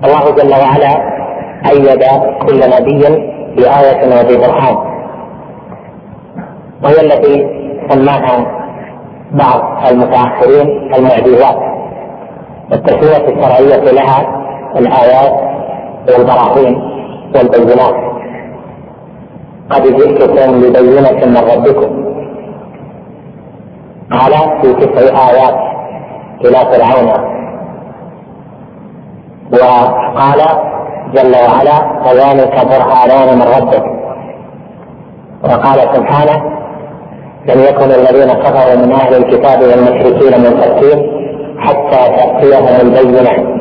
الله جل وعلا أيد كل نبي بآية وببرهان، وهي التي سماها بعض المتأخرين المعجزات، والتسمية الشرعية لها الآيات والبراهين والبينات. قد جئتكم ببينة من ربكم، قال في 9 آيات إلى فرعون، وقال جل وعلا كذلك برهانان من ربك، وقال سبحانه لم يكن الذين كفروا من أهل الكتاب والمشركين منفكين حتى تأتيهم البينة.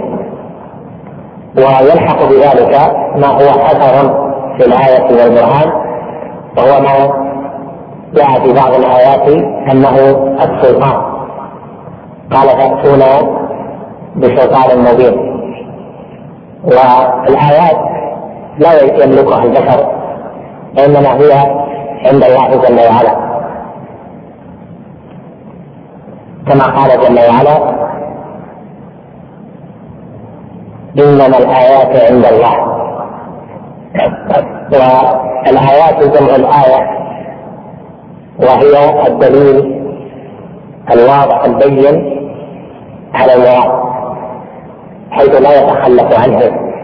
ويلحق بذلك ما هو أثر في الآية والبرهان، وهو ما جاء في بعض الآيات أنه السلطان، قال فأتونا بسلطان مبين. والآيات لا يملكها البشر، إنما هي عند الله جل وعلا، كما قال جل وعلا إنما الآيات عند الله. والآيات جمع الآية، وهي الدليل الواضح البين على المراد حيث لا يتخلف عنه.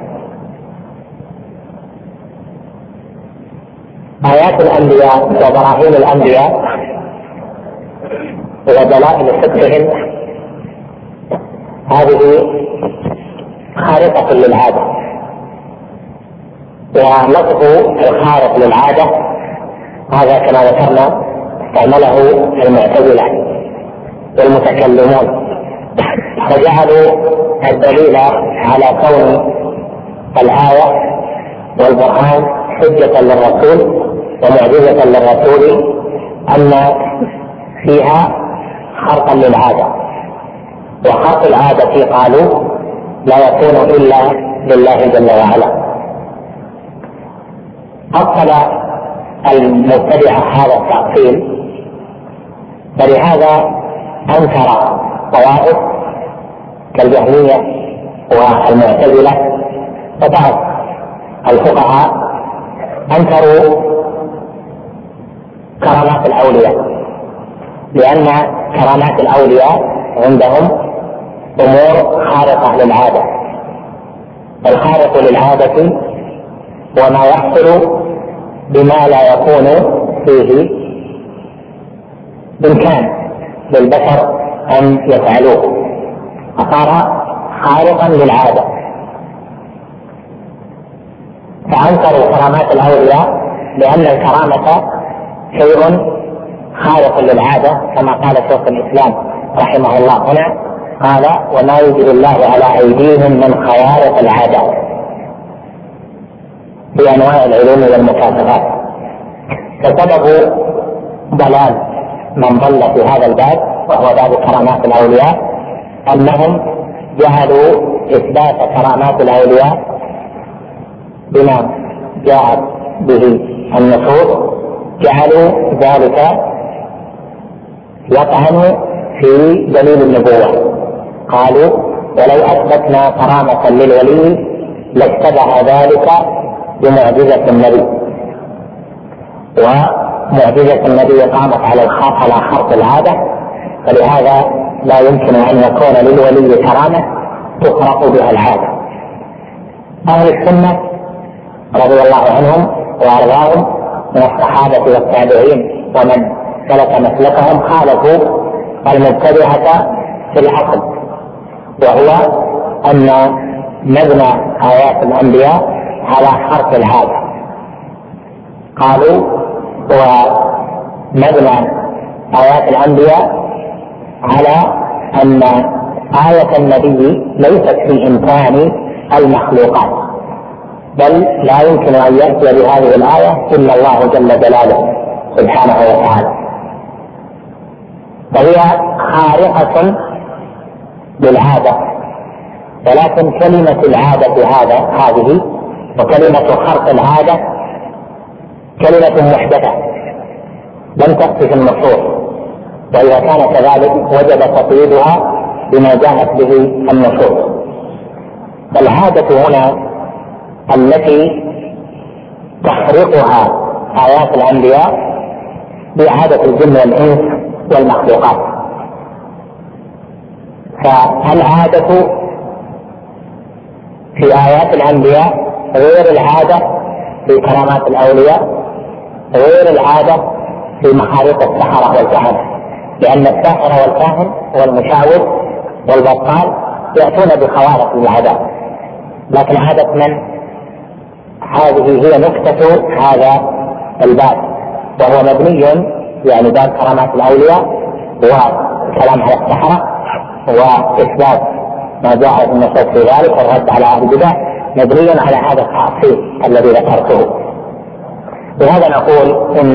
آيات الأنبياء وبراهين الأنبياء ودلائل صدقهم هذه خارقة للعادة، ولفظ الخارق للعادة هذا كما ذكرنا استعمله المعتزلة والمتكلمون، فجعلوا الدليل على كون الآية والبرهان حجة للرسول ومعجزة للرسول أن فيها خرقا للعادة، وخرق العادة قالوا لا يكون إلا لله جل وعلا. أصل المبتدع هذا التأصيل، فلهذا أنكر طوائف كالجهمية والمعتزلة وبعض الفقهاء أنكروا كرامات الأولياء، لأن كرامات الأولياء عندهم أمور خارقة للعادة. الخارق للعادة وما يحصل بما لا يكون فيه إمكان للبشر أن يفعلوه، فصار خارقا للعادة. فأنكروا كرامات الأولياء لأن الكرامة شيء خارق للعادة، كما قال شيخ الإسلام رحمه الله هنا، قال وما يجري الله على أيديهم من خوارق العادات بأنواع العلوم والمكافآت. فسبب ضلال من ضل في هذا الباب وهو باب كرامات الأولياء أنهم جعلوا إثبات كرامات الأولياء بما جاءت به النصوص، جعلوا ذلك يطعن في دليل النبوة. قالوا ولو أثبتنا كرامة للولي لاشتبه ذلك بمعجزة النبي، ومعجزة النبي قامت على خرق العادة، فلهذا لا يمكن أن يكون للولي كرامة تخرق بها العادة. أهل السنة رضي الله عنهم وأرضاهم من الصحابة والتابعين ومن سلك مسلكهم خالفوا المبتدعة في العقل، وهو أن مبنى آيات الأنبياء على خرق العادة. قالوا ومبنى آيات الأنبياء على أن آية النبي ليست في إمكان المخلوقات، بل لا يمكن أن يأتي بهذه الآية إلا الله جل جلاله سبحانه وتعالى، فهي خارقة للعادة. ولكن كلمة العادة هذه وكلمة خرق العادة كلمة محدثة لم تأتي في النصوص، وإذا كان كذلك وجب تقييدها بما جاءت به النصوص. العادة هنا التي تخرقها آيات الأنبياء بعادة الجن والإنس والمخلوقات. فالعادة في آيات الأنبياء غير العادة في كرامات الأولياء، غير العادة في محارق السحرة والكهنة، لأن الساحر والكاهن والمشعوذ والبطال يأتون بخوارق العادات، لكن عادة من؟ هذه هي نكتة هذا الباب، وهو مبني يعني باب كرامات الأولياء وكلام على السحرة وإثبات ما جاء في النصوص في ذلك والرد على أهل البدع، مبني على هذا التأصيل الذي ذكرته. لهذا نقول إن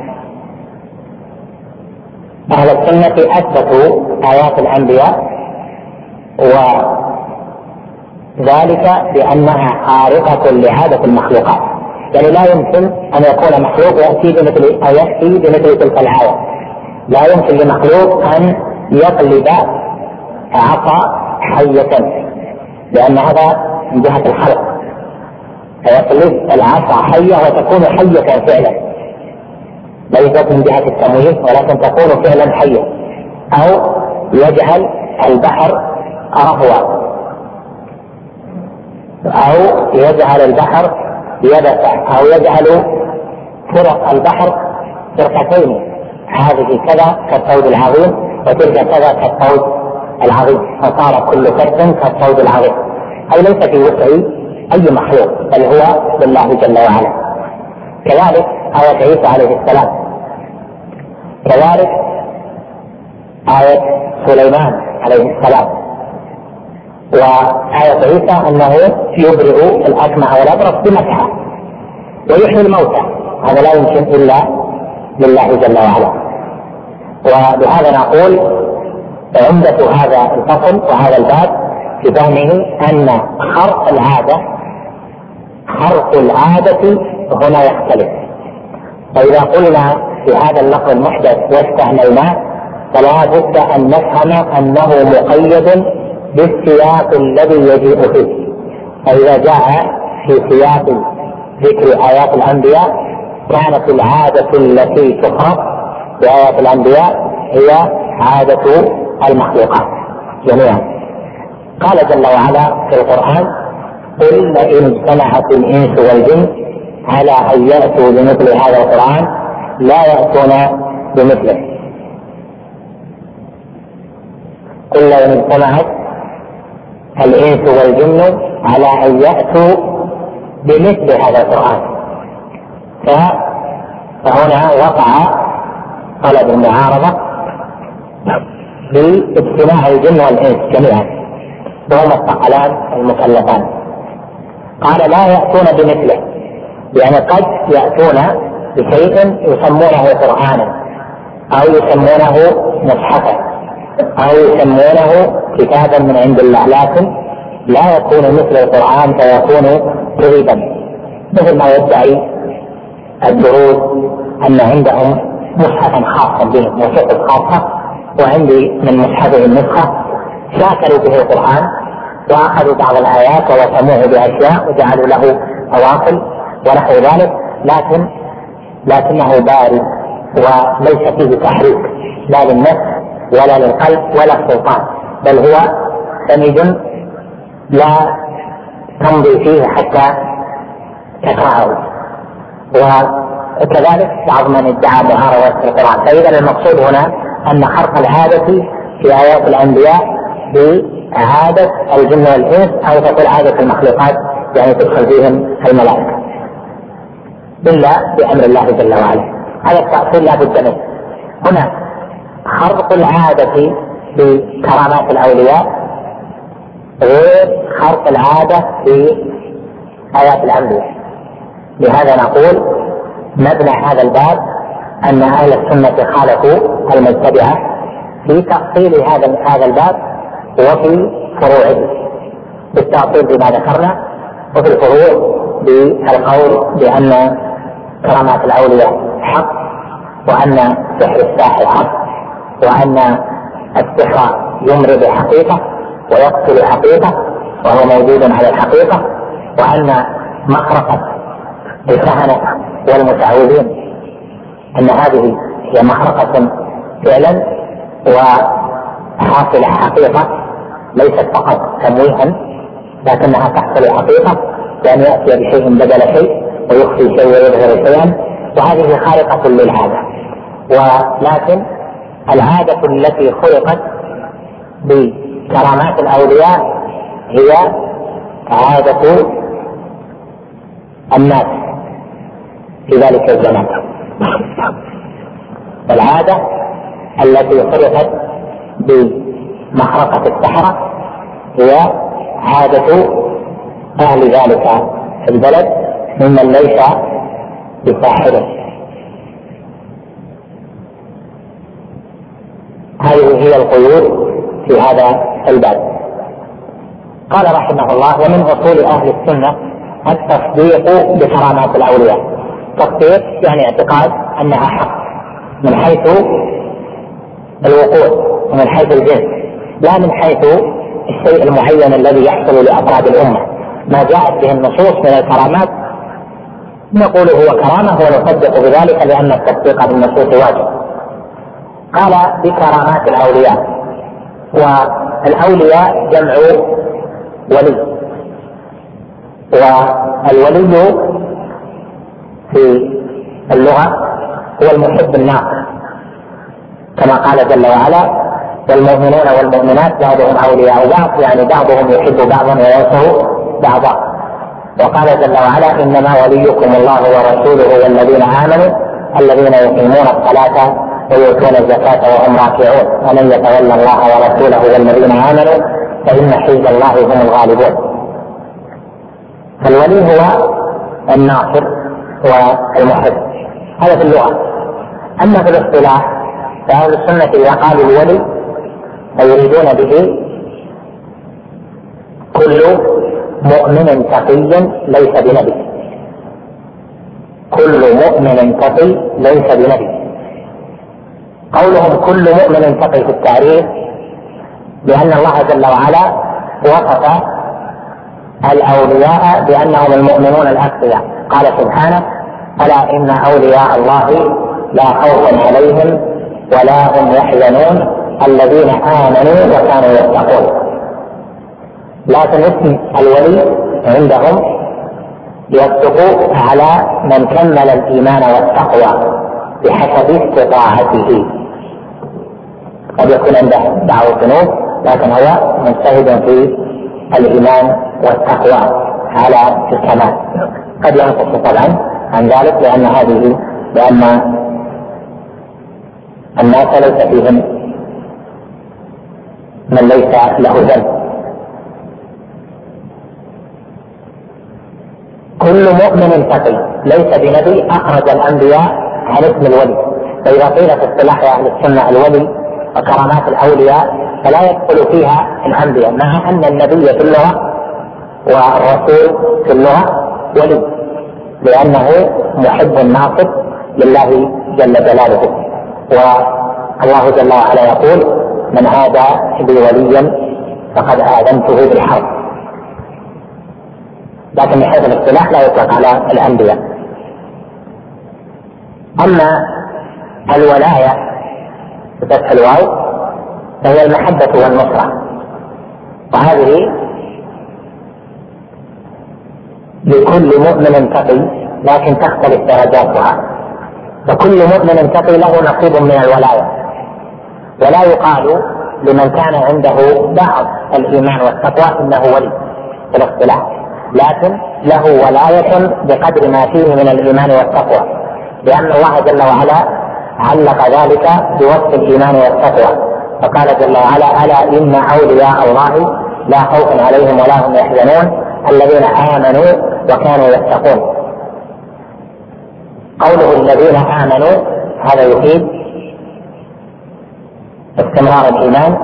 أهل السنة أثبتوا آيات الأنبياء، وذلك بأنها خارقة لعادة المخلوقات، يعني لا يمكن أن يكون مخلوق يأتي بمثل تلك العادة. لا يمكن لمخلوق أن يقلب عصا حية، لأن هذا من جهة الخلق، فيقلب العصا حية وتكون حية فعلا، ليست من جهة التمويه ولكن تكون فعلا حية، أو يجعل البحر رهوا، أو يجعل البحر يبسا، أو يجعل فرق البحر فرقتين، هذه كذا كالطود العظيم وتلك كذا كالطود العظيم، فصار كل فرق كالطود العظيم. أي ليس في وسع أي مخلوق، بل هو لله جل وعلا. كذلك آية عيسى عليه السلام، كذلك آية سليمان عليه السلام، وآية عيسى أنه يبرئ الأكمه والأبرص بمسحة ويحيي الموتى، هذا لا يمكن إلا لله جل وعلا. وبهذا نقول عمدة هذا الفصل وهذا الباب في فهمه أن خرق العادة هنا يختلف. فإذا قلنا في هذا اللفظ المحدث واستعملناه فلا بد أن نفهم أنه مقيد بالسياق الذي يجيء فيه. فإذا جاء في سياق ذكر آيات الأنبياء كانت العادة التي تخرق بآيات الأنبياء هي عادة المخلوقات جميعا. قال جل وعلا في القرآن: قل لئن اجتمعت الإنس والجن على أن يأتوا بمثل هذا القرآن لا يأتون بمثله. قل لئن اجتمعت الإنس والجن على أن يأتوا بمثل هذا القرآن، فهنا وقع طلب المعارضة باجتماع الجن والإنس جميعا وهما الثقلان المكلفان. قال لا يأتون بمثله، يعني قد يأتون بشيء يسمونه قرآنا أو يسمونه مصحفا أو يسمونه كتابا من عند الله، لكن لا يكون مثل القرآن فيكون كذبا، مثل ما يدعي الدروز أن عندهم مصحفا خاصا بهم وكتب خاصة، وعندي من مصحفهم نسخة شاكلوا به القرآن وأخذوا بعض الآيات ووسموه بأشياء وجعلوا له أواصل ونحو ذلك، لكنه بارد وليس فيه تحريك لا للنفس ولا للقلب ولا السلطان، بل هو سمج لا تمضي فيه حتى تقرأه. وكذلك بعض من ادعى معارضة القرآن. فإذا المقصود هنا أن خرق العادة في آيات الأنبياء بعادة الجن والإنس، أو تقول عادة المخلوقات يعني تدخل فيهم الملائكة إلا بأمر الله جل وعلا. هذا التأصيل لا بد منه. هنا خرق العادة بكرامات الأولياء غير خرق العادة في آيات الأنبياء. لهذا نقول مبنى هذا الباب أن أهل السنة خالفوا المبتدعة في تأصيل هذا الباب وفي فروعه، بالتأصيل بما ذكرنا، وفي الفروع بالقول بأن كرامات الأولياء حق، وأن سحر الساحر حق، وأن السحر يمرض حقيقة ويقتل حقيقة، وهو موجود على الحقيقة، وأن مخرقة الكهنة والمتعوذين أن هذه هي مخرقة فعلا وحاصلة حقيقة، ليست فقط تمويها لكنها تحصل حقيقة، بأن يأتي بشيء بدل شيء ويخفي شيء ويظهر شيئا، وهذه خارقة للعادة. ولكن العادة التي خلقت بكرامات الأولياء هي عادة الناس في ذلك الزمان. العادة التي خلقت بمخرقة السحرة هي عادة أهل ذلك البلد ممن ليس بساحره. هذه هي القيود في هذا الباب. قال رحمه الله: ومن أصول أهل السنة التصديق بكرامات الأولياء. تصديق يعني اعتقاد أنها حق من حيث الوقوع ومن حيث الجنس، لا من حيث الشيء المعين الذي يحصل لأفراد الأمة. ما جاءت به النصوص من الكرامات نقول هو كرامة ونصدق بذلك لأن التصديق بالنصوص واجب. قال: بكرامات الأولياء. والأولياء جمع ولي، والولي في اللغة هو المحب الناصر، كما قال جل وعلا: والمؤمنون والمؤمنات بعضهم أولياء بعض، يعني بعضهم يحب بعضا وينصر بعضا. وقال جل وعلا: إنما وليكم الله ورسوله والذين آمنوا الذين يقيمون الصلاة ويؤتون الزكاة وهم راكعون ومن يتولى الله ورسوله والذين آمنوا فإن حزب الله هم الغالبون. فالولي هو الناصر والمحب، هذا في اللغة. أما في الاصطلاح فأهل السنة إذا قالوا الولي فيريدون به كل مؤمن تقي ليس بنبي، كل مؤمن تقي ليس بنبي. قولهم كل مؤمن تقي في التعريف لأن الله جل وعلا وصف الأولياء بأنهم المؤمنون الأتقياء. قال سبحانه: ألا إن أولياء الله لا خوف عليهم ولا هم يحزنون الذين آمنوا وكانوا يتقون. لكن اسم الولي عندهم يصدق على من كمل الإيمان والتقوى بحسب استطاعته. قد يكون عنده دعوة ذنوب لكن هو مجتهد في الإيمان والتقوى على الكمال. قد ينقص طبعا عن ذلك لأن الناس ليس فيهم من ليس له ذنب. كل مؤمن تقي ليس بنبي أخرج الأنبياء عن اسم الولي. فإذا قيل في اصطلاح أهل السنة الولي وكرامات الأولياء فلا يدخل فيها الأنبياء، مع أن النبي في اللغة والرسول في اللغة ولي، لأنه محب ناصر لله جل جلاله. والله جل وعلا يقول: من عادى لي وليا فقد آذنته بالحرب. لكن بحيث الاصطلاح لا يطلق على الأنبياء. أما الولاية بفتح الواو فهي المحبة والنصرة، وهذه لكل مؤمن تقي لكن تختلف درجاتها. فكل مؤمن تقي له نصيب من الولاية، ولا يقال لمن كان عنده بعض الإيمان والتقوى إنه ولي في الاصطلاح، لكن له ولاية بقدر ما فيه من الإيمان والتقوى، لأن الله جل وعلا علق ذلك بوصف الإيمان والتقوى. فقال جل وعلا: ألا إن أولياء الله لا خوف عليهم ولا هم يحزنون الذين آمنوا وكانوا يتقون. قوله الذين آمنوا هذا يفيد استمرار الإيمان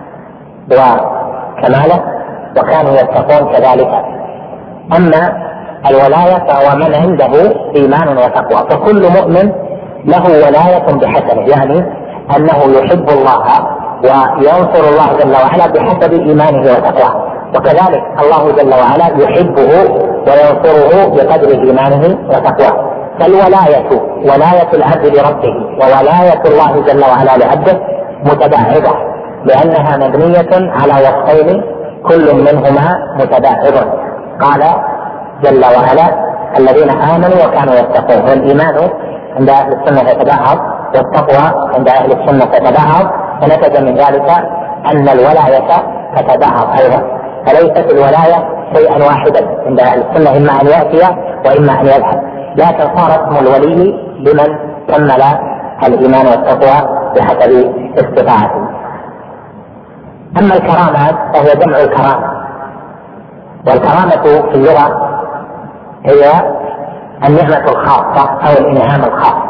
وكماله، وكانوا يتقون كذلك. أما الولاية فهو من عنده إيمان وتقوى، فكل مؤمن له ولاية بحسبه، يعني أنه يحب الله وينصر الله جل وعلا بحسب إيمانه وتقواه. وكذلك الله جل وعلا يحبه وينصره بقدر إيمانه وتقواه. فالولاية ولاية العبد لربه وولاية الله جل وعلا لعبده متباعدة، لأنها مبنية على وصفين كل منهما متباعد. قال جل وعلا الذين آمنوا وكانوا يتقون، والإيمان عند أهل السنة يتباعد والتقوى عند أهل السنة تتباعد، فنتج من ذلك أن الولاية تتباعد أيضا، فليست الولاية شيئا واحدا عند أهل السنة، إما أن يأتي وإما أن يذهب، لكن صار اسم الولي لمن كمل الإيمان والتقوى بحسب استطاعته. أما الكرامات فهي جمع الكرامة، والكرامة في اللغة هي النعمة الخاصة أو الإنعام الخاص.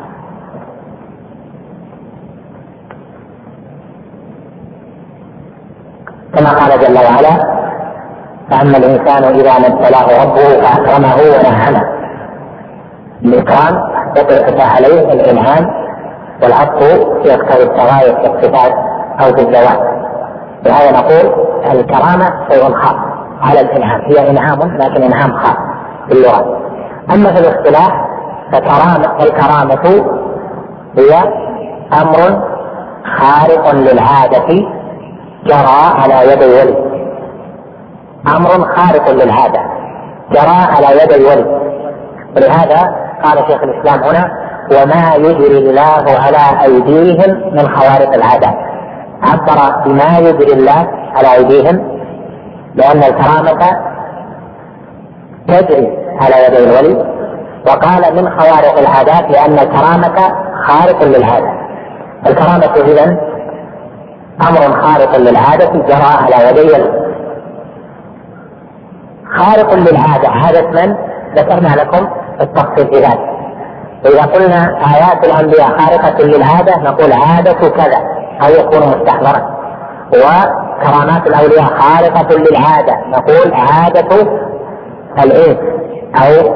كما قال جل وعلا فأما الإنسان إذا ما ابتلاه ربه فأكرمه ونعمه. الإكرام يطلق عليه الإنعام، والعطف يقتضي التغاير في الصفات أو في الذوات، وهذا نقول الكرامة شيء خاص على الإنعام، هي إنعام لكن إنعام خاص في اللغة. أما في الاصطلاح فالكرامة هي أمر خارق للعادة جرى على يد الولي، أمر خارق للعادة جرى على يد الولي. ولهذا قال شيخ الإسلام هنا وما يجري الله على أيديهم من خوارق العادات، عبر بما يجري الله على أيديهم لأن الكرامة تجري على يد الولي، وقال من خوارق العادات لأن الكرامة خارق للعادة. الكرامة إذن أمر خارق للعادة جرى على يدي الولي. خارق للعادة عادة من؟ ذكرنا لكم التفصيل في ذلك. إذا قلنا آيات الأنبياء خارقة للعادة نقول عادة كذا أو يكون مستحضرا، وكرامات الأولياء خارقة للعادة نقول عادة الإنس أو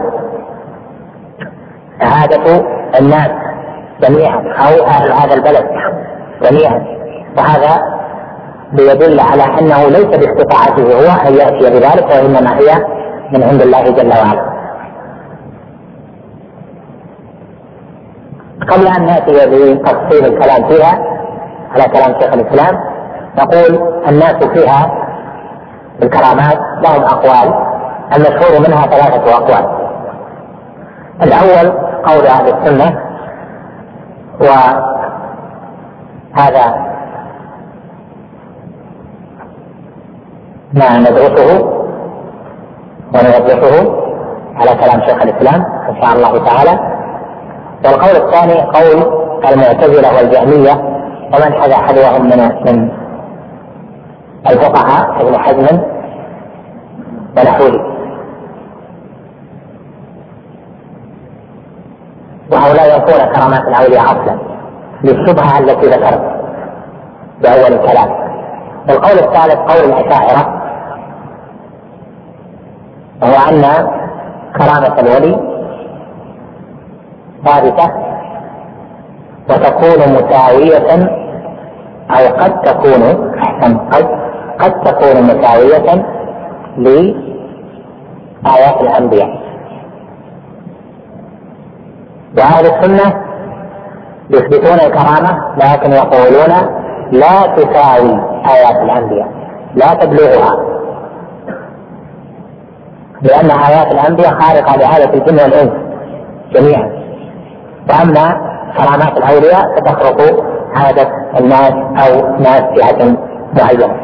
عادة الناس جميعا أو أهل هذا البلد جميعا، وهذا ليدل على أنه ليس باستطاعته هو أن يأتي بذلك، وإنما هي من عند الله جل وعلا. قبل أن نأتي بتفصيل الكلام فيها على كلام شيخ الإسلام نقول الناس فيها الكرامات لهم أقوال، المشهور منها 3 أقوال. الأول قول أهل السنة، وهذا ما ندرسه ونوضحه على كلام شيخ الإسلام إن شاء الله تعالى. والقول الثاني قول المعتزلة والجهمية ومن حذوهم من الفقهاء ابن حزم ونحوه، وهؤلاء ينفون كرامات الأولياء أصلا للشبهة التي ذكرت بأول الكلام. والقول الثالث قول الأشاعرة، وهو أن كرامة الولي ثابتة وتكون مساوية أو قد تكون قد تكون مساوية لآيات الأنبياء. وأهل السنة يثبتون الكرامة لكن يقولون لا تساوي آيات الأنبياء، لا تبلغها، لأن آيات الأنبياء خارقة لعادة الجن والإنس جميعا، وأما كرامات الأولياء فتخرق عادة الناس أو ناس فئة معينة.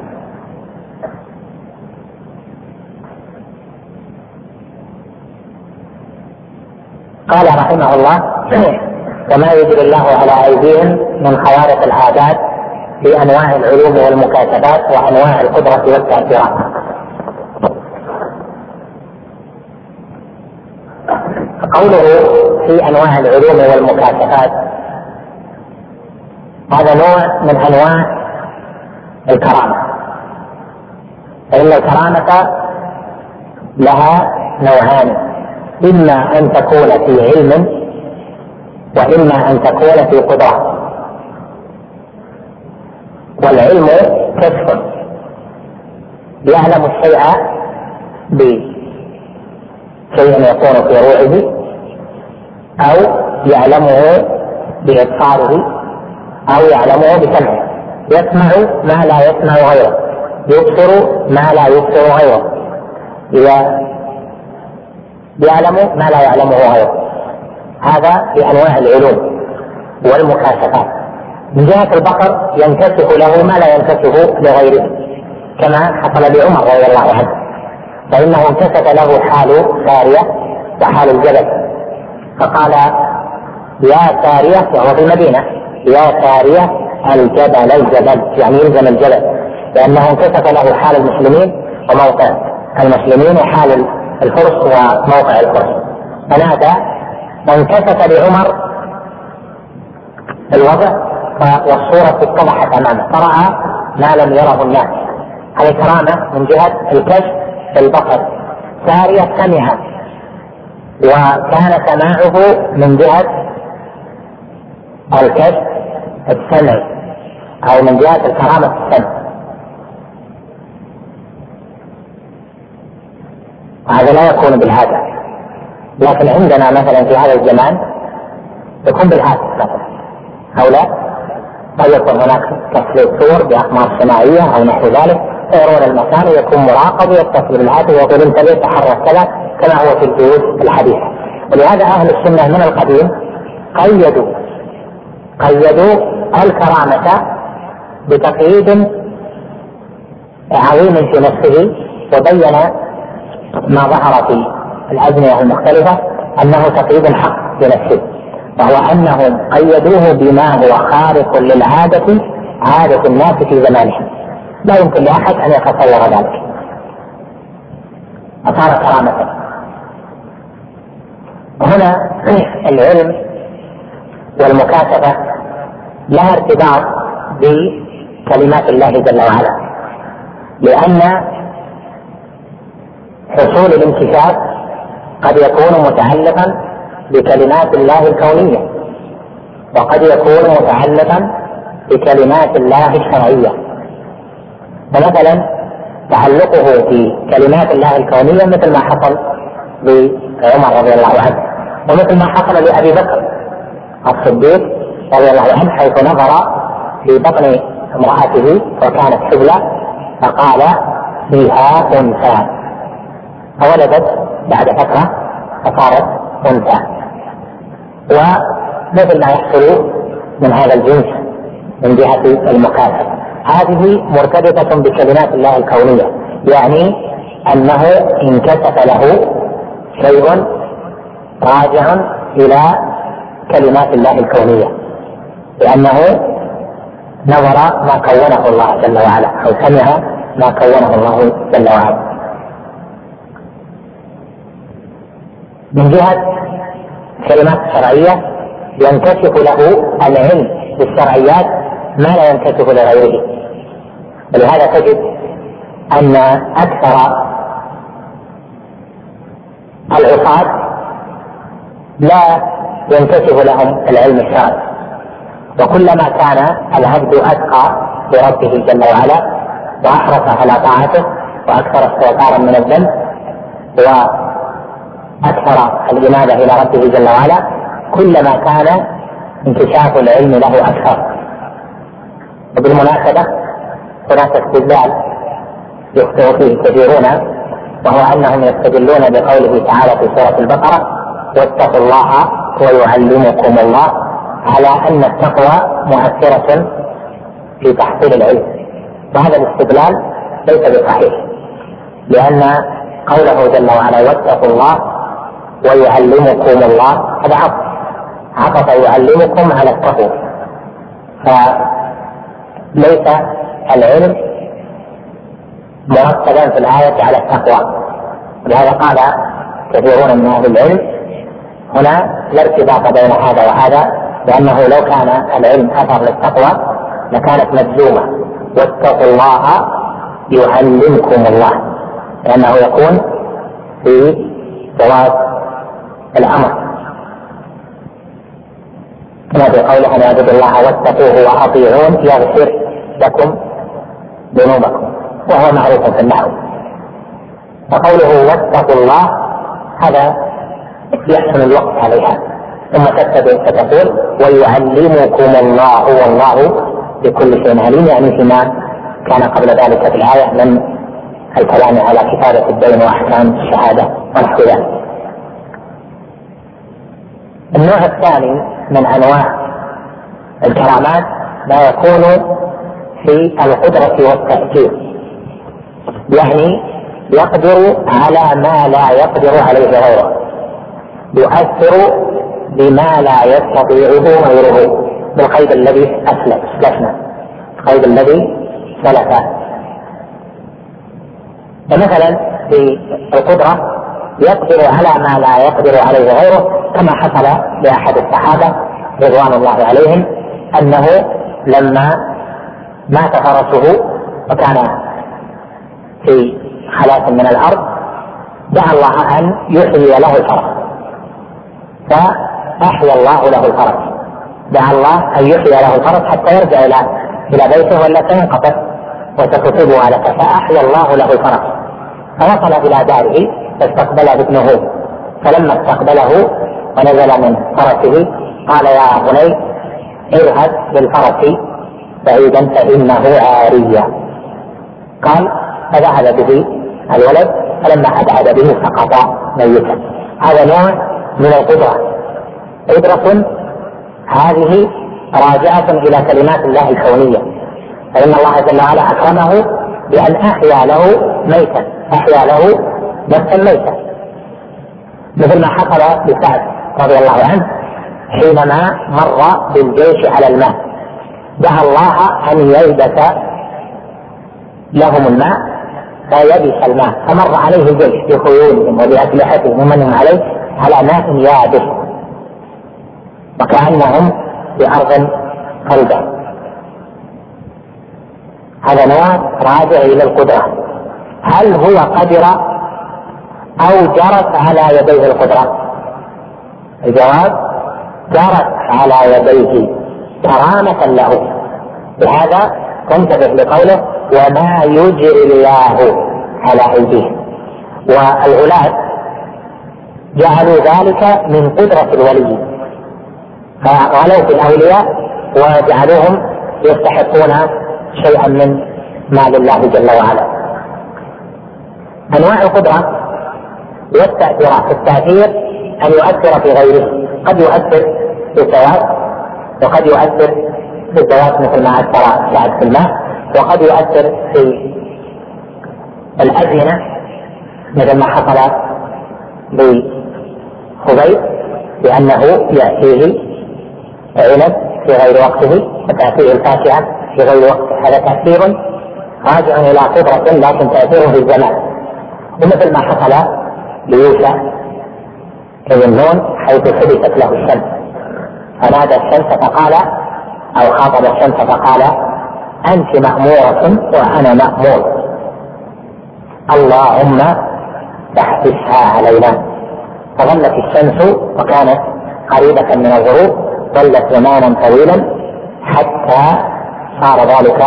قال رحمه الله وما يجري الله على أيديهم من خوارق العادات في أنواع العلوم والمكاشفات وأنواع القدرة والتأثيرات. قوله في أنواع العلوم والمكاشفات هذا نوع من أنواع الكرامة، فإن الكرامة لها نوعان، إما أن تكون في علم وإما أن تكون في قدرة. والعلم كشف يعلم الشيء بشيء يكون في روعه، أو يعلمه بإبصاره، أو يعلمه بسمعه. يسمع ما لا يسمع غيره، يبصر ما لا يبصر غيره، يعلم ما لا يعلمه غيره. هذا بأنواع العلوم والمكاشفات. من جهة البصر ينكشف له ما لا ينكشف لغيره، كما حصل لعمر رضي الله عنه، فإنه انكشف له حال سارية وحال الجبل، فقال يا سارية، وهو في المدينة، يا سارية الجبل الجبل، يعني يلزم الجبل، لأنه انكشف له حال المسلمين وموقع المسلمين وحال الفرس وموقع الفرس، فنادى. فانكشف لعمر الوضع والصورة اتضحت أمامه، فرأى ما لم يره الناس. هذه كرامة من جهة الكشف بالبصر. سارية سمع، وكان سماعه من جهة الكشف السمعي، أو من جهة الكرامة السمع. هذا لا يكون بالهاتف، لكن عندنا مثلا في هذا الزمان يكون بالهاتف مثلا، أو لا، قد يكون هناك تسليط صور بأقمار سماعية أو نحو ذلك، يرون المكان ويكون مراقب ويتصل بالهاتف ويقول انتبه تحرك كذا، كما هو في البيوت الحديثة. ولهذا أهل السنة من القديم قيدوا الكرامة بتقييد عظيم في نفسه، وبين ما ظهر في الأزمنة المختلفة أنه تقييد حق في نفسه، وهو أنهم قيدوه بما هو خارق للعادة، عادة الناس في زمانهم، لا يمكن لأحد أن يتصور ذلك، أصار كرامة. وهنا العلم والمكاشفة لها ارتباط بكلمات الله جل وعلا، لأن حصول الانكشاف قد يكون متعلقا بكلمات الله الكونية، وقد يكون متعلقا بكلمات الله الشرعية. فمثلا تعلقه بكلمات الله الكونية مثل ما حصل بعمر رضي الله عنه، ومثل ما حصل لأبي بكر الصديق رضي الله عنه، حيث نظر في بطن امرأته وكانت حبلى فقال فيها أنثى، فولدت بعد فترة فصارت أنثى. ومثل ما يحصل من هذا الجنس من جهة المكاشفة، هذه مرتبطة بكلمات الله الكونية، يعني أنه انكشف له شيء راجع إلى كلمات الله الكونية، لأنه نظر ما كونه الله جل وعلا، أو سمع ما كونه الله جل وعلا. من جهة كلمات شرعية ينكشف له العلم بالشرعيات ما لا ينكشف لغيره، ولهذا تجد أن أكثر العصاة لا ينكشف لهم العلم الشرعي، وكلما كان العبد أتقى بربه جل وعلا وأحرص على طاعته وأكثر استغفارا من الذنب وأكثر الإنابة إلى ربه جل وعلا، كلما كان انكشاف العلم له أكثر. وبالمناسبة هناك استدلال يخطئ فيه كثيرون، وهو أنهم يستدلون بقوله تعالى في سورة البقرة واتقوا الله ويعلمكم الله، على أن التقوى مؤثرة في تحصيل العلم، وهذا الاستدلال ليس بصحيح، لأن قوله جل وعلا واتقوا الله ويعلمكم الله هذا عطف يعلمكم على التقوى، فليس العلم مرتبا في الآية على التقوى. لهذا قال كثيرون من أهل العلم هنا لا ارتباط بين هذا وهذا، لأنه لو كان العلم أثر للتقوى لكانت مجزومة واتقوا الله يعلمكم الله، لأنه يكون في جواب الأمر، كما في قوله أن اعبدوا الله واتقوه وأطيعون يغفر لكم ذنوبكم. وهو معروف في النحو. فقوله واتقوا الله هذا يحسن الوقت عليها، ثم فتقول ويعلمكم الله والله بكل شيء عليم، يعني فيما كان قبل ذلك في الآية من الكلام على كتابة الدين وأحكام الشهادة ونحو ذلك. النوع الثاني من أنواع الكرامات ما يكون في القدرة والتأثير، يعني يقدر على ما لا يقدر عليه غيره، يؤثر بما لا يستطيعه غيره، بالقيد الذي أسلفنا، القيد الذي سلف. فمثلا في القدرة يقدر على ما لا يقدر عليه غيره، كما حصل لأحد الصحابة رضوان الله عليهم أنه لما مات فرسه وكان في خلاف من الأرض دعا الله أن يحيي له الفرس، فأحيا الله له الفرس، دعا الله أن يحيي له الفرس حتى يرجع إلى بيته ولا سينقطع وستصيبه على، فأحيا الله له الفرس، فوصل إلى داره فاستقبله ابنه، فلما استقبله ونزل من فرسه قال يا بني اذهب بالفرس بعيدا فإنه عارية. قال فذهب به الولد، فلما أبعد به سقط ميتا. هذا نوع من القدرة، قدرة هذه راجعة إلى كلمات الله الكونية، فإن الله جل وعلا أكرمه بأن أحيا له ميتا، أحيا له نفسا ميتا، مثل ما حصل لسعد رضي الله عنه حينما مر بالجيش على الماء، دعا الله أن ييبس لهم الماء فيبس الماء، فمر عليه الجيش بخيولهم وبأسلحتهم ومنهم عليه على ماء يابس وكأنهم بأرض خلدة. هذا نوع راجع إلى القدرة. هل هو قدر أو جرت على يديه القدرة؟ الجواب جرت على يديه كرامة له، بهذا تنتبه لقوله وما يجري الله على أيديهم. والغلاة جعلوا ذلك من قدرة الولي، فغلوا في الأولياء وجعلوهم يستحقون شيئا من مال الله جل وعلا. أنواع القدرة والتأثيرات، التأثير أن يؤثر في غيره، قد يؤثر في الزواج وقد يؤثر في الزواج مثل ما أثر سعد في الماء، وقد يؤثر في الأزمنة مثل ما حصل لخبيب لأنه يأتيه عنب في غير وقته وتأتيه الفاكهة في غير وقته، هذا تأثير راجع إلى قدرة لكن تأثيره في الزمان. ومثل ما حصل ليوسف ابن نون حيث حدثت له الشمس فنادى الشمس فقال أو خاطب الشمس فقال أنت مأمورة وأنا مأمور، اللهم تحبسها علينا. فظلت الشمس وكانت قريبة من الغروب، ظلت زمانا طويلا حتى صار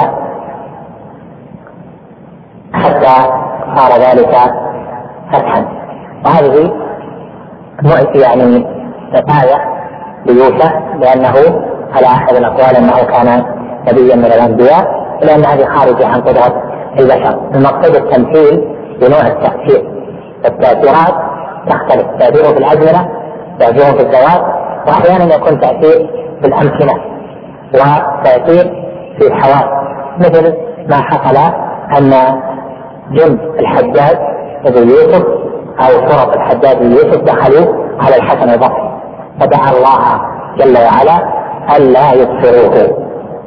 ذلك فتحا. وهذه يعني آية ليوسف لأنه على أحد الأقوال أنه كان نبيا من الأنبياء، لأن هذه خارجة عن قدرة البشر. المقصود التمثيل بنوع التأثير، التأثيرات تختلف، تأثيره في الأزمنة، تأثيره في الزواج، وأحيانا يكون تأثير في الأمكنة وتأثير في الحواس، مثل ما حصل أن جند الحجاج بن يوسف أو فرق الحجاج بن يوسف دخلوا على الحسن البصري فدعا الله جل وعلا ألا يبصروه،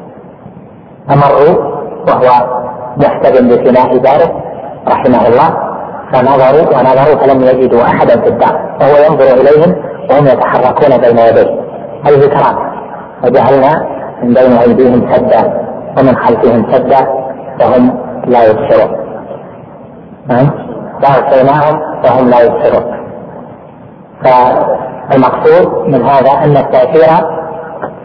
فمروا وهو محتدم بفناء داره رحمه الله، فنظروا فلم يجدوا أحدا في الدار، فهو ينظر إليهم وهم يتحركون بين يديه، هذه كرامة. وجعلنا من بين أيديهم سدا ومن خلفهم سدا فهم لا يبصرون، فأغشيناهم وهم لا يبصرون. فالمقصود من هذا أن التأثير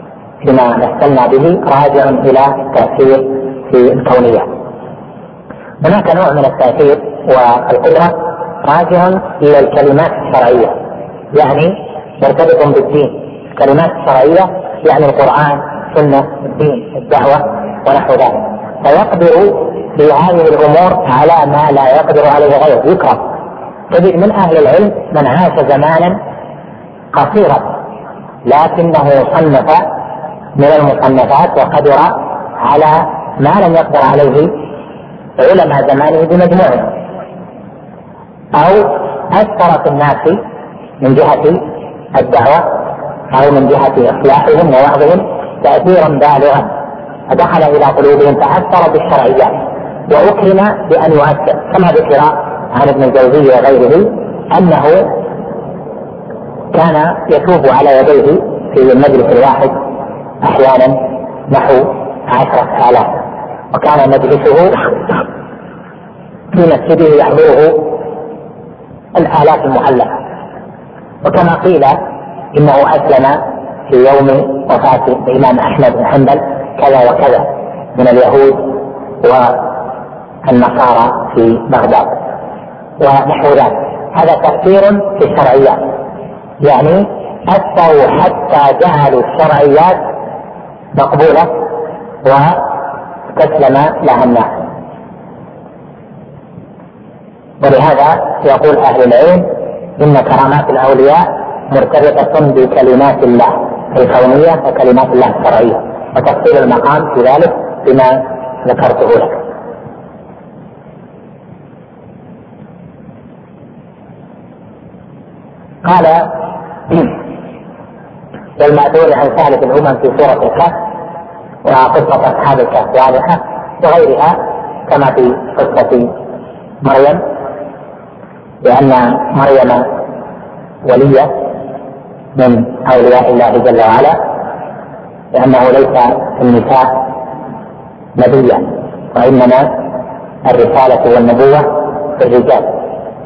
فيما مثلنا به راجع إلى التأثير في الكونية. هناك نوع من التأثير والقدرة راجع إلى الكلمات الشرعية، يعني مرتبط بالدين. الكلمات الشرعية يعني القرآن، السنة، الدين، الدعوة ونحو ذلك، فيقدر في هذه الأمور على ما لا يقدر عليه غيره، يكرم. تجد من أهل العلم من عاش زمانا قصيرا لكنه صنف من المصنفات وقدر على ما لم يقدر عليه علماء زمانه بمجموعه، أو أثر في الناس من جهة الدعوة أو من جهة إصلاحهم ووعظهم تأثيرا بالغا، فدخل إلى قلوبهم فأثر بالشرعيات وأكرم بأن يؤثر، كما ذكر عن ابن الجوزي وغيره أنه كان يتوب على يديه في المجلس الواحد أحيانا نحو 10,000، وكان مجلسه في مسجده يحضره الآلاف المؤلفة. وكما قيل إنه أسلم في يوم وفاة الإمام أحمد بن حنبل كذا وكذا من اليهود والنصارى في بغداد ونحو ذلك. هذا تأثير في الشرعيات، يعني أثروا حتى جعلوا الشرعيات مقبولة وتسلم لها الناس. ولهذا يقول أهل العلم إن كرامات الأولياء مرتبطة بكلمات الله الكونية وكلمات الله الشرعية، وتفصيل المقام في ذلك بما ذكرته لك. قال والمأثور عن ثالث الأمم في سورة الكهف وقصة أصحاب الكهف واضحة وغيرها، كما في قصة مريم، لأن مريم ولية من أولياء الله جل وعلا، لأنه ليس في النساء نبيا، وإنما الرسالة والنبوة في الرجال.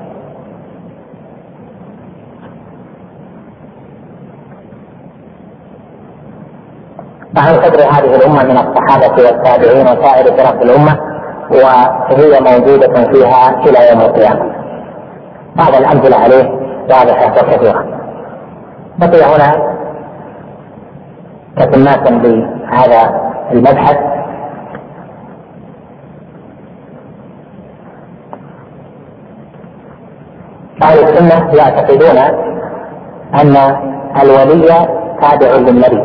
عن قدر هذه الأمة من الصحابة والتابعين وسائر فرق الأمة، وهي موجودة فيها إلى يوم القيامة. بعض الأمثلة عليه واضحة وكثيرة. بقي هنا تتماسا بهذا المبحث أهل السنة يعتقدون أن الولي تابع للنبي،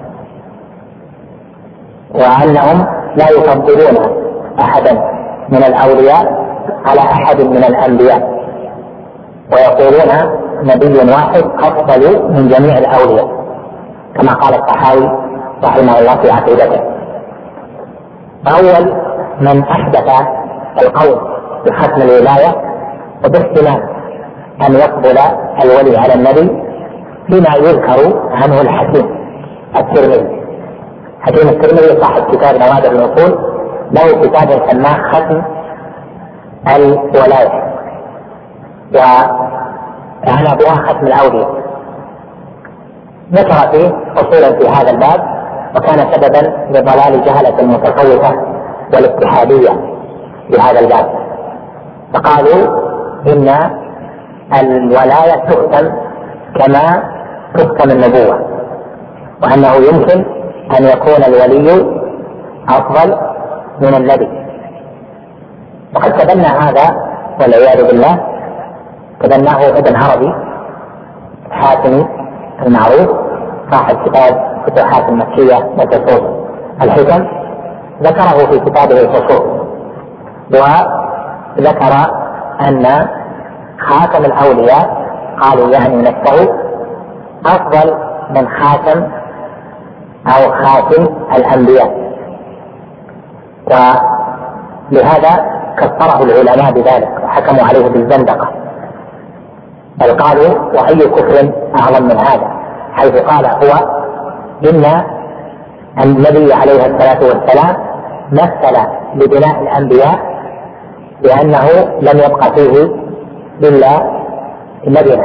وأنهم لا يفضلون أحدا من الأولياء على أحد من الأنبياء، ويقولون نبي واحد أفضل من جميع الأولياء، كما قال الطحاوي رحمه الله في عقيدته. أول من أحدث القول بختم الولاية وباحتمال أن يقبل الولي على النبي فيما يذكر عنه الحكيم الترمذي. حكيم الترمذي صاحب كتاب نوادر الأصول، له كتاب سماه ختم الولاية، وعنى بها ختم الأولياء. ذكر فيه أصولا في هذا الباب، وكان سببا لضلال جهلة المتصوفة والاتحادية في هذا الباب، فقالوا إن الولاية تختم كما تختم النبوة، وأنه يمكن أن يكون الولي أفضل من النبي. وقد تبنى هذا والعياذ بالله، تبناه ابن عربي حاتمي المعروف صاحب كتاب فتوحات المكية وفصول الحكم، ذكره في كتابه الفصول، وذكر أن خاتم الأولياء قالوا يعني نفسه أفضل من خاتم أو خاتم الأنبياء، ولهذا كفره العلماء بذلك وحكموا عليه بالزندقة، بل قالوا وأي كفر أعظم من هذا، حيث قال هو إن النبي عليه الصلاة والسلام مثل لبناء الأنبياء لأنه لم يبق فيه إلا اللبنة،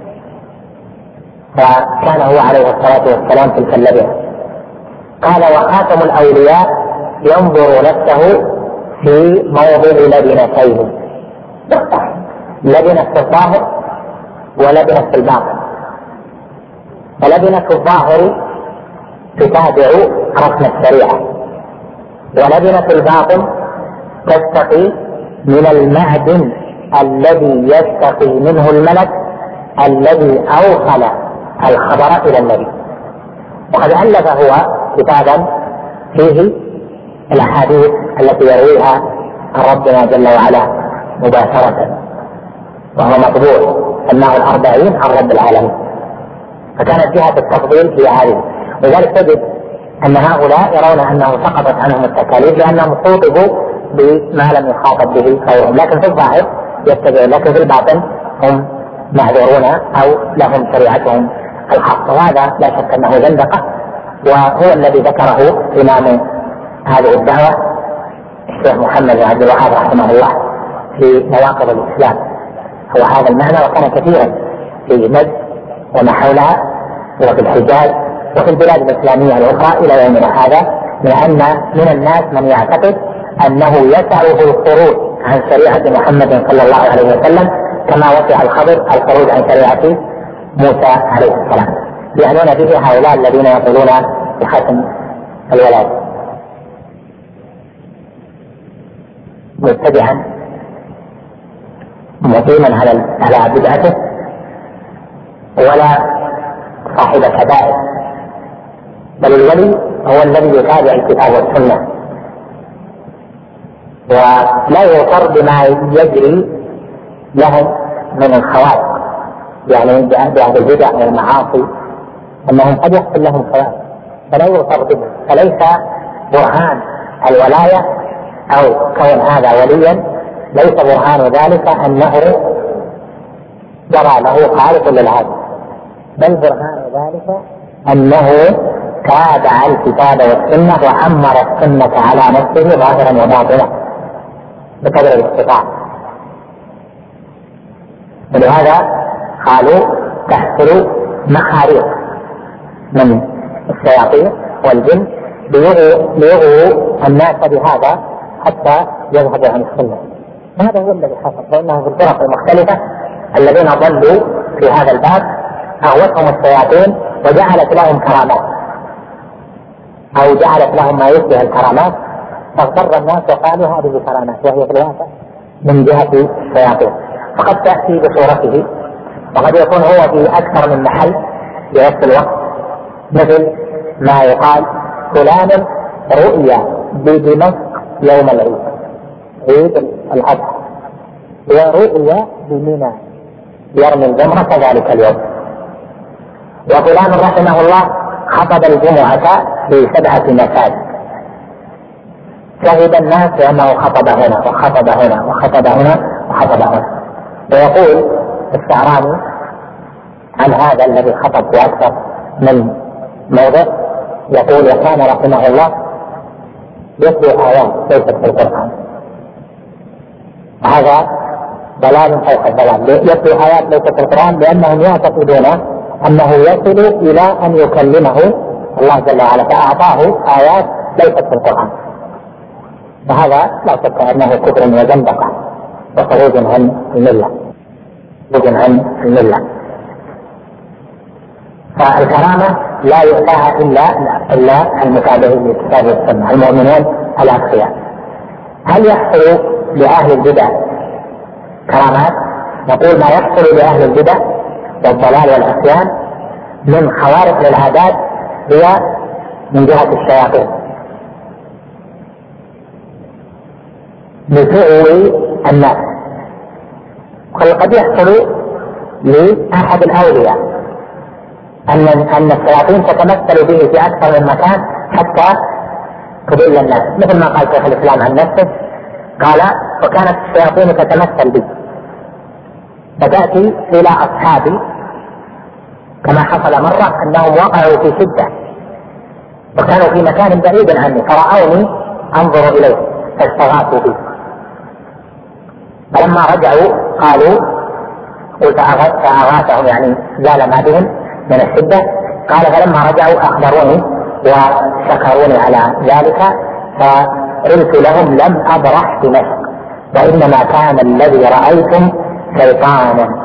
فكان هو عليه الصلاة والسلام تلك اللبنة. قال وخاتم الأولياء ينظر نفسه في موضع لبنتين، لبنة في الظاهر ولبنة في الباطن. فلبنة الظاهر تتابع رسم الشريعة، ولبنة الباطن تستقي من المعدن الذي يستقي منه الملك الذي أوصل الخبر إلى النبي. وقد ألف هو كتابا فيه الأحاديث التي يرويها عن ربنا جل وعلا مباشرة، وهو مطبوع سماه 40 عن رب العالمين، فكانت جهة التفضيل هي هذه. ولذلك تجد أن هؤلاء يرون أنه سقطت عنهم التكاليف لأنهم خوطبوا بما لم يخاطب به غيرهم، لكن في الظاهر يتبعون، لكن في الباطن هم معذورون أو لهم شريعتهم الخاصة. وهذا لا شك أنه زندقة، وهو الذي ذكره إمام هذه الدعوة الشيخ محمد بن عبد الوهاب رحمه الله في نواقض الإسلام. هو هذا المعنى، وكان كثيرا في نجد وما حولها وفي الحجاز وفي البلاد الإسلامية الأخرى إلى يومنا هذا، لأن من الناس من يعتقد أنه يسعه الخروج عن شريعة محمد صلى الله عليه وسلم كما وسع الخضر الخروج عن شريعة موسى عليه السلام، يعنون به هؤلاء الذين يقولون بختم الولاية متبعا مقيما على بدعته ولا صاحب كبائر، بل الولي هو الذي يتابع الكتاب والسنة ولا يغتر بما يجري لهم من الخوارق، يعني بأهل البدع والمعاصي أنهم قد يحصل لهم خوارق فلا يغتر بهم. فليس برهان الولاية أو كون هذا وليا، ليس برهان ذلك أنه جرى له خالق للعبد، بل برهان ذلك أنه تابع الكتاب والسنة وعمر السنة على نفسه ظاهرا وباطنا بقدر الاستطاعة. ولهذا قالوا تحصل مخاريق من الشياطين والجن ليغوا الناس بهذا حتى يذهبوا عن السنة. هذا هو الذي حصل، فإنه في الفرق المختلفة الذين ضلوا في هذا الباب أغوتهم الشياطين وجعلت لهم كرامات أو جعلت لهم ما يشبه الكرامات، فاغتر الناس وقالوا هذه كرامات، وهي في الواقع من جهة الشياطين. فقد تأتي بصورته، وقد يكون هو في أكثر من محل في نفس الوقت، مثل ما يقال فلان رؤيا بدمشق يوم العيد، عيد الأضحى، ورؤيا بمنى يرمي الجمرة ذلك اليوم. وفلان رحمه الله خطب الجمعة في 7 مساجد، شهد الناس بأنه خطب هنا وخطب هنا وخطب هنا وخطب هنا. ويقول الشعراني عن هذا الذي خطب في أكثر من موضع، يقول وكان رحمه الله يتلو آيات ليست في القرآن. هذا ضلال فوق الضلال، يتلو آيات ليست في القرآن لأنهم يعتقدون أنه يصل إلى أن يكلمه الله جل وعلا، فأعطاه آيات ليست في القرآن. وهذا لا شك أنه كفر وزندقة وخروج عن الملة، خروج عن الملة. فالكرامة لا يؤتاها إلا المتابعين للكتاب والسنة، المؤمنون الأتقياء. هل يحصل لأهل البدع كرامات؟ نقول ما يحصل لأهل البدع والضلال والعصيان من خوارق للعادات هي من جهة الشياطين لتؤوي الناس. قد يحصل لأحد الأولياء أن الشياطين تتمثل به في أكثر من مكان حتى تضل الناس، مثل ما قال شيخ الإسلام عن نفسه، قال وكانت الشياطين تتمثل بي فتأتي إلى أصحابي، كما حصل مرة أنهم وقعوا في شدة وكانوا في مكان بعيد عني فرأوني أنظر إليه فاستغاثوا بي، فلما رجعوا قالوا فأغاثهم يعني زال ما بهم من الشدة، قال فلما رجعوا أخبروني وشكروني على ذلك قلت لهم لم أبرح دمشق، وإنما كان الذي رأيتم شيطانا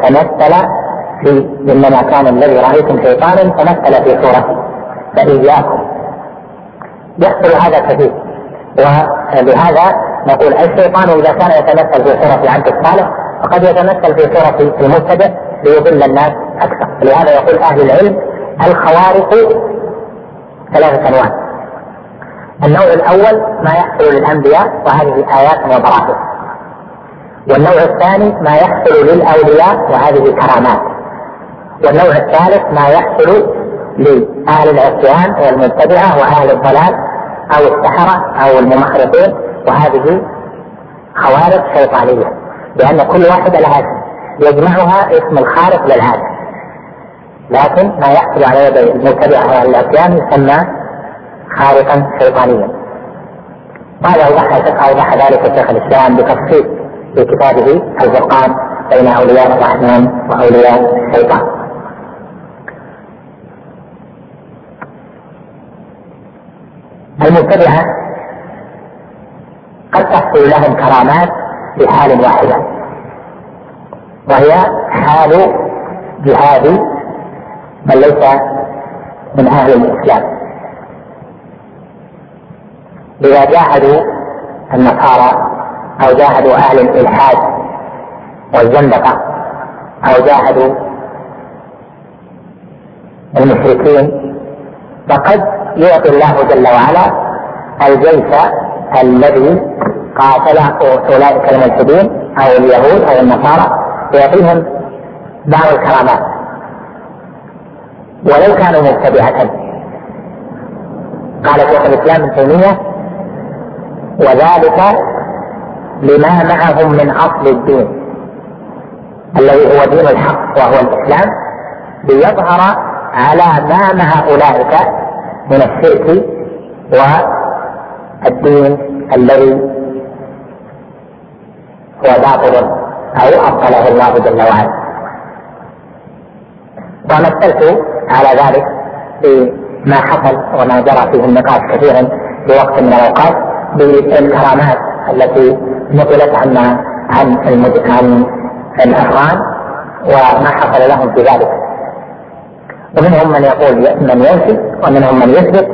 تمثل في صورتي، فإياكم. يحصل هذا كثير، ولهذا نقول الشيطان إذا كان يتمثل في صورة العبد الصالح فقد يتمثل في صورة المبتدع ليضل الناس أكثر. لهذا يقول أهل العلم الخوارق 3 أنواع. النوع الأول ما يحصل للأنبياء وهذه آيات وبراهين، والنوع الثاني ما يحصل للأولياء وهذه كرامات، والنوع الثالث ما يحصل لأهل العصيان والمبتدعة وأهل الضلال أو السحرة أو الممخرطين، وهذه خوارق شيطانية، لأن كل واحدة لها اسم يجمعها اسم الخارق للعادة، لكن ما يحصل على يد المبتدعة وأهل العصيان يسمى خارقا شيطانيا. هذا أوضح ذلك شيخ الإسلام بتفصيل في كتابه الفرقان بين أولياء الرحمن وأولياء الشيطان. المبتدعة قد تحصل لهم كرامات في حال واحدة، وهي حال جهاد من ليس من أهل الإسلام. إذا جاهدوا النصارى أو جاهدوا أهل الإلحاد والزندقة أو جاهدوا المشركين، فقد يعطي الله جل وعلا الجيش الذي قاتل أولئك الملحدين أو اليهود أو النصارى، يعطيهم بعض الكرامات ولو كانوا مبتدعة. قال شيخ الإسلام ابن تيمية: وذلك لما معهم من أصل الدين الذي هو دين الحق وهو الإسلام، ليظهر على ما مع أولئك من الشرك والدين الذي هو باطل أو أبطله الله جل وعلا. ومثلت على ذلك بما حصل وما جرى فيه النقاش كثيرا في وقت من الأوقات بالكرامات التي نقلت عن الأفغان وما حصل لهم في ذلك، ومنهم من يقول من ينفي ومنهم من يثبت.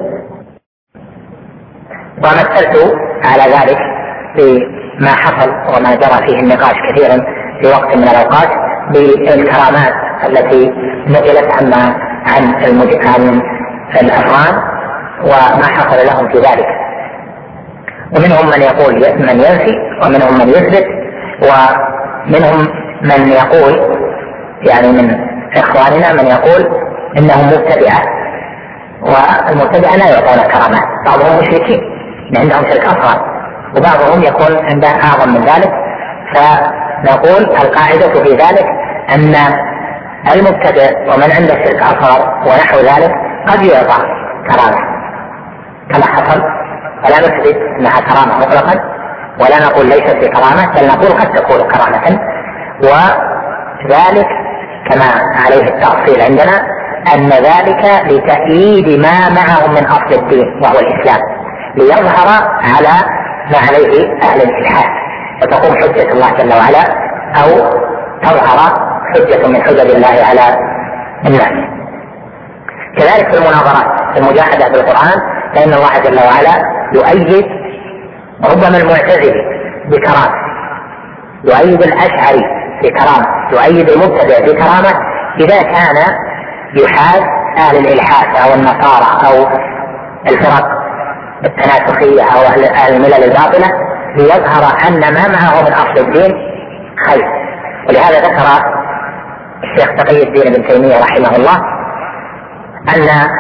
ومثلت على ذلك بما حصل وما جرى فيه النقاش كثيرا في وقت من الأوقات بالكرامات التي نقلت عن الأفغان وما حصل لهم في ذلك، ومنهم من يقول من ينفي ومنهم من يثبت، ومنهم من يقول يعني من إخواننا من يقول إنهم مبتدعة، والمبتدعة لا يعطون كرامات، بعضهم مشركين عندهم شرك أصغر وبعضهم يكون عنده أعظم من ذلك. فنقول القاعدة في ذلك أن المبتدع ومن عنده شرك أصغر ونحو ذلك قد يعطى كرامة كما حصل، فلا نثبت أنها كرامة مطلقا ولا نقول ليست بكرامة، بل نقول قد تكون كرامة. وذلك كما عليه التأصيل عندنا أن ذلك لتأييد ما معهم من أصل الدين وهو الإسلام، ليظهر على ما عليه أهل الإلحاد وتقوم حجة الله جل وعلا أو تظهر حجة من حجج الله على الناس. كذلك في المناظرات في المجاهدة بالقرآن فإن الله جل وعلا يؤيد ربما المعتزلي بكرامة، يؤيد الأشعري بكرامة، يؤيد المبتدع بكرامة إذا كان يحاد أهل الإلحاد أو النصارى أو الفرق التناسخية أو أهل الملل الباطلة، ليظهر أن ما معه من أصل الدين خير. ولهذا ذكر الشيخ تقي الدين ابن تيمية رحمه الله أن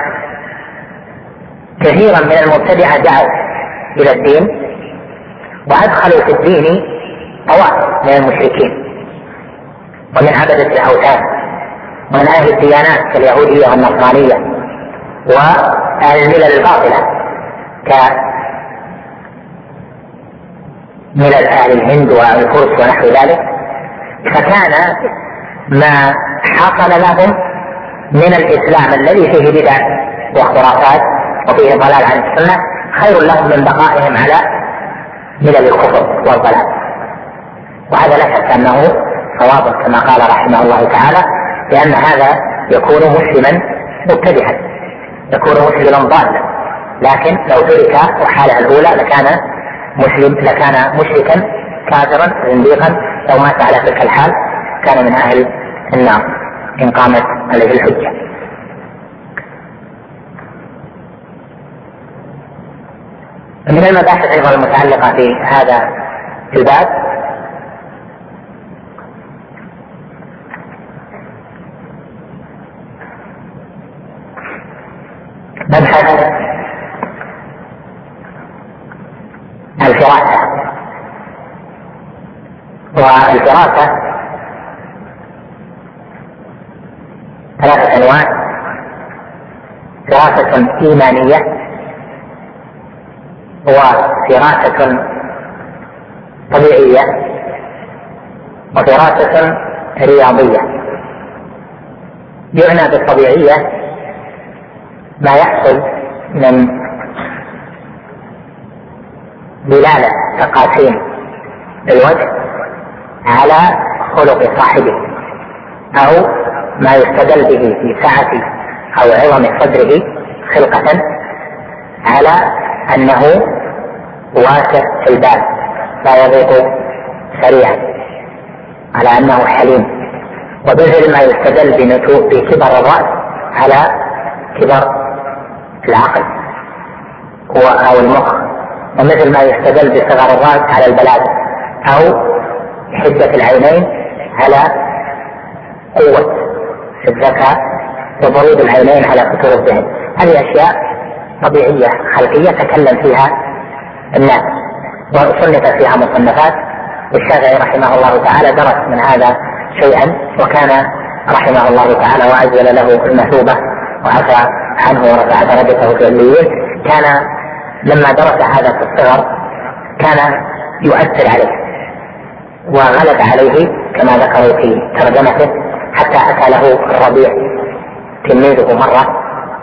كثيرا من المبتدعة دعوا إلى الدين وأدخلوا في الدين طوائف من المشركين ومن عبدة الأوثان ومن أهل الديانات كاليهودية والنصرانية وأهل الملل الباطلة كملل أهل الهند والفرس ونحو ذلك. فكان ما حصل لهم من الإسلام الذي فيه بدع وخرافات وفيه ضلال عن السنة خير لهم من بقائهم على ملل الكفر والضلال. وهذا لا شك أنه صواب كما قال رحمه الله تعالى، لأن هذا يكون مسلما مبتدعا، يكون مسلما ضالا، لكن لو ترك الحالة الأولى لكان مشركا كافرا زنديقا، لو مات على تلك الحال كان من أهل النار إن قامت عليه الحجة. من المباحث أيضا المتعلقة في هذا الباب مبحث الفراسة. والفراسة ثلاثة أنواع: فراسة إيمانية، وفراسة طبيعية، وفراسة رياضية. يعنى بالطبيعية ما يحصل من دلالة تقاسيم الوجه على خلق صاحبه، أو ما يستدل به في سعة أو عظم صدره خلقة على أنه واسع في البال لا يضيق سريعا، على أنه حليم. وبذل ما يستدل بكبر الرأس على كبر العقل أو المخ، ومثل ما يستدل بصغر الرأس على البلاد، أو حدة العينين على قوة الذكاء، وبرود العينين على فتور الذهن. هذه أشياء طبيعية خلقية تكلم فيها الناس وصنف فيها مصنفات، والشافعي رحمه الله تعالى درس من هذا شيئا، وكان رحمه الله تعالى وعجل له المثوبة وعفى عنه ورفع درجته في الليل. كان لما درس هذا في الصغر كان يؤثر عليه وغلب عليه كما ذكروا في ترجمته، حتى أتى له الربيع تلميذه مرة،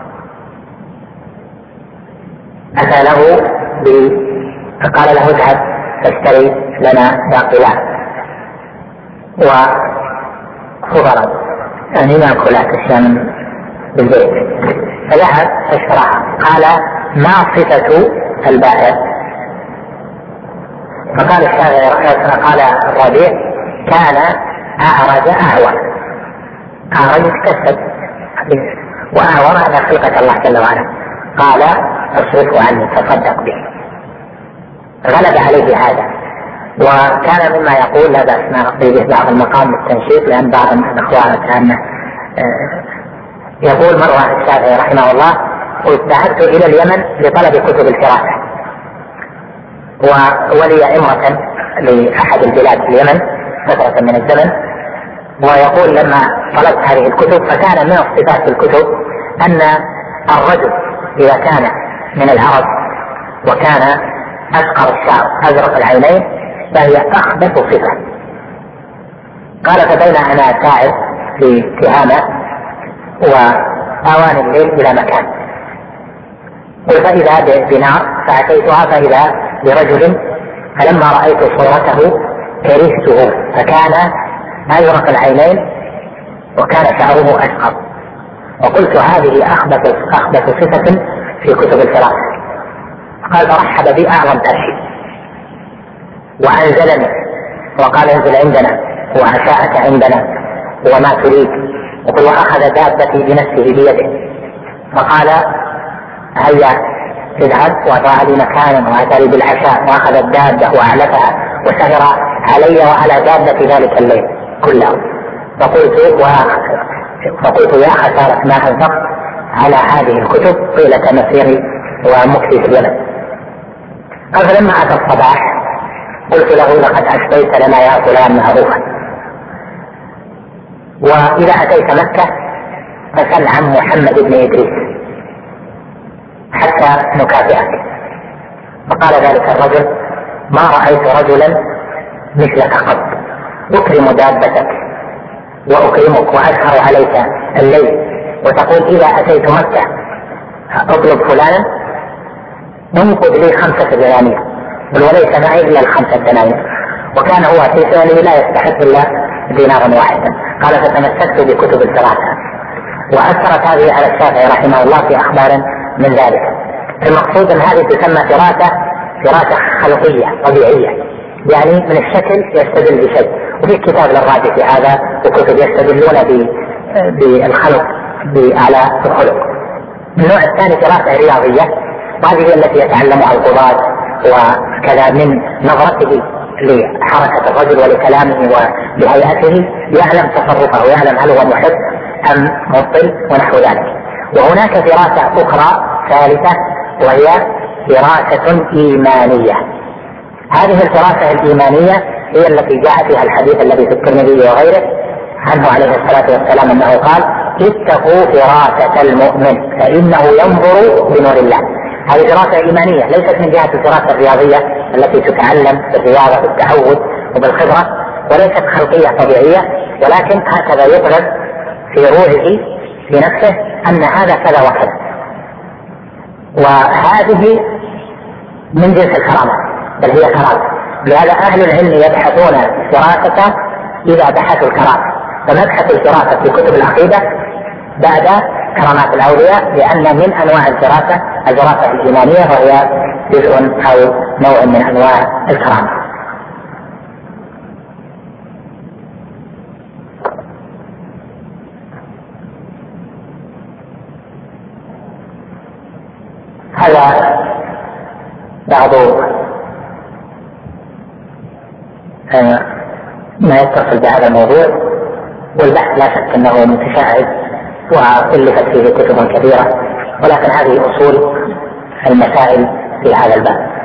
أتى له فقال له اذهب فاشتري لنا باقلات وخضرا، يعني مأكولات أشياء بالبيت. فذهب فاشتراها. قال: ما صفة البائع؟ فقال الشافعي قال الربيع: كان أعرج أعور. أعرج تكسب وأعور على خلقة الله جل وعلا. قال: اصرفه عني تصدق به. غلب عليه هذا، وكان مما يقول لا بأس نقضي به بعض المقام للتنشيط، لأن بعض الأخوان كان يقول مرة الشافعي رحمه الله: ذهبت إلى اليمن لطلب كتب الفراسة، ولي إمرة لأحد البلاد في اليمن فترة من الزمن، ويقول لما طلبت هذه الكتب فكان من الصفات الكتب أن الرجل إذا كان من العرب وكان أشقر الشعر أزرق العينين فهي أخبث صفة. قال: فبين أنا سائر في تهامة وآوان الليل إلى مكان، فإذا بنار فأتيتها فإذا برجل، فلما رأيت صورته كرهته، فكان أزرق العينين وكان شعره أشقر، وقلت هذه أخبث صفة في كتب الفراسة. قال: فرحب بي أعظم ترحيب وأنزلني وقال: انزل عندنا وأشاءك عندنا وما تريد. وأخذ دابتي بنفسه بيده فقال: هيا اذهب، وأضاع لي مكانا وأتى لي بالعشاء، وأخذ الدابة وأعلفها وسهر علي وعلى دابة ذلك الليل كله. فقلت يا خسارة ما أنفقت على هذه الكتب طيلة مسيري ومكثي في اليمن. قال: فلما أتى الصباح قلت له: لقد أشفيت لنا يا فلان معروفا، وإذا أتيت مكة فسل عن محمد بن إدريس حتى نكافئك. فقال ذلك الرجل: ما رأيت رجلا مثلك قط، أكرم دابتك وأكرمك وأسهر عليك الليل، وتقول إذا أتيت مكة أطلب فلانا، انقذ لي 5 دنانير وليس معي الا ال5 دنانير، وكان هو في فعله لا يستحق الا دينارا واحدا. قال فتمسكت بكتب الفراسة، واثرت هذه على الشافعي رحمه الله في اخبار من ذلك. المقصود ان هذه تسمى فراسة خلقية طبيعية، يعني من الشكل يستدل بشيء، وفي كتاب للراجح في هذا وكتب يستدلون بالخلق على الخلق. النوع الثاني فراسة رياضية، وهذه التي يتعلمها القضاة وكذا من نظرته لحركة الرجل ولكلامه ولهيئته، يعلم تصرفه ويعلم هل هو محب أم مبطل ونحو ذلك. وهناك فراسة أخرى ثالثة وهي فراسة إيمانية. هذه الفراسة الإيمانية هي التي جاء فيها الحديث الذي في الترمذي وغيره عنه عليه الصلاة والسلام أنه قال: اتقوا فراسة المؤمن فإنه ينظر بنور الله. هذه فراسة إيمانية ليست من جهة الفراسة الرياضية التي تتعلم بالرياضة بالتعود وبالخبرة، وليست خلقية طبيعية، ولكن هكذا يطلب في روحه في نفسه أن هذا كذا وكذا. وهذه من جنس الكرامة، بل هي كرامة. لهذا أهل العلم يبحثون فراسة إذا بحثوا الكرامة، فمبحث الفراسة في كتب العقيدة بعد كرامات الأولياء، لأن من أنواع الفراسة الإيمانية، وهي جزء أو نوع من أنواع الكرامة. هذا بعض ما يتصل بهذا الموضوع، والبحث لا شك أنه متشعب وألفت فيه كتب كثيرة، ولكن هذه أصول المسائل في هذا الباب.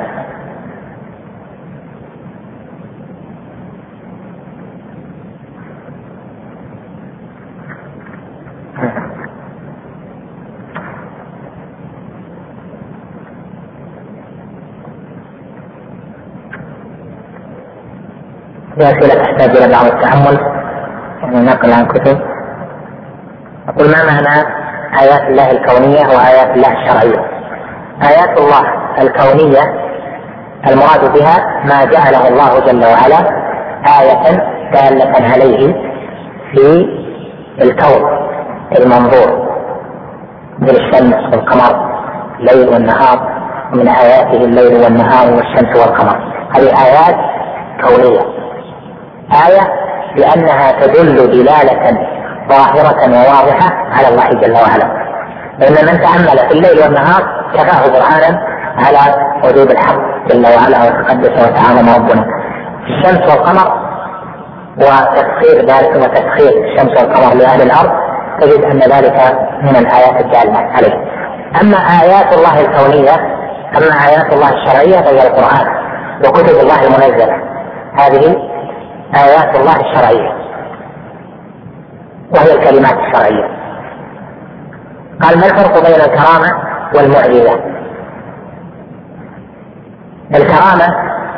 أسئلة تحتاج إلى بعض التأمل، يعني نقل عن كتب. أقول: ما معنى آيات الله الكونية وآيات الله الشرعية؟ آيات الله الكونية المراد بها ما جعله الله جل وعلا آية دالة عليه في الكون المنظور، مثل الشمس والقمر، الليل والنهار، ومن آياته الليل والنهار والشمس والقمر. هذه آيات كونية. آية لأنها تدل دلالة ظاهرة وواضحة على الله جل وعلا، لأن من تأمل في الليل والنهار كفاه برهانا على وجود الحق جل وعلا وتقدس وتعالى ربنا. الشمس والقمر وتسخير ذلك وتسخير الشمس والقمر لأهل الأرض، تجد أن ذلك من الآيات الدالة عليه. أما آيات الله الكونية، أما آيات الله الشرعية فهي القرآن وكتب الله المنزلة، هذه آيات الله الشرعية وهي الكلمات الشرعية. قال: ما الفرق بين الكرامة والمعجزة؟ الكرامة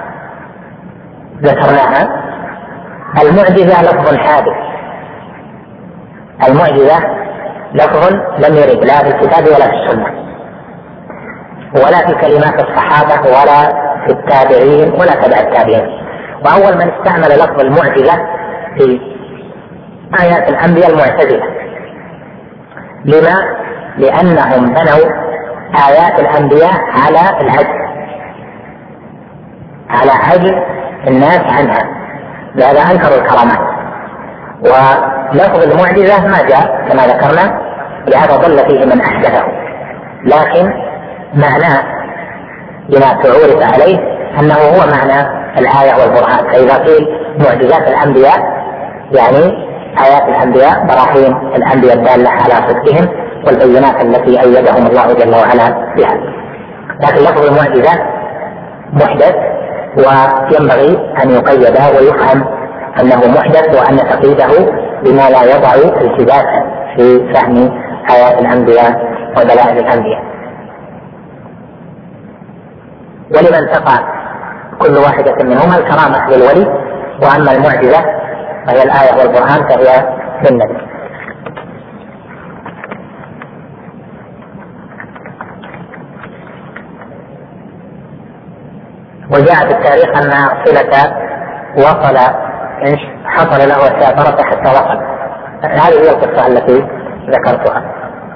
ذكرناها، المعجزة لفظ حادث، المعجزة لفظ لم يرد لا في الكتاب ولا في السنة ولا في كلمات الصحابة ولا في التابعين ولا تبع التابعين. وأول من استعمل لفظ المعجزة في آيات الأنبياء المعتزلة. لما؟ لأنهم بنوا آيات الأنبياء على العجز، على عجز الناس عنها، لهذا أنكروا الكرامات. ولفظ المعجزة ما جاء كما ذكرنا، لهذا ضل فيه من أحدثه، لكن معناه لما تعورف عليه أنه هو معنى الآية والبرهان. فإذا قيل معجزات الأنبياء يعني آيات الأنبياء، براهين الأنبياء الدالة على صدقهم والبينات التي أيدهم الله جل وعلا بها. لكن لفظ المعجزة محدث، وينبغي أن يقيد ويفهم أنه محدث، وأن تقييده بما لا يضع التباسا في فهم آيات الأنبياء ودلائل الأنبياء. ولمن تقع كل واحدة منهما الكرامة للولي، وأما المعجزة فهي الآية والبرهان فهي للنبي. وجاء في التاريخ أن صلة وصل حصل له وسافرت حتى وصل. هذه هي القصة التي ذكرتها.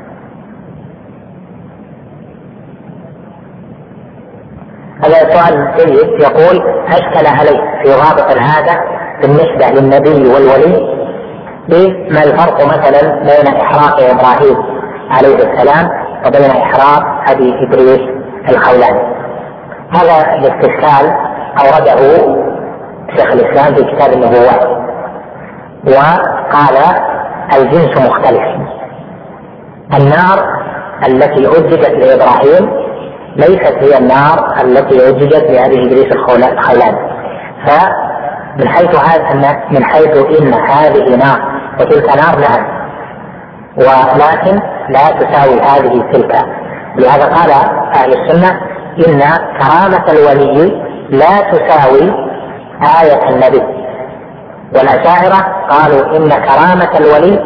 هذا سؤال جيد. يقول: أشكل علي في ضابط العادة بالنسبة للنبي والولي ما الفرق مثلا بين إحراق إبراهيم عليه السلام وبين إحراق أبي إدريس الخولاني؟ هذا الاستشكال أورده شيخ الإسلام في كتاب النبوات، وقال: الجنس مختلف. النار التي أججت لإبراهيم ليست هي النار التي أججت لأبي إدريس الخولاني. فمن حيث إن هذه نار وتلك نار، نعم، ولكن لا تساوي هذه تلك. لهذا قال أهل السنة: إن كرامة الولي لا تساوي آية النبي. والأشاعرة قالوا إن كرامة الولي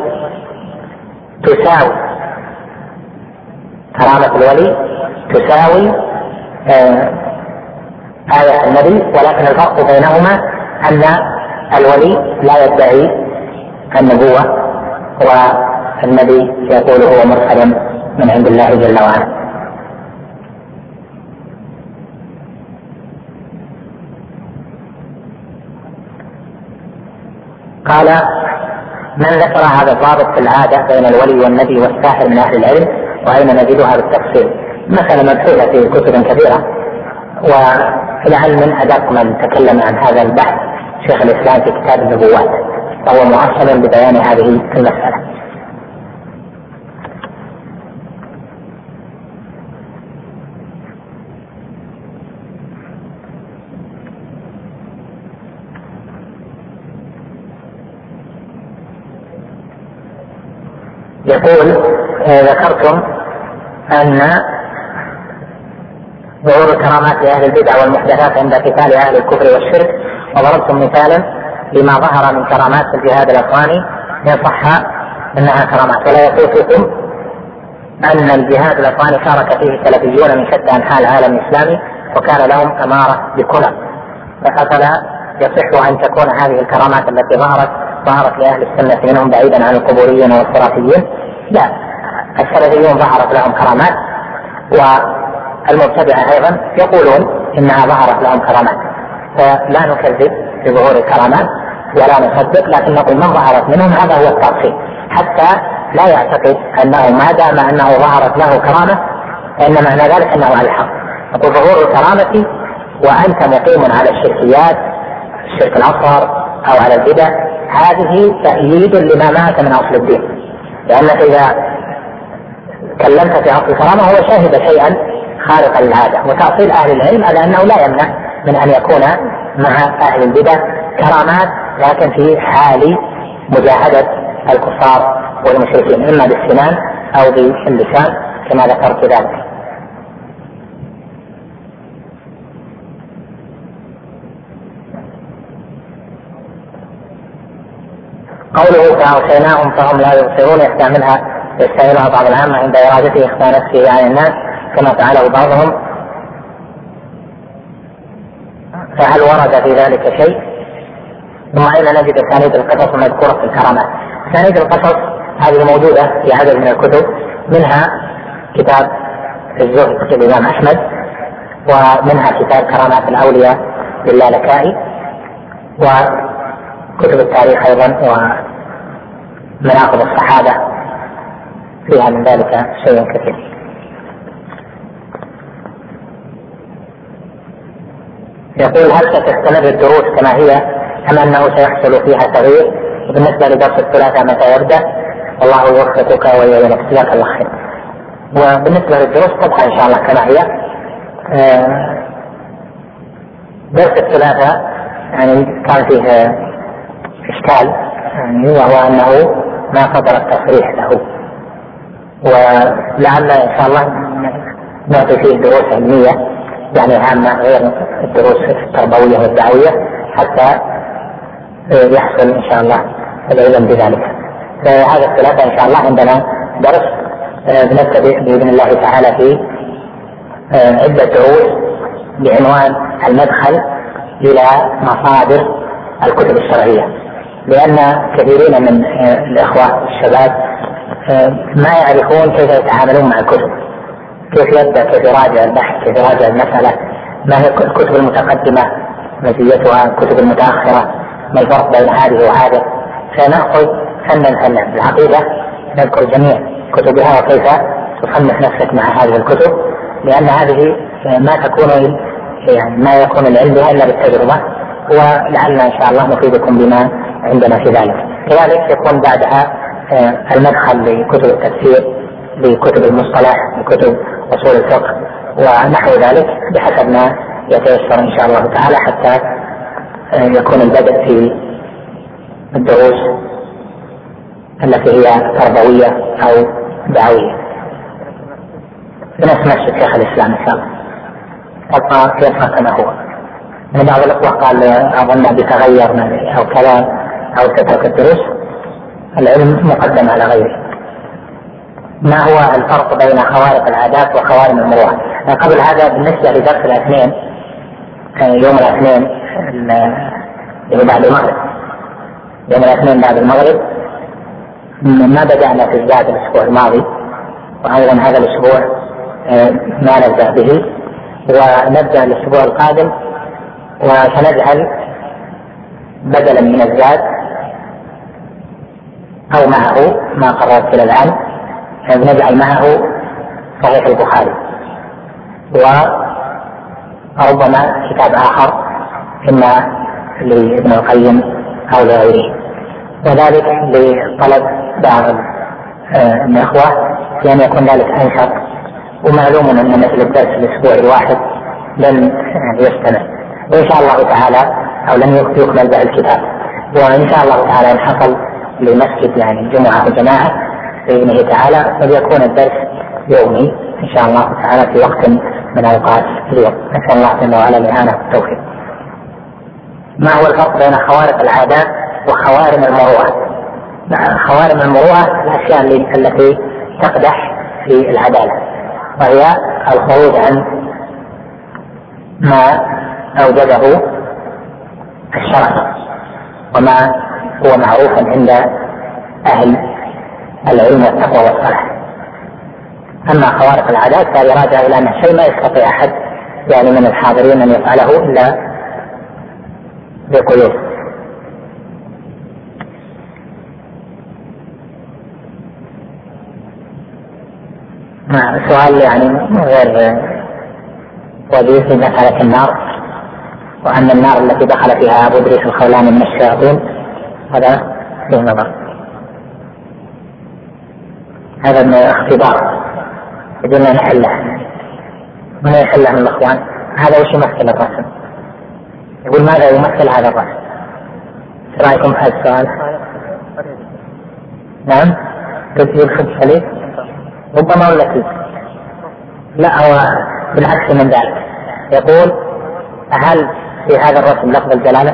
تساوي آية النبي، ولكن الفرق بينهما أن الولي لا يدعي النبوة والنبي يقول هو مرسل من عند الله جل وعلا. قال: من ذكر هذا الضابط في العادة بين الولي والنبي والساحر من أهل العلم، وأين نجدها بالتفصيل؟ مثلا مبحوثة في كتب كثيرة، ولعل من أدق من تكلم عن هذا البحث شيخ الإسلام في كتاب النبوات، وهو مؤصل ببيان هذه المسألة. يقول: ذكرتم أن ظهور كرامات أهل البدع والمحدثات عند قتال أهل الكفر والشرك، وضربتم مثالا لما ظهر من كرامات في الجهاد الأفغاني إن صح أنها كرامات، ولا يفوتكم أن الجهاد الأفغاني شارك فيه سلفيون من شتى أنحاء العالم الإسلامي وكان لهم أمارة بكلى، فلا يصح أن تكون هذه الكرامات التي ظهرت لأهل السنة منهم بعيدا عن القبوريين والخرافيين. لا، السلفيون ظهرت لهم كرامات، والمبتدعة أيضا يقولون إنها ظهرت لهم كرامات، فلا نكذب بظهور الكرامات ولا نصدق، لكن نقول من ظهرت منهم هذا هو التفصيل، حتى لا يعتقد أنه ما دام أنه ظهرت له كرامة فإن معنى ذلك أنه على الحق. نقول: ظهور الكرامة وأنت مقيم على الشركيات، الشرك الأصغر أو على البدع، هذه تأييد لما مات من أصل الدين، لأنك إذا كلمت في أصل الكرامة هو شاهد شيئا خارقا للعادة. وتأصيل أهل العلم على أنه لا يمنع من أن يكون مع أهل البدع كرامات، لكن في حال مجاهدة الكفار والمشركين إما بالسنان أو باللسان كما ذكرت ذلك. قوله: فأوصيناهم فهم لا يبصرون، يستعملها بعض العامة عند إرادته إخفاء نفسه عن الناس كما فعله بعضهم، فهل ورد في ذلك شيء؟ ثم أين نجد أسانيد القصص المذكورة في الكرامات؟ أسانيد القصص هذه موجودة في عدد من الكتب، منها كتاب الزهد للإمام أحمد، ومنها كتاب كرامات الأولياء للالكائي، وكتب التاريخ أيضا، ومناقب الصحابة فيها من ذلك شيء كثير. يقول: هل ستستمر الدروس كما هي أم أنه سيحصل فيها تغيير؟ وبالنسبة لدرس الثلاثاء متى يبدأ؟ والله يوفقك ويعينك، جزاك الله خير. وبالنسبة للدروس تبقى إن شاء الله كما هي. درس الثلاثاء يعني كان فيه إشكال، وهو أنه ما صدر التصريح له، ولعل إن شاء الله نعطي فيه دروس علمية يعني عامة غير الدروس التربوية والدعوية حتى يحصل إن شاء الله العلم بذلك. فهذا الثلاثة إن شاء الله عندنا درس بنبتدئ بإذن الله تعالى في عدة دروس بعنوان المدخل إلى مصادر الكتب الشرعية، لأن كثيرين من الإخوة الشباب ما يعرفون كيف يتعاملون مع الكتب، كيف يبدأ، كيف يراجع البحث، كيف يراجع المسألة، ما هي الكتب المتقدمة مزيتها، الكتب المتأخرة، ما الفرق بين هذه وهذا. فنأخذ فنا العقيدة، نذكر جميع كتبها وكيف تصنف نفسك مع هذه الكتب، لأن هذه ما تكون يعني ما يكون العلم بها إلا بالتجربة، ولعلنا إن شاء الله نفيدكم بما عندنا في ذلك. كذلك يكون بعدها المدخل لكتب التفسير، لكتب المصطلح، لكتب أصول الفقه ونحو ذلك بحسب ما يتيسر إن شاء الله تعالى، حتى يكون البدء في الدروس التي هي تربوية أو دعوية بنفس مسجد شيخ الإسلام إن شاء الله، تبقى كيف كما هو. من بعض الأخوة قال أظن بتغير أو كذا أو تترك الدروس، العلم مقدم على غيره. ما هو الفرق بين خوارق العادات وخوارم المروءة؟ قبل هذا بالنسبة لدرس الاثنين، يوم الاثنين اللي بعد المغرب، يوم الاثنين بعد المغرب ما بدأنا في الزاد الأسبوع الماضي، وأيضا هذا الأسبوع ما نبدأ به، ونبدأ الأسبوع القادم وسنجعل بدلا من الزاد أو معه ما قررت إلى الآن، نجعل معه صحيح البخاري وربما كتاب آخر إما لابن القيم أو لغيره، وذلك لطلب بعض الإخوة لأن يكون ذلك أنشط. ومعلوم أن مثل الدرس الأسبوع الواحد لن يستمر، وإن شاء الله تعالى أو لن يقبل به الكتاب، وإن شاء الله تعالى إن حصل لمسجد يعني جمعة وجماعة بإذنه تعالى فليكون الدرس يومي إن شاء الله تعالى في وقت من أوقات اليوم. نسأل الله جل وعلا الإعانة والتوفيق. ما هو الفرق بين خوارق العادات وخوارم المروءة؟ خوارم المروءة الأشياء التي تقدح في العدالة، وهي الخروج عن ما أوجبه الشرع وما هو معروف عند أهل العلم والتقوى والصلاح. أما خوارق العادات فهي راجعة إلى أن شيء ما يستطيع أحد يعني من الحاضرين أن يفعله إلا بقيود. سؤال يعني غير وجيه في مسألة النار، وأن النار التي دخل فيها أبو إدريس الخولاني من الشياطين هذا فيه نظر، هذا من اختبار بدون نحله، من يحله من الأخوان. هذا وش يمثل الرسم؟ يقول ماذا يمثل هذا الرسم؟ ايش رايكم في هذا السؤال؟ نعم يدخل سليم ربما ولا فيه؟ لا، هو بالعكس من ذلك. يقول هل في هذا الرسم لفظ الجلالة؟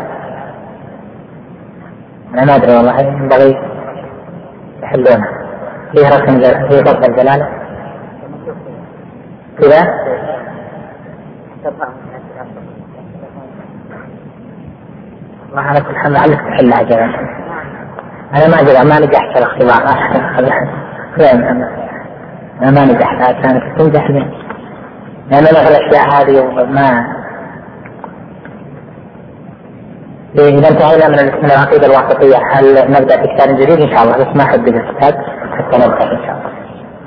أنا ما أدري والله، ينبغي يحلونه. فيه رسم فيه لفظ الجلالة كذا؟ الله على كل حال لعلك تحلها جلالة. أنا ما أدري، ما نجحت في الاختبار. أنا ما نجحت، كانت تنجح لي لأن مثل الأشياء هذه ما إذا انتهينا من العقيدة الواسطية هل نبدأ في كتاب جديد إن شاء الله؟ بس ما أحدد الكتاب حتى نبدأ إن شاء الله.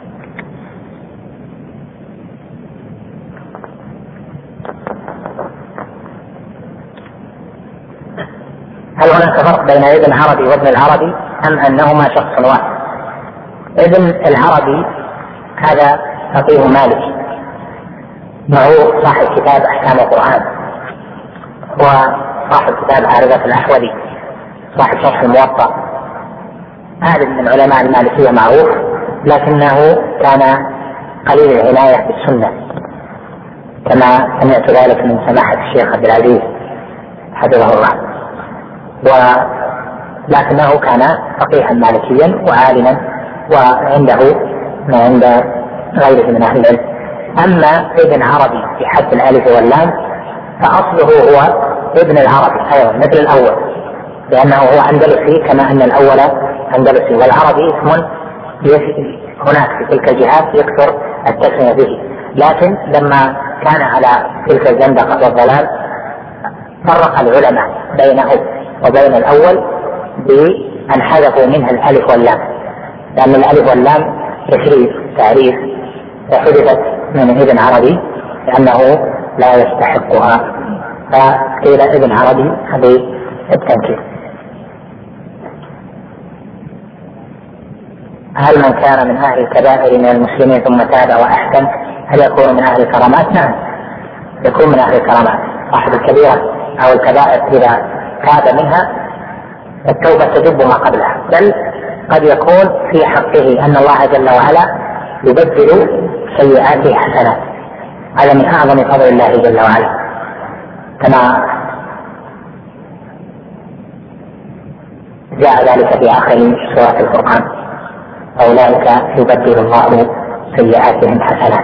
هل هناك فرق بين ابن عربي وابن العربي أم أنهما شخص واحد؟ ابن العربي هذا فقيه مالكي معه صاحب كتاب أحكام القرآن، وصاحب كتاب عارضة الأحوذي، صاحب شرح الموطأ، هذا من علماء المالكية معروف، لكنه كان قليل العناية بالسنة كما سمعت ذلك من سماحة الشيخ عبد العزيز حفظه الله، ولكنه كان فقيها مالكيا وعالما وعنده ما عند غيره من أهل العلم. أما ابن عربي في حد الألف واللام فأصله هو ابن العربي أيضا مثل الأول، لأنه هو أندلسي كما أن الأول أندلسي، والعربي اسم هناك في تلك الجهات يكثر التسمية به، لكن لما كان على تلك الزندقة والضلال فرق العلماء بينه وبين الأول بأن حذفوا منها الألف واللام، لأن الألف واللام تعريف وحذفت من ابن عربي لأنه لا يستحقها، فقيل ابن عربي بالتنكير. هل من كان من أهل الكبائر من المسلمين ثم تاب وأحسن هل يكون من أهل الكرامات؟ نعم يكون من أهل الكرامات. صاحب الكبيرة أو الكبائر إذا تاب منها التوبة تجب ما قبلها، بل قد يكون في حقه أن الله جل وعلا يبدل سيئاته حسنات، هذا من أعظم فضل الله جل وعلا، كما جاء ذلك في آخر سورة القرآن: أولئك يبدل الله سيئاتهم حسنات.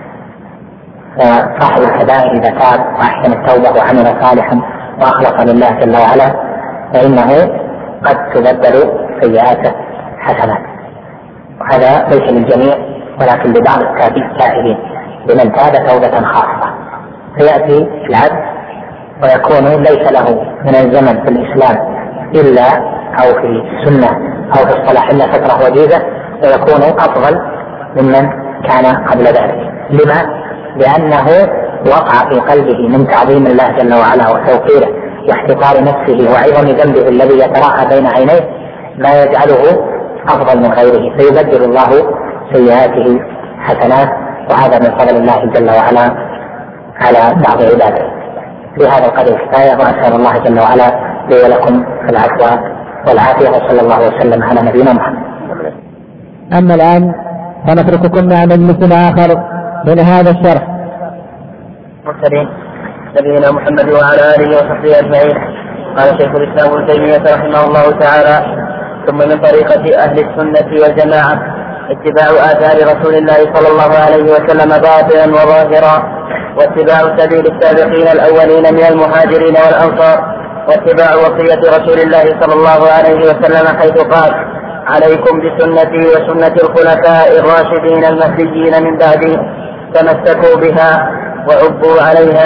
فصاحب الكبائر إذا تاب وأحسن التوبة وعمل صالحا وأخلص لله جل وعلا فإنه قد تبدل سيئاته حسنات، وهذا ليس للجميع ولكن لبعض التائبين لمن تاب توبة خاصة. فيأتي العبد ويكون ليس له من الزمن في الإسلام إلا أو في السنة أو في الصلاح إلا فترة وجيزة، ويكون أفضل ممن كان قبل ذلك. لما؟ لأنه وقع في قلبه من تعظيم الله جل وعلا وتوقيره واحتقار نفسه وعظم ذنبه الذي يتراءى بين عينيه ما يجعله أفضل من غيره، فيبدل الله سيئاته حسنات، وهذا من فضل الله جل وعلا على بعض عباده. بهذا القدر كفاية، وأسأل الله جل وعلا لي ولكم العفو والعافية، وصلى الله وسلم على نبينا محمد. أما الآن فنترككم مع مجلس آخر من هذا الشرح. مرسلين نبينا محمد وعلى آله وصحبه أجمعين. قال شيخ الإسلام ابن تيمية رحمه الله تعالى: ثم من طريقة أهل السنة والجماعة اتباع آثار رسول الله صلى الله عليه وسلم باطنا وظاهرا، واتباع سبيل السابقين الأولين من المهاجرين والأنصار، واتباع وصية رسول الله صلى الله عليه وسلم حيث قال: عليكم بسنتي وسنة الخلفاء الراشدين المهديين من بعدي، تمسكوا بها وعضوا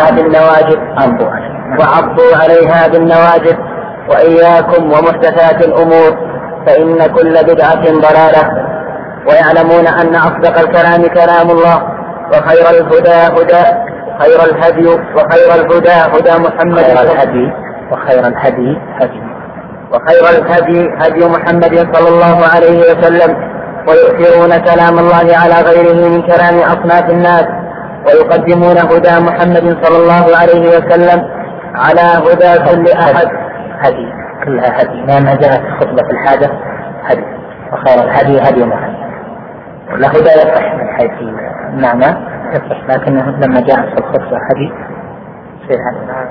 عليها بالنواجذ وإياكم ومحدثات الأمور فإن كل بدعة ضلالة. ويعلمون أن أصدق الكلام كلام الله، وخير الهدى هدي محمد صلى الله عليه وسلم، ويؤثرون كلام الله على غيره من كلام أصناف الناس، ويقدمون هدى محمد صلى الله عليه وسلم على هدى كل أحد. هدي كلها هدي، لأنها جاءت خطبة الحاجة هدي، وخير الهدي هدي محمد. الهدى يصح من حيث المعنى يصح، لكنه لما جاءت في الخطبة هدي يصير هدي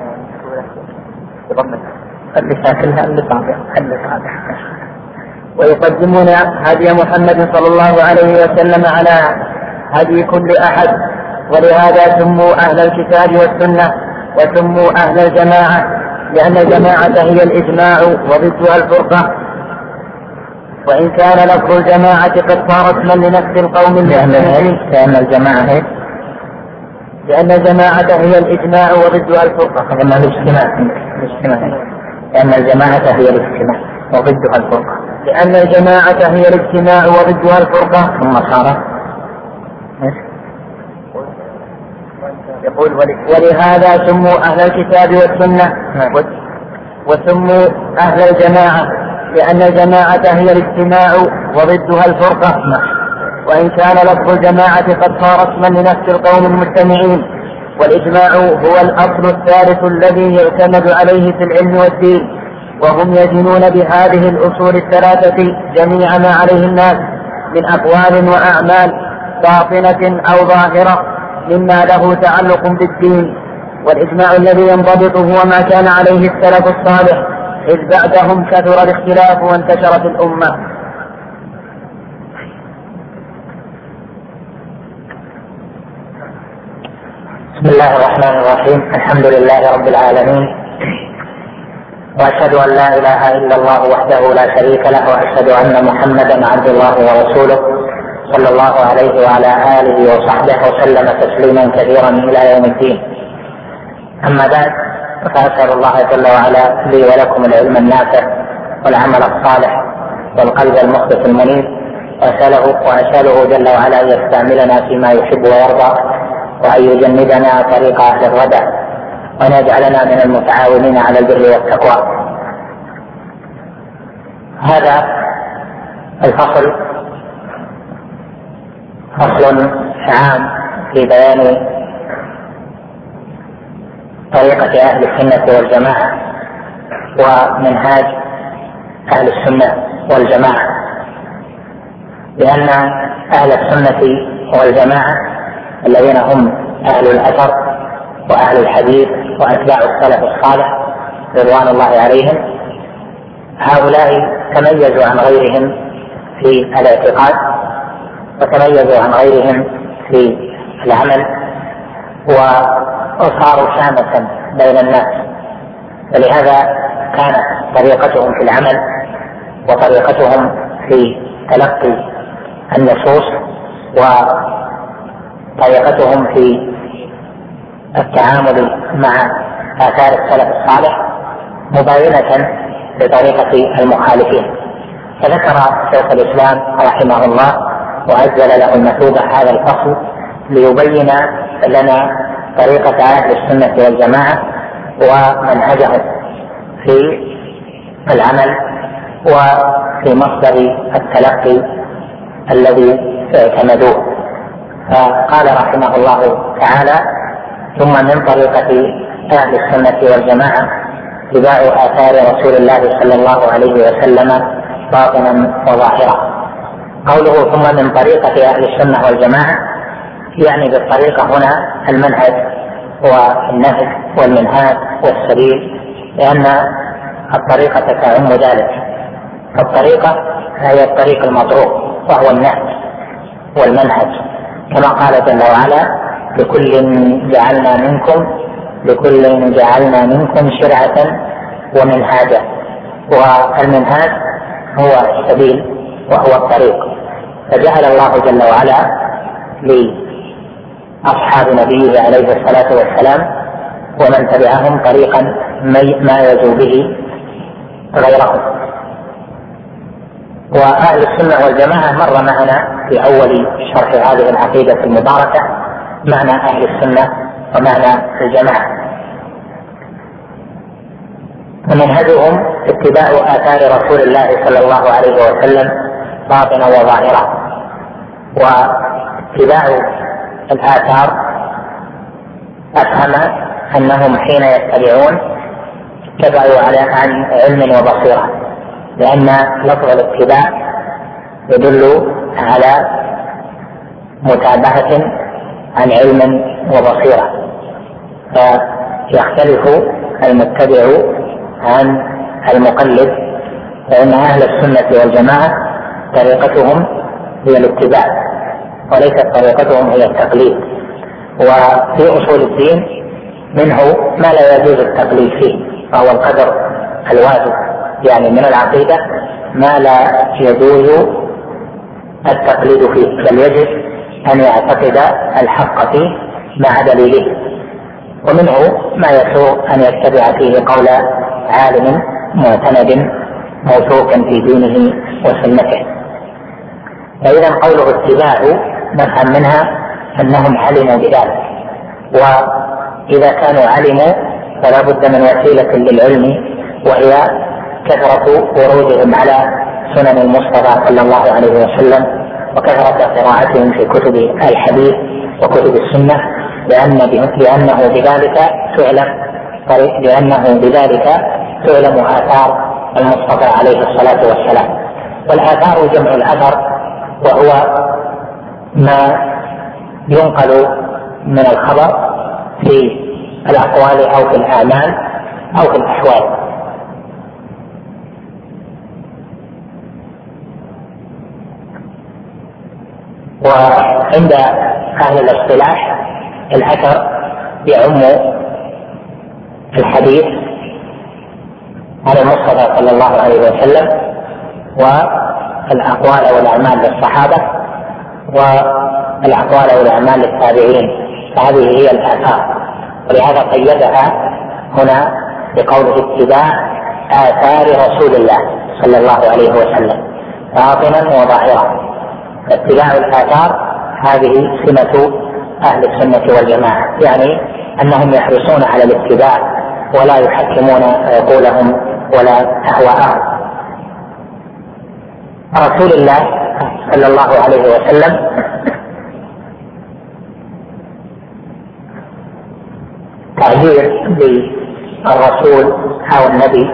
اللي كلها اللي صادح. ويقدمون هدي محمد صلى الله عليه وسلم على هدي كل أحد، ولهذا سموا أهل الكتاب والسنة وسموا أهل الجماعة، لأن الجماعة هي الإجماع وضدها الفرقة، وإن كان لفظ الجماعة قد صار اسما لنفس القوم لأن الجماعة هي الإجماع وضدها الفرقة. لأن الجماعة هي الاجتماع وضدها الفرقة. لأن الجماعة هي الاجتماع وضدها الفرقة. ثم صار يقول: ولهذا سموا أهل الكتاب والسنة وسموا أهل الجماعة، لأن الجماعة هي الاجتماع وضدها الفرقة، وإن كان لفظ الجماعة قد صار اسما لنفس القوم المجتمعين، والإجماع هو الأصل الثالث الذي يعتمد عليه في العلم والدين، وهم يدينون بهذه الأصول الثلاثة جميع ما عليه الناس من أقوال وأعمال باطنة أو ظاهرة مما له تعلق بالدين. والإجماع الذي ينضبط هو ما كان عليه السلف الصالح، إذ بعدهم كثر الاختلاف وانتشرت الأمة. بسم بسم الله الرحمن الرحيم. الحمد لله رب العالمين، واشهد ان لا اله الا الله وحده لا شريك له، واشهد ان محمدا عبد الله ورسوله صلى الله عليه وعلى اله وصحبه وسلم تسليما كثيرا الى يوم الدين. اما بعد، فاسال الله جل وعلا لي ولكم العلم النافع والعمل الصالح والقلب المخبت المنيب، واساله جل وعلا ان يستعملنا فيما يحب ويرضى، وأن يجنبنا طريق أهل الردى، وأن يجعلنا من المتعاونين على البر والتقوى. هذا الفصل فصل عام في بيان طريقة أهل السنة والجماعة ومنهاج أهل السنة والجماعة، لأن أهل السنة والجماعة الذين هم أهل الأثر وأهل الحديث وأتباع السلف الصالح رضوان الله عليهم، هؤلاء تميزوا عن غيرهم في الاعتقاد، وتميزوا عن غيرهم في العمل، وصاروا شامة بين الناس. ولهذا كانت طريقتهم في العمل وطريقتهم في تلقي النصوص وطريقتهم في التعامل مع آثار السلف الصالح مباينة لطريقة المخالفين. فذكر شيخ الإسلام رحمه الله وأجل له المثوبة هذا الفصل ليبين لنا طريقة أهل السنة والجماعة ومنهجهم في العمل وفي مصدر التلقي الذي اعتمدوه. فقال رحمه الله تعالى: ثم من طريقة أهل السنة والجماعة اتباع آثار رسول الله صلى الله عليه وسلم باطنا وظاهرا. قوله ثم من طريقة أهل السنة والجماعة يعني بالطريقة هنا المنهج والنهج والمنهاج والسبيل، لأن الطريقة تعم ذلك. الطريقة هي الطريق المطروق وهو النهج والمنهج، كما قال جل وعلا: لكل جعلنا منكم شرعة ومنهاجا. والمنهاج هو السبيل وهو الطريق، فجعل الله جل وعلا لأصحاب نبيه عليه الصلاة والسلام ومن تبعهم طريقا ما يزو به غيرهم. وأهل السنة والجماعة مر معنا في أول شرح هذه العقيدة المباركة معنى أهل السنة ومعنى الجماعة. ومنهجهم اتباع آثار رسول الله صلى الله عليه وسلم باطنا وظاهرا. واتباع الآثار أفهم أنهم حين يتبعون اتبعوا عن علم وبصيرة، لأن لفظ الاتباع يدل على متابعة عن علم وبصيرة، فيختلف المتبع عن المقلد، فإن أهل السنة والجماعة طريقتهم هي الاتباع وليست طريقتهم هي التقليد. وفي أصول الدين منه ما لا يجوز التقليد فيه، فهو القدر الواجب، يعني من العقيدة ما لا يجوز التقليد فيه، بل يجب أن يعتقد الحق فيه مع دليله. ومنه ما يسوء أن يتبع فيه قول عالم معتمد موثوق في دينه وسنته. فإذا قوله اتباع نفهم منها أنهم علموا بذلك، وإذا كانوا علموا فلا بد من وسيلة للعلم، وهي كثرة ورودهم على سنن المصطفى صلى الله عليه وسلم وكثرة قراءتهم في كتب الحديث وكتب السنة، لأنه بذلك تعلم آثار المصطفى عليه الصلاة والسلام. والآثار جمع الأثر، وهو ما ينقل من الخبر في الأقوال أو في الأعمال أو في الأحوال. وعند أهل الاصطلاح الأثر يعم الحديث عن المصطفى صلى الله عليه وسلم والأقوال والأعمال للصحابة والأقوال والأعمال للتابعين، فهذه هي الآثار، ولهذا قيدها هنا بقوله اتباع آثار رسول الله صلى الله عليه وسلم باطنا وظاهرا. اتباع الآثار هذه سمة أهل السنة والجماعة، يعني أنهم يحرصون على الاتباع ولا يحكمون عقولهم ولا أهواءهم. رسول الله صلى الله عليه وسلم تعبير بالرسول أو النبي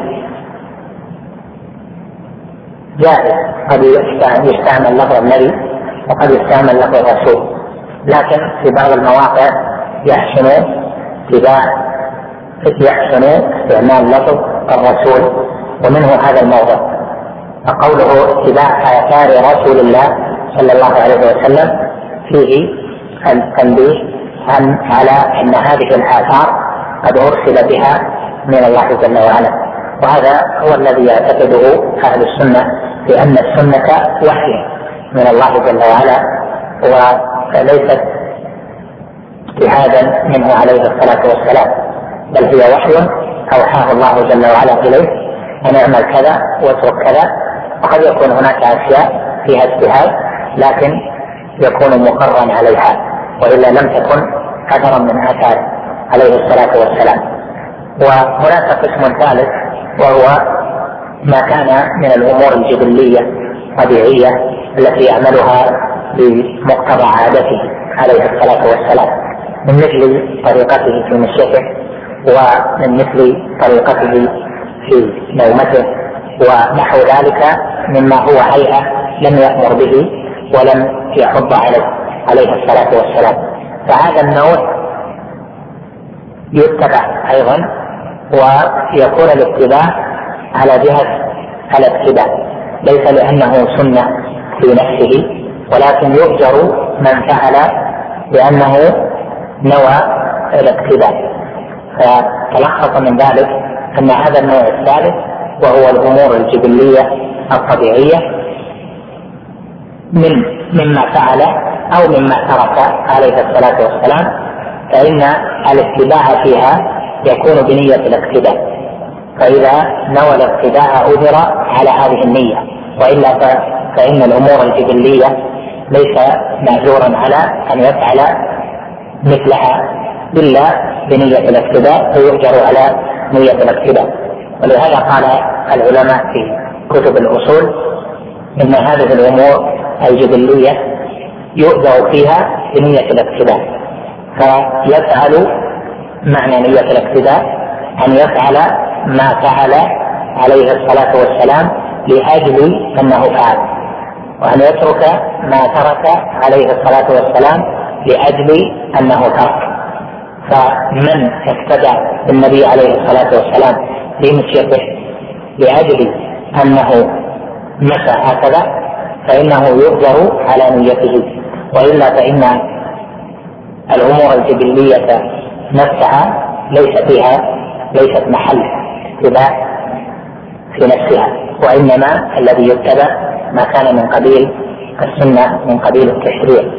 جائز، قد يستعمل لفظ النبي وقد يستعمل لفظ الرسول، لكن في بعض المواقع يحسن استعمال لفظ الرسول، ومنه هذا الموضع. فقوله اتباع آثار رسول الله صلى الله عليه وسلم فيه التنبيه على أن هذه الآثار قد أرسل بها من الله جل وعلا، وهذا هو الذي يعتقده أهل السنة، بأن السنة وحي من الله جل وعلا وليست اجتهادا منه عليه الصلاة والسلام، بل هي وحي أوحاه الله جل وعلا إليه أن اعمل كذا واترك كذا. وقد يكون هناك أشياء فيها اجتهاد لكن يكون مقرا عليها، وإلا لم تكن أثرا من آثاره عليه الصلاة والسلام. وهناك قسم ثالث وهو ما كان من الأمور الجبلية الطبيعية التي يعملها بمقتضى عادته عليه الصلاة والسلام، من مثل طريقته في مشيته، ومن مثل طريقته في نومته، ونحو ذلك مما هو هيئة لم يأمر به ولم يحض عليه الصلاة والسلام. فهذا النوع يتبع أيضا، ويكون الاتباع على جهة الاتباع، ليس لأنه سنة في نفسه، ولكن يؤجر من فعل لأنه نوى الاتباع. فتلخص من ذلك أن هذا النوع الثالث وهو الأمور الجبلية الطبيعية مما فعل أو مما ترك عليه الصلاة والسلام، فإن الاتباع فيها يكون بنية الاقتداء، فإذا نوى الاقتداء أجر على هذه النية، وإلا فإن الأمور الجبلية ليس مأجورا على أن يفعل مثلها إلا بنية الاقتداء، فيؤجر على نية الاقتداء. ولهذا قال العلماء في كتب الأصول إن هذه الأمور الجبلية يؤجر فيها بنية الاقتداء، فيفعل معنى نية الاقتداء أن يفعل ما فعل عليه الصلاة والسلام لأجل أنه فعل، وأن يترك ما ترك عليه الصلاة والسلام لأجل أنه ترك. فمن اقتدى بالنبي عليه الصلاة والسلام في مشيته لأجل أنه مشى هكذا فإنه يؤجر على نيته، وإلا فإن الأمور الجبلية نفسها ليست محل اتباع في نفسها، وإنما الذي يتبع ما كان من قبيل السنة من قبيل التشريع.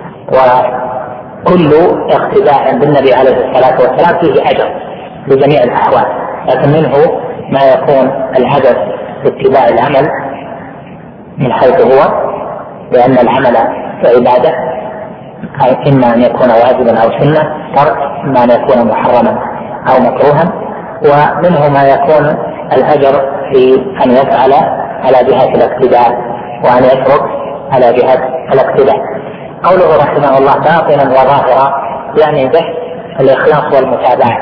وكل اقتداء بالنبي عليه الصلاة والسلام فيه أجر بجميع الأحوال، لكن منه ما يكون الهدف في اتباع العمل من حيث هو، لأن العمل عبادة، إما أن يكون واجبا أو سنة، ترك ما أن يكون محرما أو مكروها، ومنه ما يكون الأجر في أن يفعل على جهة الاقتداء وأن يترك على جهة الاقتداء. قوله رحمه الله باطنا وظاهرا يعني به الإخلاص والمتابعة،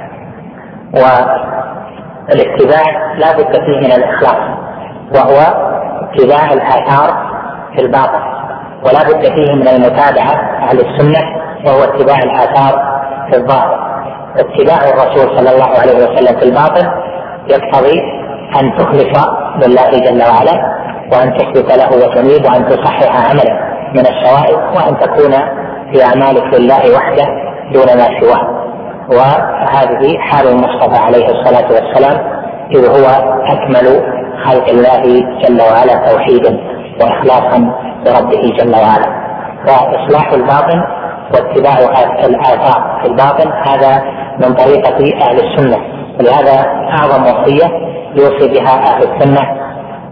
والاتباع لا بد فيه من الإخلاص، وهو اتباع الآثار في الباطن، ولا بد فيه من المتابعة أهل السنة وهو اتباع الآثار في الظاهر. اتباع الرسول صلى الله عليه وسلم في الباطن يقتضي أن تخلص لله جل وعلا، وأن تثبت له وتنيب، وأن تصحح عملا من الشوائب، وأن تكون في أعمالك لله وحده دون ما سواه. وهذه حال المصطفى عليه الصلاة والسلام إذ هو أكمل خلق الله جل وعلا توحيدا وإخلاصا لربه جل وعلا. وإصلاح الباطن واتباع الآثار في الباطن هذا من طريقة أهل السنة، ولهذا أعظم وصية يوصي بها أهل السنة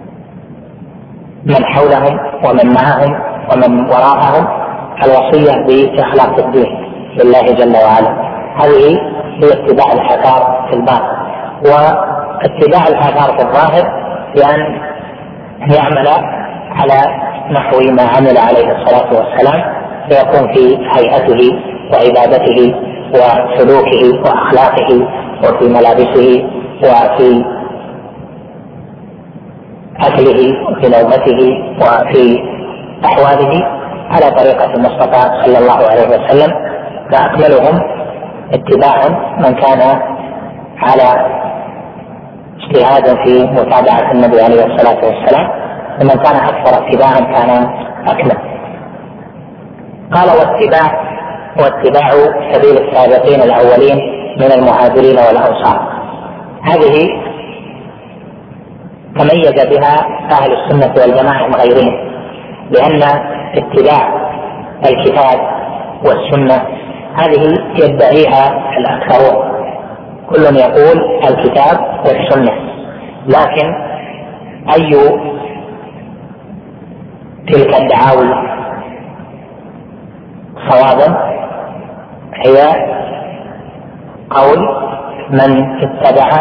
من حولهم ومن معهم ومن وراءهم الوصية بإخلاص الدين لله جل وعلا. هذه هي اتباع الآثار في الباطن، واتباع الآثار في الظاهر بأن يعمل على نحو ما عمل عليه الصلاة والسلام، فيكون في هيئته وعبادته وسلوكه وأخلاقه وفي ملابسه وفي أكله وفي نومته وفي أحواله على طريقة المصطفى صلى الله عليه وسلم. فأكملهم اتباعا من كان على اجتهادا في متابعة النبي عليه الصلاة والسلام، ومن كان أكثر اتباعا كان أكمل. قال واتباع سبيل السابقين الأولين من المهاجرين والأنصار. هذه تميز بها أهل السنة والجماعة من غيرهم، لأن اتباع الكتاب والسنة هذه يدعيها الأكثرون، كل يقول الكتاب والسنة، لكن أي تلك الدعاوي صوابا هي قول من اتبع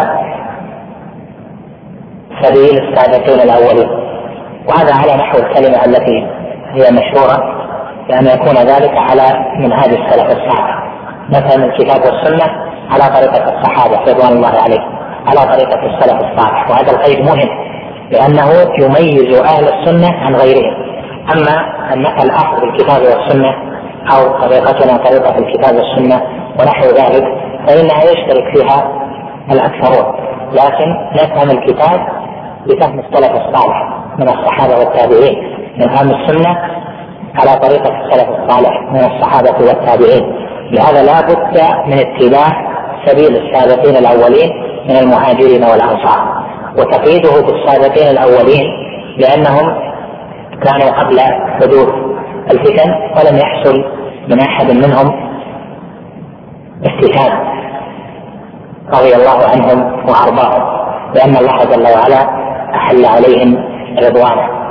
سبيل السابقين الأولين، وهذا على نحو الكلمة التي هي مشهورة، لأن يكون ذلك على منهاج السلف الصالح، مثلا الكتاب والسنة على طريقة الصحابة رضوان الله عليهم، على طريقة السلف الصالح. وهذا القيد مهم لأنه يميز أهل السنة عن غيرهم. أما الأخذ بالكتاب والسنة أو طريقتنا طريقة الكتاب والسنة ونحو ذلك فإنها يشترك فيها الأكثرون، لكن نفهم الكتاب بفهم السلف الصالح من الصحابة والتابعين، نفهم السنة على طريقة السلف الصالح من الصحابة والتابعين. لهذا لا بد من اتباع سبيل السابقين الأولين من المهاجرين والأنصار، وتقييده بالسابقين الأولين لأنهم كانوا قبل حدوث الفتن ولم يحصل من أحد منهم افتتان رضي الله عنهم وأرضاهم، لأن الله جل وعلا أحل عليهم رضوانه،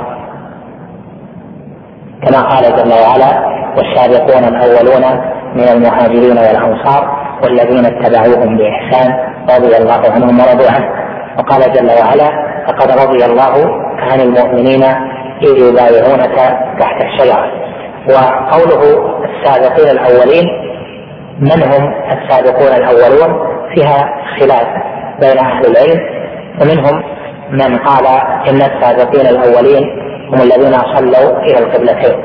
كما قال جل وعلا والسابقون الأولون من المهاجرين والأنصار والذين اتبعوهم بإحسان رضي الله عنهم ورضوا عنه. وقال جل وعلا فقد رضي الله عن المؤمنين إذ يبايعونك تحت الشجرة. وقوله السابقين الأولين، من هم السابقون الأولون؟ فيها خلاف بين أهل العلم، ومنهم من قال إن السابقين الأولين هم الذين صلوا إلى القبلتين،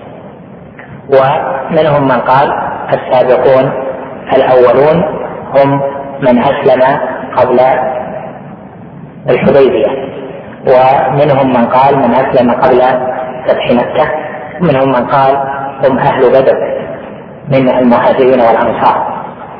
ومنهم من قال السابقون الأولون هم من أسلم قبل الحديبية، ومنهم من قال من أسلم قبل فتح مكة، ومنهم من قال هم أهل بدر من المهاجرين والأنصار.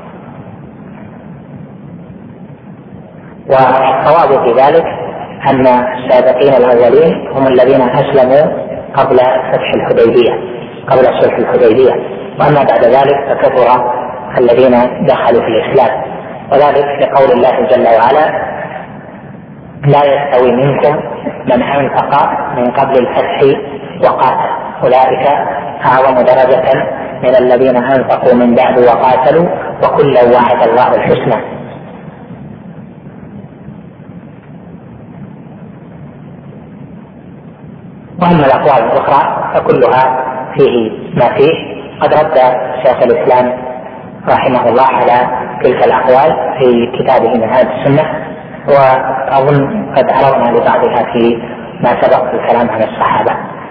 والصواب في ذلك أن السابقين الأولين هم الذين أسلموا قبل فتح الحديبية، قبل صلح الحديبية، وأما بعد ذلك فكثر الذين دخلوا في الإسلام، وذلك لقول الله جل وعلا لا يستوي منكم من أنفق من قبل الفتح وقاتل أولئك أعظم درجة من الذين أنفقوا من بعد وقاتلوا وكلا وعد الله الحسنى. وأما الأقوال الأخرى فكلها فيه ما فيه. قد رد شيخ الإسلام رحمه الله على تلك الأقوال في كتابه منهاج السنة، وأظن قد عرضنا لبعضها في ما سبق في الكلام عن الصحابة.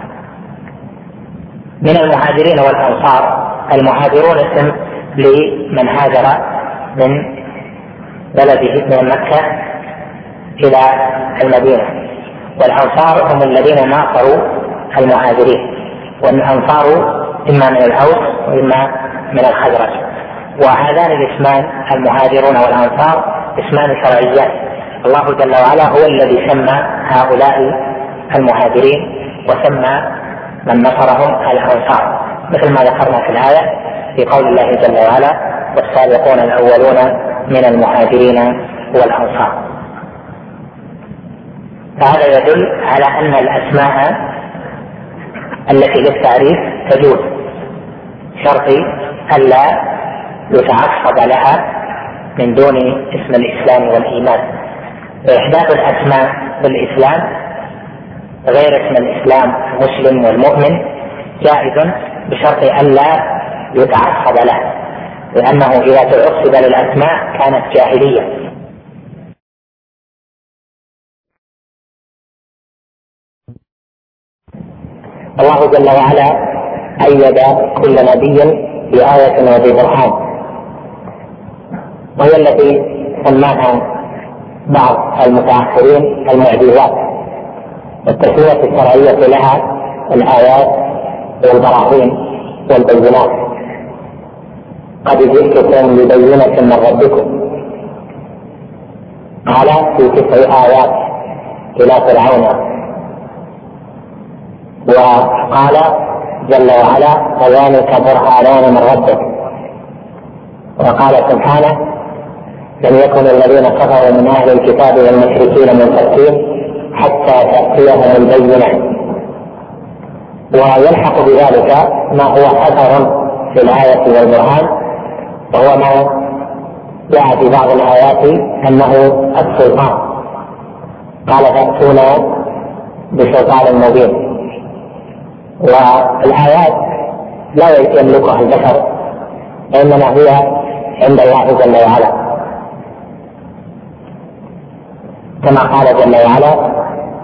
من المهاجرين والأنصار، المهاجرون اسم لمن هاجر من بلده من مكة إلى المدينة، والأنصار هم الذين ناصروا المهاجرين، والأنصار إما من الأوس وإما من الخزرج. وهذان الاسمان المهاجرون والأنصار اسمان شرعيان، الله جل وعلا هو الذي سمى هؤلاء المهاجرين وسمى من نصرهم الأنصار، مثل ما ذكرنا في الآية في قول الله جل وعلا والسابقون الأولون من المهاجرين والأنصار. فهذا يدل على أن الأسماء التي للتعريف تجوز، شرط ألا يتعصب لها من دون اسم الإسلام والإيمان. وإحداث الأسماء بالإسلام غير اسم الإسلام المسلم والمؤمن جائز بشرط ألا يتعصب له، لأنه إذا تعصب للأسماء كانت جاهلية. الله جل وعلا أيد كل نبي بآية وببرهان، وهي التي سماها بعض المتأخرين المعجزات، والتسمية الشرعية لها الآيات والبراهين والبينات. قد جئتكم ببينة من ربكم، قال في 9 آيات إلى فرعون، وقال جل وعلا فذلك برهانان من ربك، وقال سبحانه لم يكن الذين كفروا من أهل الكتاب والمشركين منفكين حتى تأتيهم البينة. ويلحق بذلك ما هو أثر في الآية والبرهان، وهو ما جاء في بعض الآيات أنه السلطان، قال فأتونا بسلطان مبين. والآيات لا يملكها البشر، إنما هي عند الله جل وعلا، كما قال جل وعلا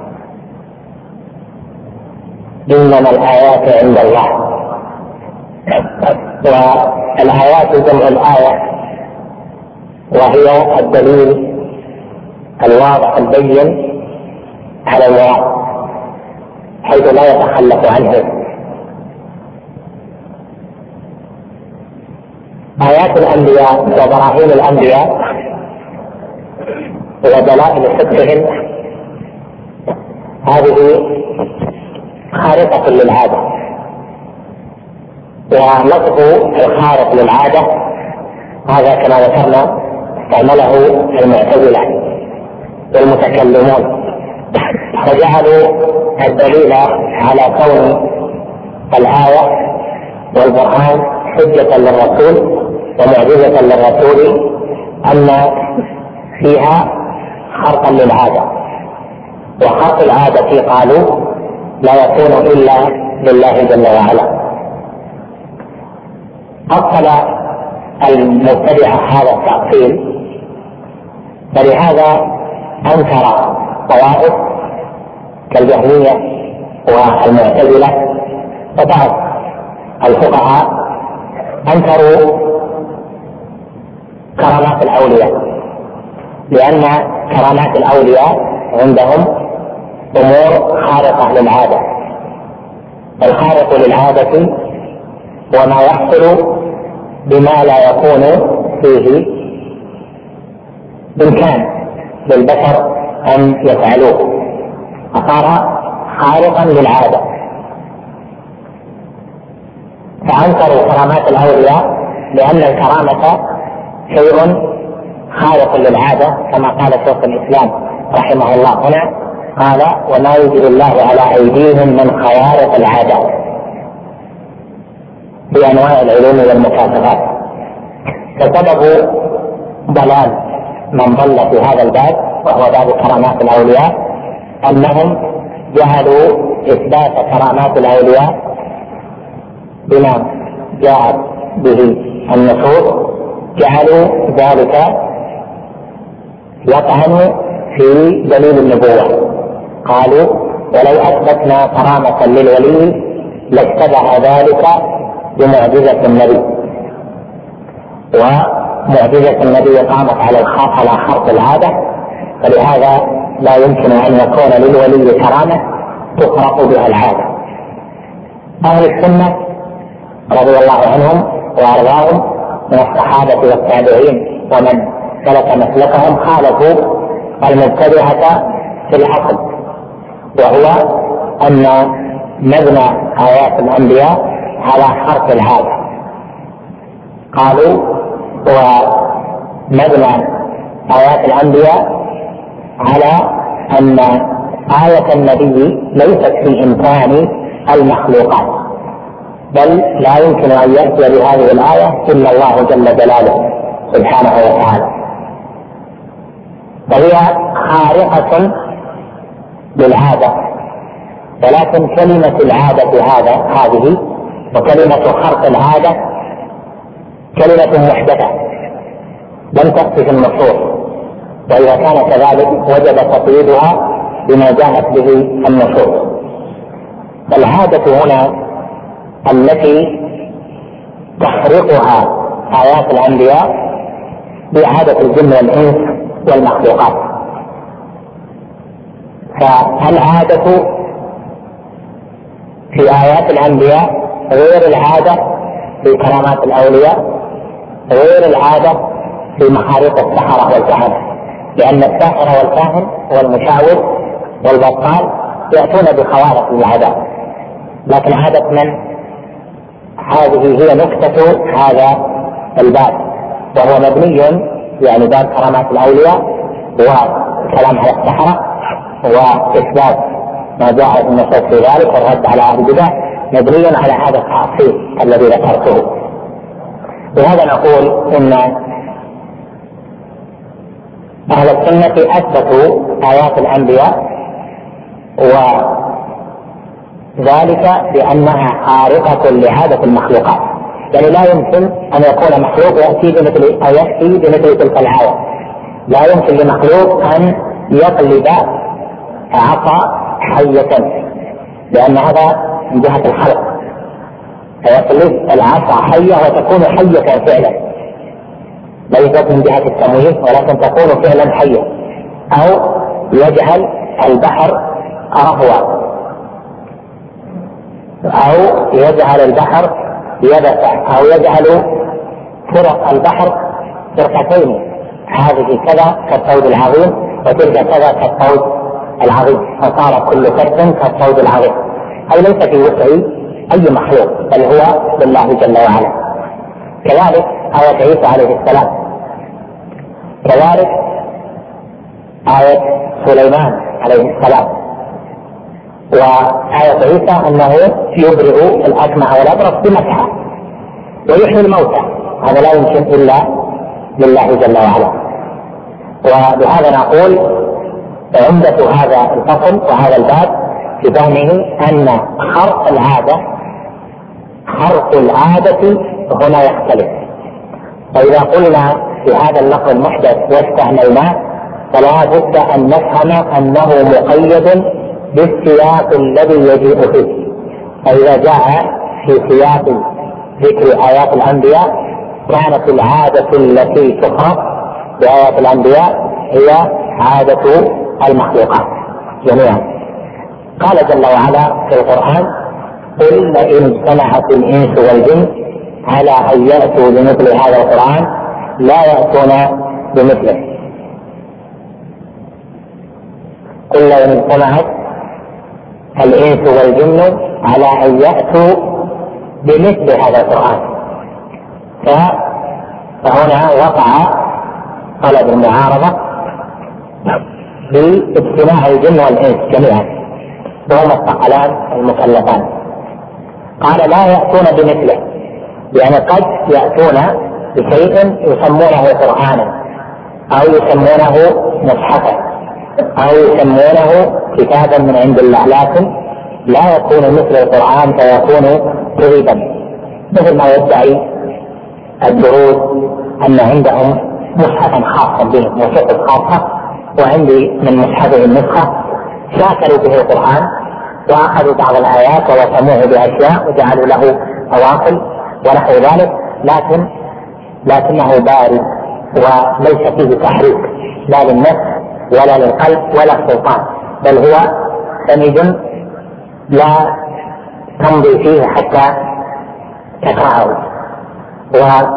إنما الآيات عند الله. والآيات جمع الآية، وهي الدليل الواضح البين على المراد حيث لا يتخلف عنه. آيات الأنبياء وبراهين الأنبياء ودلائل صدقهم هذه خارقة للعادة، ولفظ الخارق للعادة هذا كما ذكرنا استعمله المعتزلة والمتكلمون، فجعلوا الدليل على كون الآية والبرهان حجة للرسول ومعجزة للرسول أن فيها خرقا للعادة، وخرق العادة قالوا لا يكون إلا لله جل وعلا. أبطل المبتدع هذا التأصيل، فلهذا أنكر طوائف كالجهمية والمعتزلة وبعض الفقهاء أنكروا كرامات الأولياء، لأن كرامات الأولياء عندهم أمور خارقة للعادة. الخارق للعادة وما يحصل بما لا يكون فيه إمكان للبشر أن يفعلوه، فصار خارقا للعادة. فأنكروا كرامات الأولياء لأن الكرامة شيء خارق للعادة، كما قال شيخ الإسلام رحمه الله هنا، قال وما يجري الله على أيديهم من خوارق العادة بأنواع العلوم والمكاشفات. فسبب ضلال من ضل في هذا الباب وهو باب كرامات الأولياء أنهم جعلوا إثبات كرامات الأولياء بما جاءت به النصوص، جعلوا ذلك يطعن في دليل النبوة. قالوا ولو أثبتنا كرامة للولي لاشتبه ذلك بمعجزة النبي، ومعجزة النبي قامت على خرق العادة، فلهذا لا يمكن أن يكون للولي كرامة تخرق بها العادة. أهل السنة رضي الله عنهم وأرضاهم من الصحابة والتابعين ومن سلك مسلكهم خالفوا المبتدعة في الأصل، وهو أن مبنى آيات الأنبياء على حرف العادة. قالوا ومبنى آيات الأنبياء على أن آية النبي ليست في إمكان المخلوقات، بل لا يمكن أن يأتي بهذه الآية إلا الله جل جلاله سبحانه وتعالى، وهي خارقة للعادة. ولكن كلمة العادة هذه وكلمة خرق العادة كلمة محدثة لم تأتي في النصوص، وإذا كان كذلك وجب تقييدها بما جاءت به النصوص. العادة هنا التي تخرقها آيات الأنبياء هي عادة الجن والإنس والمخلوقات. فالعادة في آيات الأنبياء غير العادة في كرامات الأولياء، غير العادة في مخارق السحرة والكهنة، لأن الساحر والكاهن والمشاور والبطال يأتون بخوارق العادات، لكن عادة من؟ هذه هي نكتة هذا الباب، وهو مبني يعني باب كرامات الأولياء والكلام على السحرة وإثبات ما جاء في النصوص في ذلك والرد على أهل البدع مبني على هذا التأصيل الذي ذكرته. وهذا نقول إن أهل السنة أثبتوا آيات الأنبياء، وذلك بأنها خارقة لعادة المخلوقات، يعني لا يمكن أن يكون مخلوق يأتي بمثل تلك الآية. لا يمكن لمخلوق أن يقلب عصا حية، لأن هذا من جهة الخلق، فيقلب العصا حية وتكون حية فعلا، ليست من جهة التمويه ولكن تكون فعلا حية. أو يجعل البحر رهوا، أو يجعل البحر يبسا، أو يجعل فرق البحر فرقتين، هذه كذا كالطود العظيم وتلك كذا كالطود العظيم، فصار كل فرق كالطود العظيم. أي ليس في وسع أي مخلوق، بل هو لله جل وعلا. كذلك آية عيسى عليه السلام، كذلك آية سليمان عليه السلام، وآية عيسى أنه يبرئ الأكمع والأبرص بمسحة ويحيي الموتى، هذا لا يمكن إلا لله جل وعلا. وبهذا نقول عمدة هذا الفصل وهذا الباب في فهمه أن خرق العادة هنا يختلف. فإذا قلنا في هذا اللفظ المحدث واستعملناه فلا بد أن نفهم أنه مقيد بالسياق الذي يجيء فيه. فإذا جاء في سياق ذكر آيات الأنبياء كانت العادة التي تخرق بآيات الأنبياء هي عادة المخلوقات جميعا. قال جل وعلا في القرآن: قل لئن اجتمعت الإنس والجن على أن يأتوا بمثل هذا القرآن لا يأتون بمثله. قل لئن اجتمعت الإنس والجن على أن يأتوا بمثل هذا القرآن، فهنا وقع طلب المعارضة باجتماع الجن والإنس جميعا وهما الثقلان المكلفان. قال لا يأتون بمثله، يعني قد يأتون بشيء يسمونه قرآنا أو يسمونه مصحفا أو يسمونه كتابا من عند الله، لكن لا يكون مثل القرآن فيكون كذبا، مثل ما يدعي الدروز أن عندهم مصحفا خاصا بهم وكتب خاصة، وعندي من مصحفهم نسخة شاكلوا به القرآن وأخذوا بعض الآيات ووسموه بأشياء وجعلوا له أواصل ونحو ذلك، لكنه بارد وليس فيه تحريك لا للنفس ولا للقلب ولا السلطان، بل هو سمج لا تمضي فيه حتى تقرأه.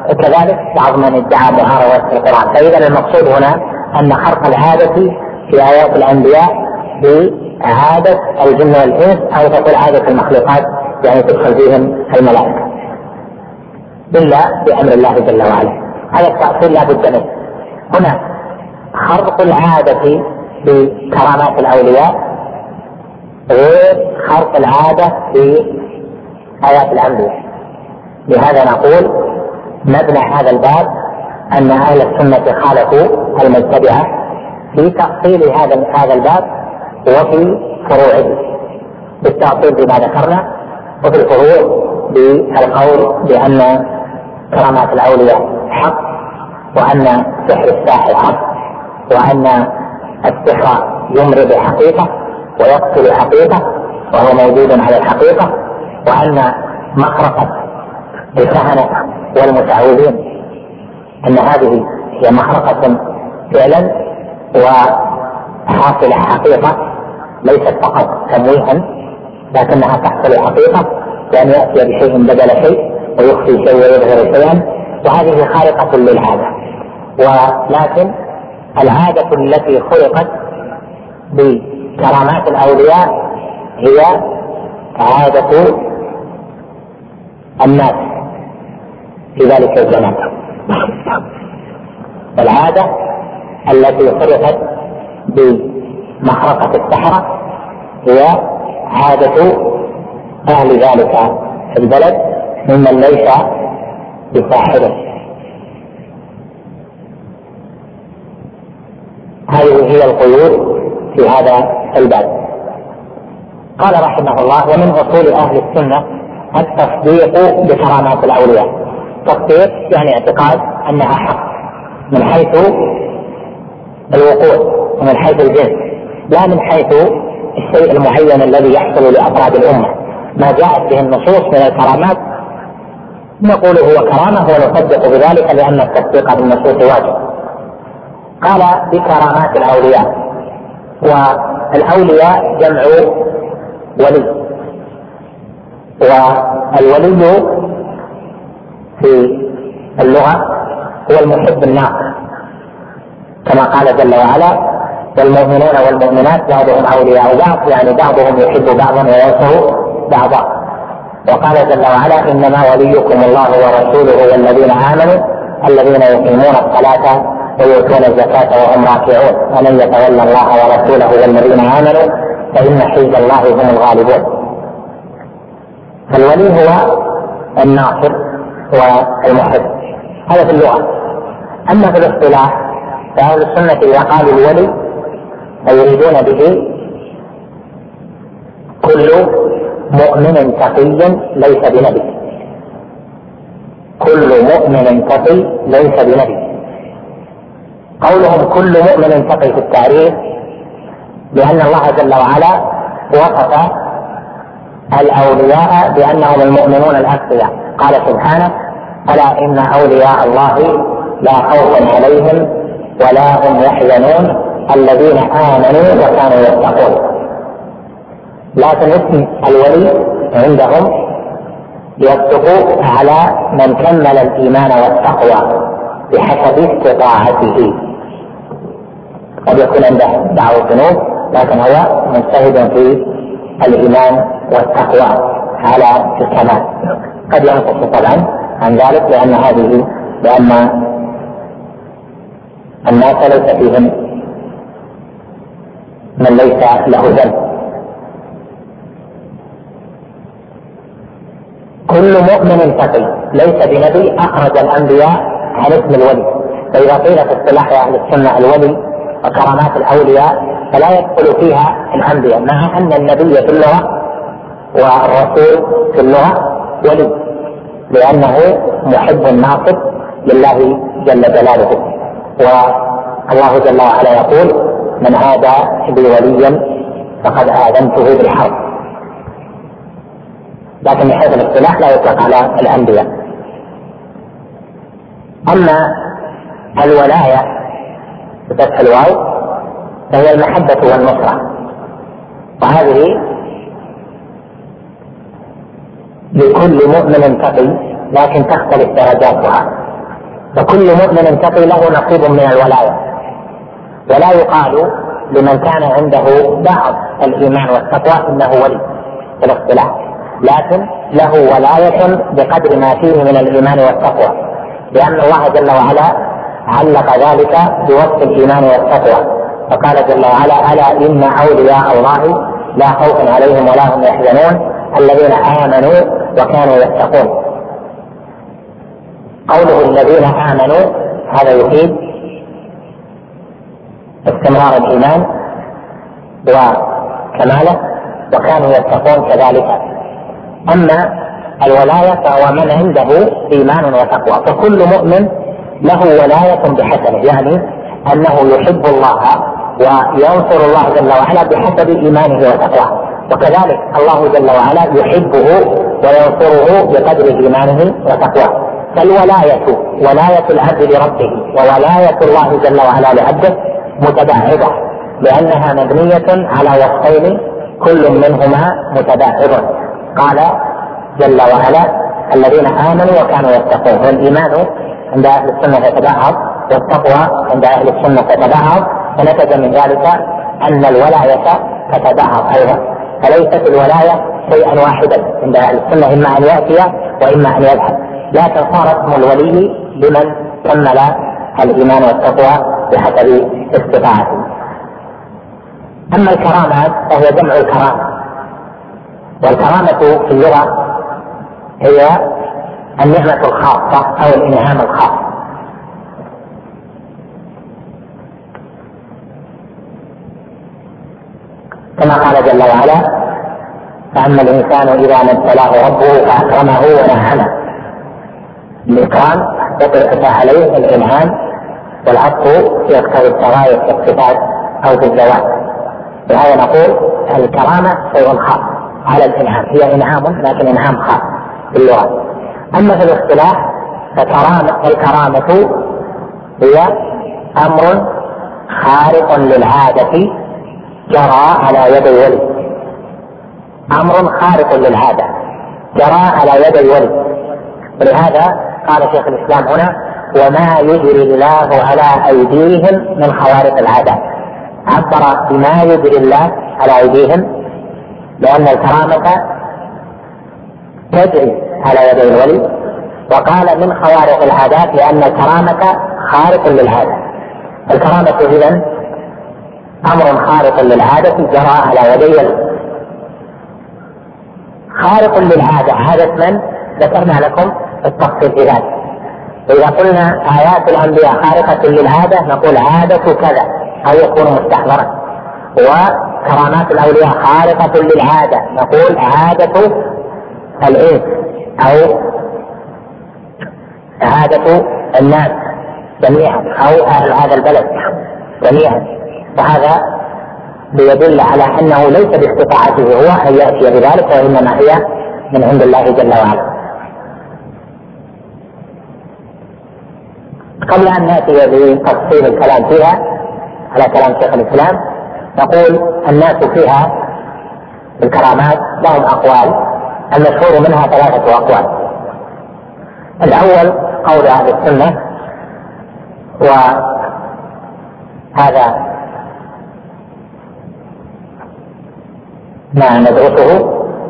وكذلك بعض من ادعى مهارة في القرآن. فإذا المقصود هنا أن خرق العادة في آيات الأنبياء بعادة الجن والإنس، أو تقول عادة المخلوقات يعني تدخل فيهم الملائكة إلا بأمر الله جل وعلا. هذا التأصيل لا بد منه. هنا خرق العادة بكرامات الأولياء غير خرق العادة في آيات الأنبياء. لهذا نقول مبنى هذا الباب أن أهل السنة خالفوا المبتدعة في تأصيل هذا الباب وفي فروعه، بالتأصيل بما ذكرنا، وفي الفروع بالقول بأن كرامات الأولياء حق، وأن سحر الساحر حق، وأن السحر يمرض بحقيقة ويقتل حقيقة وهو موجود على الحقيقة، وأن مخرقة الكهنة والمتعوذين أن هذه هي مخرقة فعلا وحاصلة حقيقة، ليست فقط تمويها لكنها تحصل حقيقة، لأن يأتي بشيء بدل شيء ويخفي شيء ويظهر شيئا، وهذه خارقة للعادة. ولكن العادة التي خلقت بكرامات الأولياء هي عادة الناس في ذلك الزمان. العادة التي خلقت بمخرقة السحرة هي عادة أهل ذلك البلد ممن ليس بساحر. هذه هي القيود في هذا الباب. قال رحمه الله: ومن أصول أهل السنة التصديق بكرامات الأولياء. تصديق يعني اعتقاد أنها حق من حيث الوقوع ومن حيث الجنس، لا من حيث الشيء المعين الذي يحصل لأفراد الأمة. ما جاءت به النصوص من الكرامات نقول هو كرامة ونصدق بذلك لأن التصديق بالنصوص واجب. قال بكرامات الأولياء، والأولياء جمع ولي، والولي في اللغة هو المحب الناصر، كما قال جل وعلا: والمؤمنون والمؤمنات بعضهم أولياء بعض، يعني بعضهم يحب بعضا وينصر بعضا. وقال جل وعلا: إنما وليكم الله ورسوله والذين آمنوا الذين يقيمون الصلاة ويؤتون الزكاة وهم راكعون ومن يتولى الله ورسوله والذين آمنوا فإن حزب الله هم الغالبون. فالولي هو الناصر والمحب، هذا في اللغة. أما في الاصطلاح فأهل السنة إذا قالوا الولي فيريدون به كل مؤمن تقي ليس بنبي، كل مؤمن تقي ليس بنبي. قولهم كل مؤمن تقي في التعريف لأن الله جل وعلا وصف الأولياء بأنهم المؤمنون الأتقياء. قال سبحانه: ألا إن أولياء الله لا خوف عليهم ولا هم يحزنون الذين آمنوا وكانوا يتقون. لكن اسم الولي عندهم يصدق على من كمل الإيمان والتقوى بحسب استطاعته. قد يكون عنده بعض الذنوب لكن هو مجتهد في الإيمان والتقوى على الكمال. قد ينقص طبعا عن ذلك لأن الناس ليس فيهم من ليس له ذنب. كل مؤمن تقي ليس بنبي أخرج الأنبياء عن اسم الولي. فإذا قيل في اصطلاح أهل السنة الولي وكرامات الأولياء فلا يدخل فيها الأنبياء، مع أن النبي في اللغة والرسول في اللغة ولي، لأنه محب ناصر لله جل جلاله. والله جل وعلا يقول: من عادى لي وليا فقد آذنته بالحرب. لكن من حيث الاصطلاح لا يطلق على الأنبياء. أما الولاية بفتح الواو فهي المحبة والنصرة، وهذه لكل مؤمن تقي لكن تختلف درجاتها. فكل مؤمن تقي له نصيب من الولاية، ولا يقال لمن كان عنده بعض الإيمان والتقوى إنه ولي في الاصطلاح، لكن له ولاية بقدر ما فيه من الإيمان والتقوى، لأن الله جل وعلا علق ذلك بوصف الإيمان والتقوى، فقال جل وعلا: ألا إن أولياء الله لا خوف عليهم ولا هم يحزنون الذين آمنوا وكانوا يتقون. قوله الذين آمنوا هذا يفيد استمرار الإيمان وكماله، وكانوا يتقون كذلك. أما الولاية فهو من عنده إيمان وتقوى، فكل مؤمن له ولاية بحسبه، يعني أنه يحب الله وينصر الله جل وعلا بحسب إيمانه وتقواه، وكذلك الله جل وعلا يحبه وينصره بقدر إيمانه وتقواه. فالولاية ولاية العبد لربه وولاية الله جل وعلا لعبده متباعدة، لأنها مبنية على وصفين كل منهما متباعد. قال جل وعلا: الذين آمنوا وكانوا يتقون. والإيمان عند أهل السنة يتباعد، والتقوى عند أهل السنة تتباعد، فنتج من ذلك أن الولاية تتباعد أيضا، فليست الولاية شيئا واحدا عند أهل السنة، إما أن يأتي وإما أن يذهب، لكن صار اسم الولي لمن كمل الإيمان والتقوى بحسب استطاعته. أما الكرامات فهي جمع الكرامة، والكرامة في اللغة هي النعمة الخاصة أو الإنعام الخاص. كما قال جل وعلا: فأما الإنسان إذا ما ابتلاه ربه فأكرمه ونعمه. الإكرام يطلق عليه الإنعام، والعطف يقتضي التغاير في الصفات أو في الزواج، وهذا نقول الكرامة شيء خاص على الإنعام، هي إنعام لكن إنعام خاص في اللغة. أما في الاصطلاح فالكرامة هي أمر خارق للعادة جرى على يد الولي، أمر خارق للعادة جرى على يد الولي. ولهذا قال شيخ الإسلام هنا: وما يجري الله على أيديهم من خوارق العادات. عبر بما يجري الله على أيديهم لأن الكرامة تجري على يد الولي، وقال من خوارق العادات لأن الكرامة خارق للعادة. الكرامة إذن أمر خارق للعادة جرى على يدي الولي. خارق للعادة عادة من؟ ذكرنا لكم التفصيل في ذلك. إذا قلنا آيات الأنبياء خارقة للعادة نقول عادة كذا أو يكون مستحضرا، وكرامات الأولياء خارقة للعادة نقول عادة الإنس أو عادة الناس جميعا أو أهل هذا البلد جميعا. وهذا يدل على أنه ليس باستطاعته هو أن يأتي بذلك، وإنما هي من عند الله جل وعلا. قبل أن نأتي بتفصيل الكلام فيها على كلام شيخ الإسلام، نقول الناس فيها الكرامات لهم أقوال، المشهور منها 3 أقوال. الأول قول أهل السنة، وهذا ما ندرسه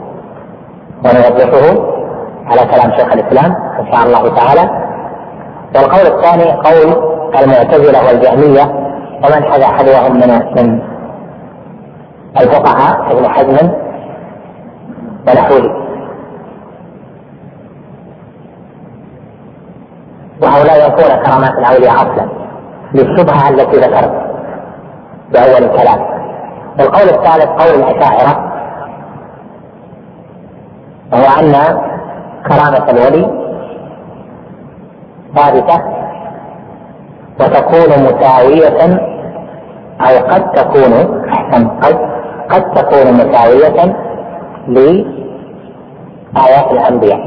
ونوضحه على كلام شيخ الإسلام إن شاء الله تعالى. والقول الثاني قول المعتزلة والجهمية ومن حذوهم من الفقهاء ابن حزم ونحوه، وهؤلاء ينفون كرامات الأولياء أصلا للشبهة التي ذكرت بأول الكلام. والقول الثالث قول الأشاعرة، وهو أن كرامة الولي ثابتة وتكون مساوية أو قد تكون مساوية لآيات الأنبياء.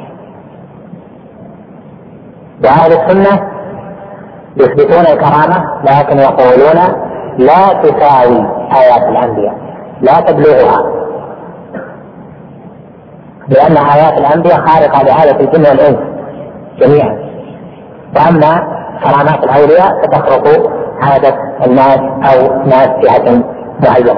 وأهل السنة يثبتون الكرامة لكن يقولون لا تساوي آيات الأنبياء، لا تبلغها، لأن آيات الأنبياء خارقة لعادة الجن والإنس جميعا، وأما كرامات الأولياء فتخرق عادة الناس أو ناس جهة معينة.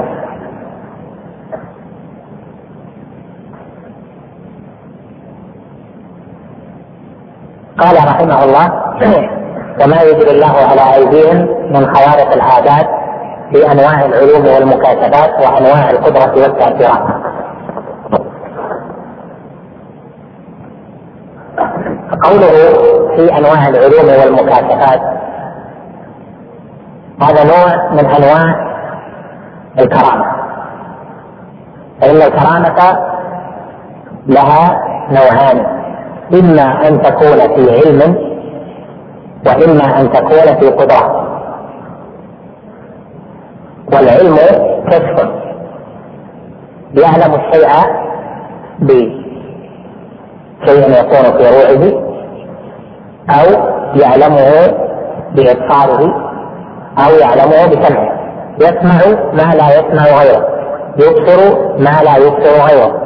قال رحمه الله: وما يجري الله على أيديهم من خوارق العادات في أنواع العلوم والمكاشفات وأنواع القدرة والتأثيرات. قوله في أنواع العلوم والمكاشفات هذا نوع من أنواع الكرامة، فإن الكرامة لها نوعان: إما أن تكون في علم وإما أن تكون في قدرة. والعلم كشف، يعلم الشيء بشيء يكون في روعه، أو يعلمه بإبصاره، أو يعلمه بسمعه. يسمع ما لا يسمع غيره، يبصر ما لا يبصر غيره،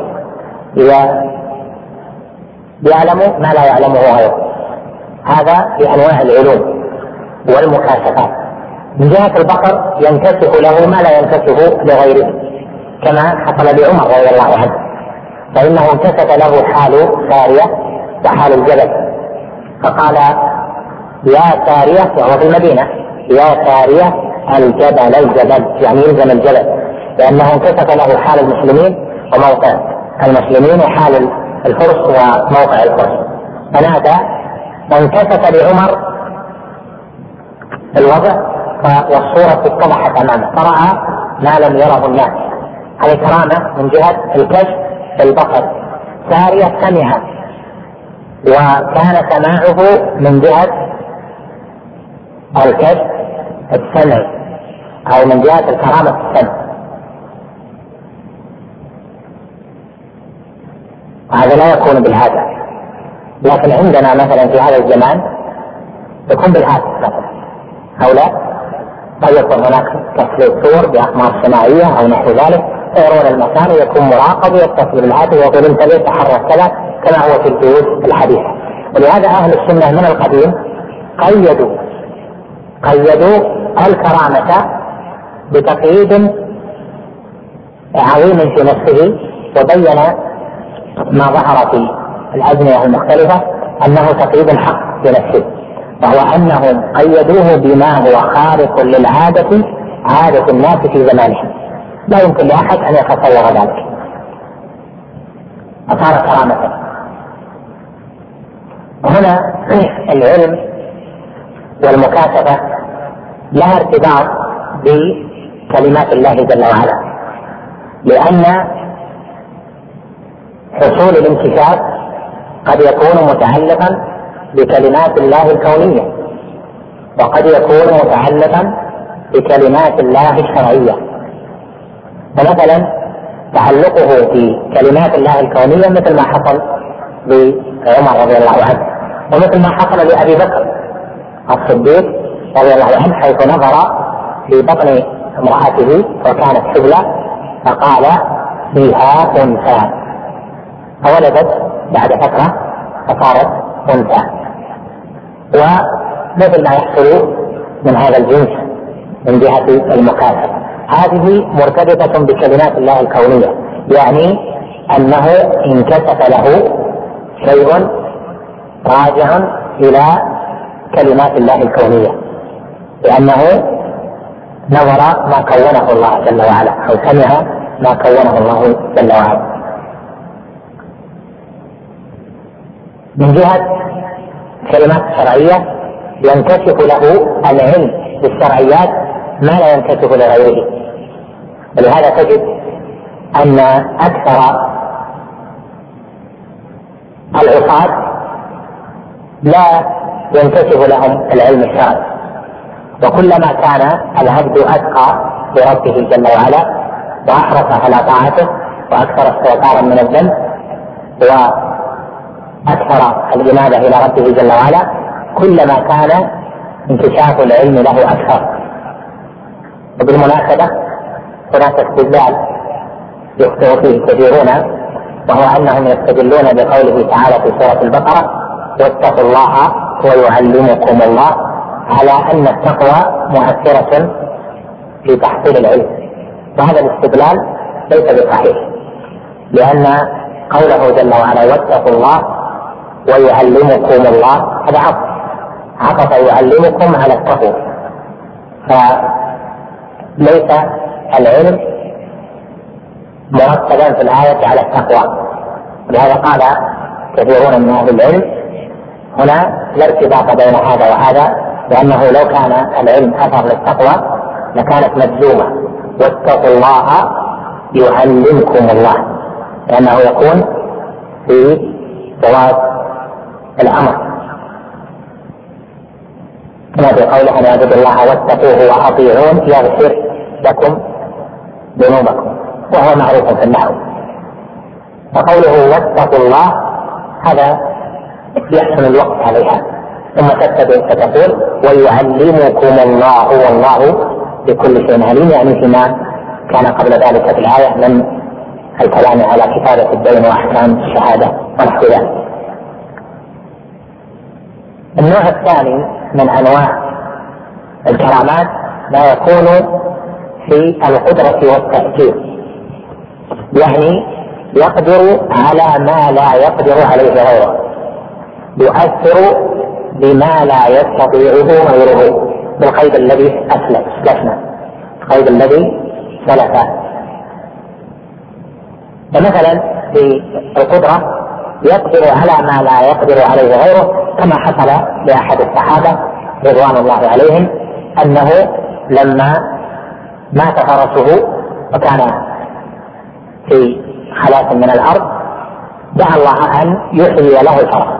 يعلم ما لا يعلمه غيره. هذا في أنواع العلوم والمكاشفات. من جهة البصر ينكشف له ما لا ينكشف لغيره، كما حصل لعمر رضي الله عنه، فإنه انكشف له حال سارية وحال الجبل، فقال: يا سارية، وهو في المدينة: يا سارية الجبل، يعني يلزم الجبل، لأنه انكشف له حال المسلمين وموقع المسلمين وحال الفرس وموقع الفرس، فنادى. وانكشف لعمر الوضع والصورة اتضحت أمامه، فرأى ما لم يره الناس. هذه كرامة من جهة الكشف في البصر. سارية سمع، وكان سماعه من جهة الكشف السمع، أو من جهة الكرامة السمع. وهذا لا يكون بالهاتف، لكن عندنا مثلا في هذا الزمان يكون بالهاتف مثلا، أو لا، قد يكون هناك تسليط صور بأقمار صناعية أو نحو ذلك، يرون المكان ويكون مراقب ويتصل بالهاتف ويقول: انتبه تحرك كذا، كما هو في البيوت الحديثة. ولهذا أهل السنة من القديم قيدوا الكرامة بتقييد عظيم في نفسه، وبين ما ظهر في الأزمنة المختلفة أنه تقييد حق بنفسه، وهو أنهم قيدوه بما هو خارق للعادة، عادة الناس في زمانهم، لا يمكن لأحد أن يتصور ذلك، فصار كرامة. وهنا العلم والمكاشفة لها ارتباط بكلمات الله جل وعلا، لأن حصول الانكشاف قد يكون متعلقا بكلمات الله الكونية، وقد يكون متعلقا بكلمات الله الشرعية. فمثلا تعلقه بكلمات الله الكونية مثل ما حصل بعمر رضي الله عنه، ومثل ما حصل لأبي بكر الصديق رضي الله عنه، حيث نظر في بطن امرأته وكانت حبلى فقال: فيها أنثى، فولدت بعد فترة فصارت أنثى. ومثل ما يحصل من هذا الجنس من جهة المكاشفة، هذه مرتبطة بكلمات الله الكونية، يعني أنه انكشف له شيء راجع إلى كلمات الله الكونية، لأنه نظر ما كونه الله جل وعلا، أو سمع ما كونه الله جل وعلا. من جهة كلمات شرعية ينكشف له العلم بالشرعيات ما لا ينكشف لغيره، ولهذا تجد أن أكثر العصاة لا ينكشف لهم العلم الشرعي، وكلما كان العبد أتقى بربه جل وعلا وأحرص على طاعته وأكثر استغفارا من الذنب وأكثر الإنابة إلى ربه جل وعلا، كلما كان انكشاف العلم له أكثر. وبالمناسبة هناك استدلال يخطئ فيه كثيرون، وهو أنهم يستدلون بقوله تعالى في سورة البقرة: واتقوا الله ويعلمكم الله على أن التقوى مؤثرة في تحصيل العلم، وهذا الاستدلال ليس بصحيح، لأن قوله جل وعلا واتقوا الله ويعلمكم الله هذا عطف يعلمكم على التقوى، فليس العلم مرتبا في الآية على التقوى. ولهذا قال كثيرون من أهل العلم هنا لا ارتباط بين هذا وهذا، لأنه لو كان العلم أثر للتقوى لكانت مجزومة واتقوا الله يعلمكم الله، لأنه يكون في جواب الأمر كما في قوله أن اعبدوا الله واتقوه وأطيعون يغفر لكم ذنوبكم، وهو معروف في النحو. فقوله واتقوا الله هذا يحسن الوقت عليها، ثم فتقول ويعلمكم الله والله بكل شيء عليم، يعني فيما كان قبل ذلك في الآية من الكلام على كتابة الدين وأحكام الشهادة ونحو ذلك. النوع الثاني من أنواع الكرامات ما يكون في القدرة والتأثير، يعني يقدر على ما لا يقدر عليه غيره، يؤثر بما لا يستطيعه غيره، بالقيد الذي أسلفنا، القيد الذي سلف. فمثلا في القدرة يقدر على ما لا يقدر عليه غيره، كما حصل لأحد الصحابة رضوان الله عليهم أنه لما مات فرسه وكان في خلاف من الأرض دعا الله أن يحيي له الفرس،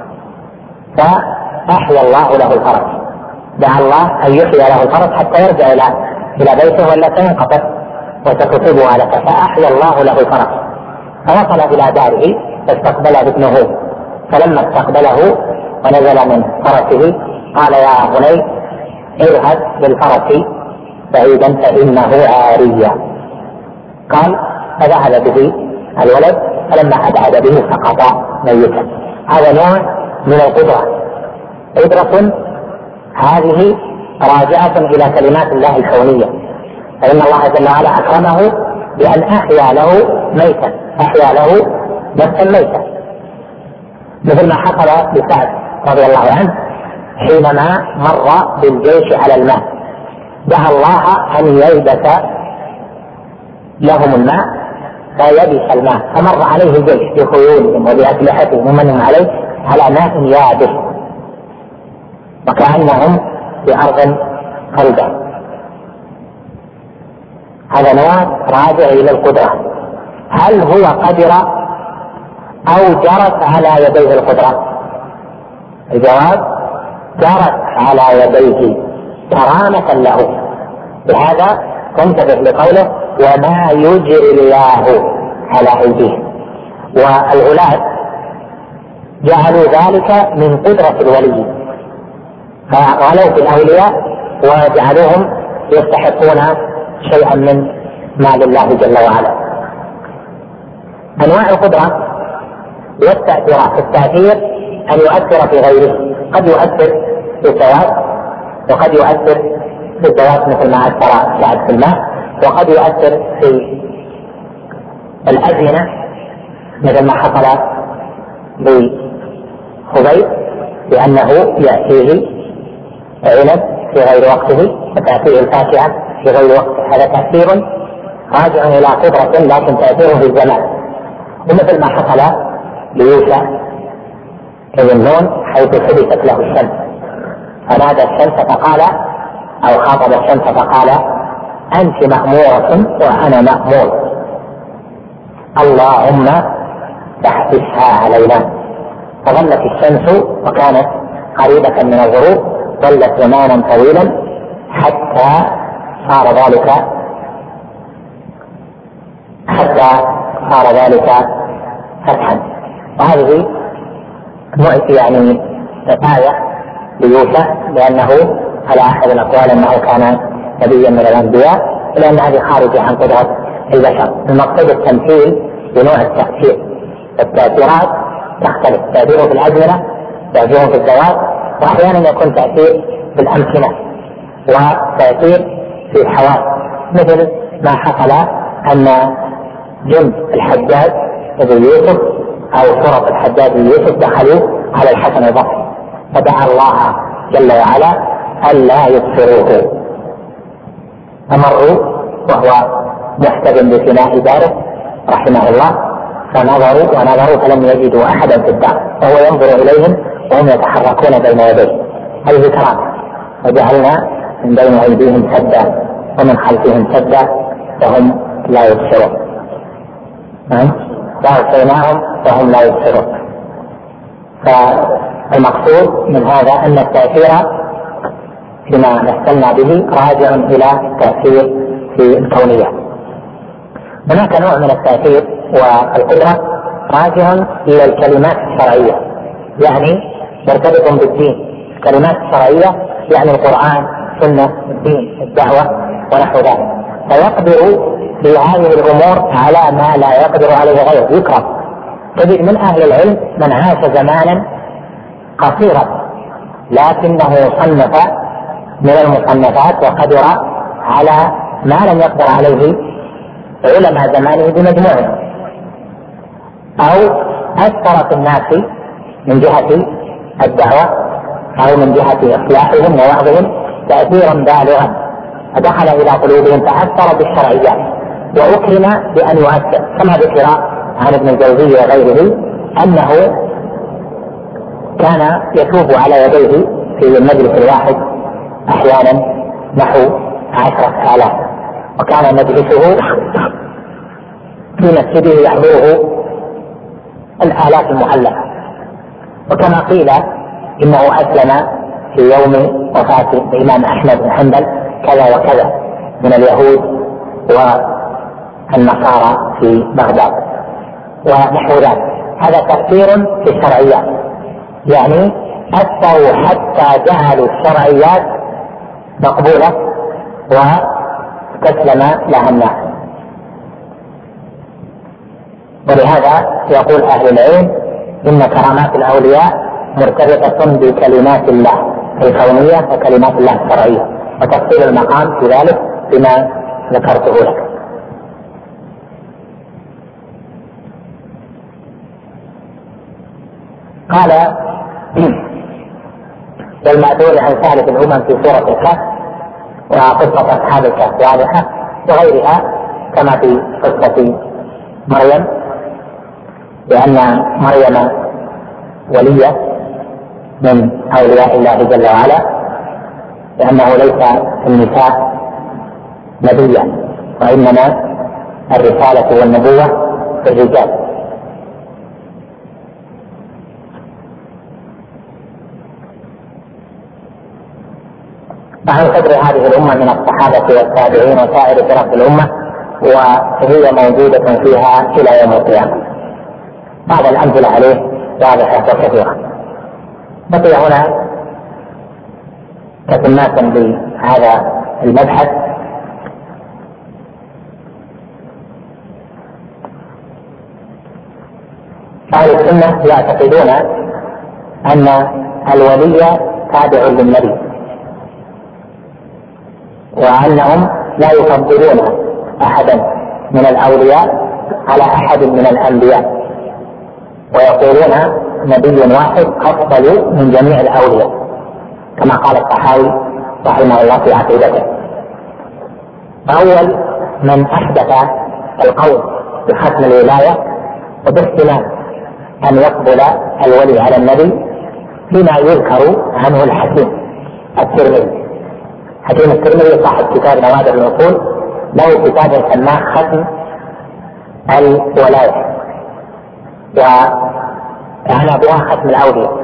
فأحيا الله له الفرس، دعا الله أن يحيي له الفرس حتى يرجع إلى بيته ولا تنقطع وتكتبه على فأحيا الله له الفرس، فوصل إلى داره فاستقبله ابنه، فلما استقبله ونزل من فرسه قال يا بني اذهب بالفرس بعيدا فإنه عارية. قال فذهب به الولد، فلما أبعد به سقط ميتا. هذا نوع من القدرة، قدرة هذه راجعة إلى كلمات الله الكونية، فإن الله جل وعلا أكرمه بأن أحيا له ميتا، أحيا له نفسا ميتا، مثل ما حصل لسعد رضي الله عنه حينما مر بالجيش على الماء، دعا الله أن ييبس لهم الماء فيبس الماء، فمر عليه الجيش بخيولهم وبأسلحتهم ومنهم عليه على ماء يابس وكأنهم في أرض خلدة. هذا نوع راجع إلى القدرة. هل هو قدر أو جرت على يديه القدرة؟ الجواب جرت على يديه كرامة له، بهذا تنتبه لقوله وما يجري الله على أيديه. والغلاة جعلوا ذلك من قدرة الولي، فغلوا في الأولياء وجعلوهم يستحقون شيئا من مال الله جل وعلا. أنواع القدرة والتأثيرات، التأثير أن يؤثر في غيره، قد يؤثر في الزواج وقد يؤثر في الزواج مثل ما أثر سعد في الماء، وقد يؤثر في الأزمنة مثل ما حصل لخبيب بأنه يأتيه عنب في غير وقته وتأتيه الفاكهة في غير وقته، هذا تأثير راجع إلى قدرة لكن تأثيره في الزمان. ومثل ما حصل ليوسع ابن نون حيث حدثت له الشمس فنادى الشمس فقال أو خاطب الشمس فقال أنت مأمورة وأنا مأمور، اللهم تحبسها علينا. فظلت الشمس وكانت قريبة من الغروب، ظلت زمانا طويلا حتى صار ذلك فتحا. وهذه يعني آية ليوسع، لأنه على أحد الأقوال أنه كان نبيا من الأنبياء، لأن هذه خارجة عن قدرة البشر. المقصود التمثيل بنوع التأثير. التأثيرات تختلف، تأثيره في الأزمنة، تأثيره في الزواج، وأحيانا يكون تأثير بالأمكنة وتأثير في الحواس، مثل ما حصل أن جند الحجاج بن يوسف أو شرط الحجاج بن يوسف دخلوا على الحسن البصري فدعا الله جل وعلا ألا يبصروه، فمروا وهو محتجم بفناء داره رحمه الله، فنظروا فلم يجدوا أحدا في الدار، وهو ينظر إليهم وهم يتحركون بين يديه، هذه كرامة. وجعلنا من بين أيديهم سدا ومن خلفهم سدا فهم لا يبصرون، وأغشيناهم فهم لا يبصرون. فالمقصود من هذا أن التأثير فيما مثلنا به راجع إلى التأثير في الكونية. هناك نوع من التأثير والقدرة راجع إلى الكلمات الشرعية، يعني مرتبط بالدين. الكلمات الشرعية يعني القرآن، السنة، الدين، الدعوة ونحو ذلك، فيقدر في هذه الأمور على ما لا يقدر عليه غيره. يكرم تجد من أهل العلم من عاش زمانا قصيرا لكنه صنف من المصنفات وقدر على ما لم يقدر عليه علماء زمانه بمجموعه، أو أثر في الناس من جهة الدعوة أو من جهة إصلاحهم ووعظهم تأثيرا بالغا، فدخل إلى قلوبهم فأثر بالشرعيات وأكرم بأن يؤثر، كما ذكر عن ابن الجوزي وغيره أنه كان يتوب على يديه في المجلس الواحد أحيانا نحو 10,000، وكان مجلسه في مسجده يحضره الآلاف المؤلفة. وكما قيل إنه أسلم في يوم وفاة الإمام أحمد بن حنبل كذا وكذا من اليهود والنصارى في بغداد ونحو ذلك. هذا تأثير في الشرعيات، يعني أثروا حتى جعلوا الشرعيات مقبولة واستسلم لها الناس. ولهذا يقول أهل العلم إن كرامات الأولياء مرتبطة بكلمات الله الكونية وكلمات الله الشرعية، وتفصيل المقام في ذلك بما ذكرته لك. قال والمأثور عن ثالث الأمم في سورة الكهف وقصة أصحاب الكهف واضحة وغيرها، كما في قصة مريم، لأن مريم ولية من أولياء الله جل وعلا، لأنه ليس النساء نبيا وإنما الرسالة والنبوة في الرجال. وعن قدر هذه الأمة من الصحابة والتابعين وسائر فرق الأمة، وهي موجودة فيها إلى يوم القيامة. بعض الأمثلة عليه واضحة وكثيرة. بقي هنا تتماسا بهذا المبحث أهل السنة يعتقدون أن الولي تابع للنبي، وأنهم لا يفضلون أحدا من الأولياء على أحد من الأنبياء، ويقولون نبي واحد أفضل من جميع الأولياء، كما قال الطحاوي رحمه الله في عقيدته. أول من أحدث القول بختم الولاية وباحتمال أن يقبل الولي على النبي فيما يذكر عنه الحكيم الترمذي. حكيم الترمذي صاحب كتاب نوادر الأصول، له كتاب سماه ختم الولاية، وعنى بها ختم الأولياء.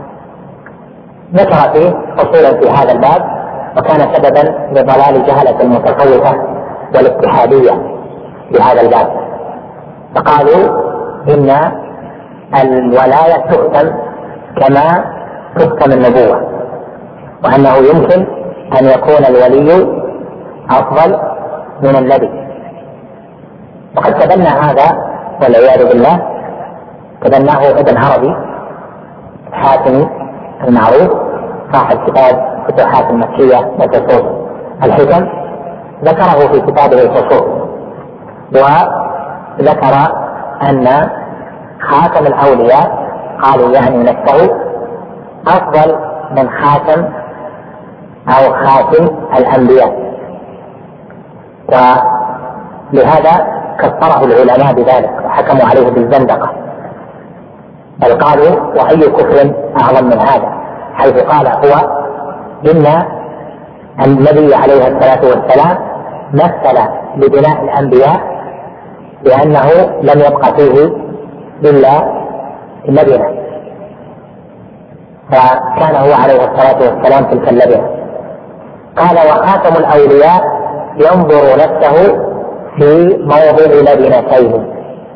ذكر فيه أصولا في هذا الباب، وكان سببا لضلال جهلة المتصوفة والاتحادية في هذا الباب، فقالوا إن الولاية تختم كما تختم النبوة، وأنه يمكن أن يكون الولي أفضل من النبي. وقد تبنى هذا والعياذ بالله، تبناه ابن عربي الحاتمي المعروف صاحب كتاب فتوحات المكية وفصول الحكم ذكره في كتابه الفصول، وذكر أن خاتم الأولياء قالوا يعني نفسه أفضل من خاتم أو خاتم الأنبياء، ولهذا كفره العلماء بذلك وحكموا عليه بالزندقة، بل قالوا وأي كفر أعظم من هذا، حيث قال هو إن النبي عليه الصلاة والسلام مثل لبناء الأنبياء لأنه لم يبقى فيه إلا اللبنة، فكان هو عليه الصلاة والسلام تلك اللبنة. قال وخاتم الأولياء ينظر نفسه في موضع لبنتين،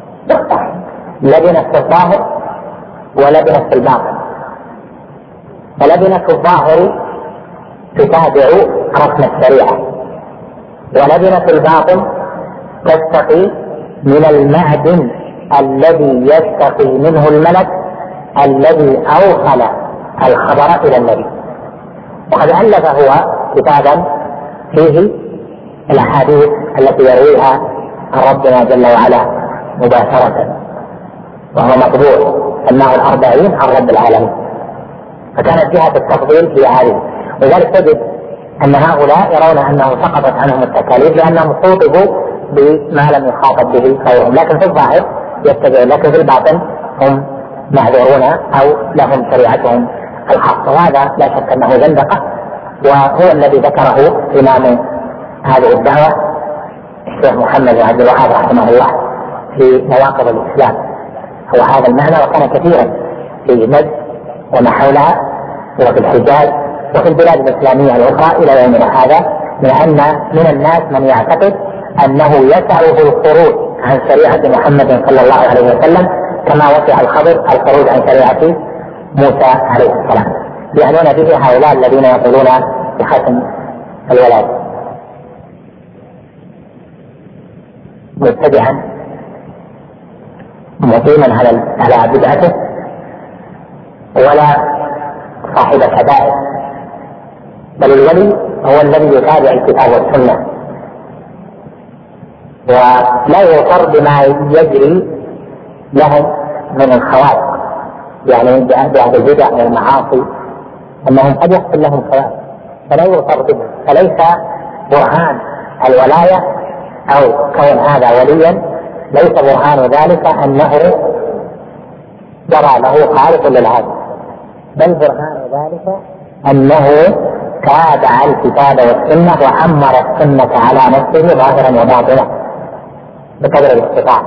لبنة في الظاهر ولبنة في الباطن، فلبنة الظاهر تتابع رسم الشريعة، ولبنة الباطن تستقي من المعدن الذي يستقي منه الملك الذي أوصل الخبر إلى النبي. وقد ألف هو كتابا فيه الأحاديث التي يرويها عن ربنا جل وعلا مباشرة، وهو مطبوع سماه 40 عن رب العالمين، فكانت جهة التفضيل في هذه. وذلك تجد أن هؤلاء يرون أنه سقطت عنهم التكاليف لأنهم خوطبوا بما لم يخاطب به غيرهم، لكن في الظاهر يتبعون، لكن في الباطن هم معذورون أو لهم شريعتهم الخاصة، وهذا لا شك أنه زندقة، وهو الذي ذكره إمام هذه الدعوة الشيخ محمد بن عبد الوهاب رحمه الله في نواقض الإسلام، هو هذا المعنى، وكان كثيرا في نجد وما حولها وفي الحجاز وفي البلاد الإسلامية الأخرى إلى يومنا هذا، لأن من الناس من يعتقد أنه يسعه الخروج عن شريعة محمد صلى الله عليه وسلم كما وسع الخضر الخروج عن شريعة موسى عليه السلام، يعنون به هؤلاء الذين يقولون بختم الولاية، متبعا مقيما على بدعته ولا صاحب كبائر، بل الولي هو الذي يتابع الكتاب والسنة ولا يغتر بما يجري لهم من الخوارق، يعني بأهل البدع والمعاصي أنهم قد يحصل لهم خوارق فلا يغتر به، فليس برهان الولاية أو كون هذا وليا ليس برهان ذلك أنه جرى له خالق للعالم، بل برهان ذلك أنه تابع الكتاب والسنة وعمر السنة على نفسه ظاهرا وباطنا بقدر الاستطاعة.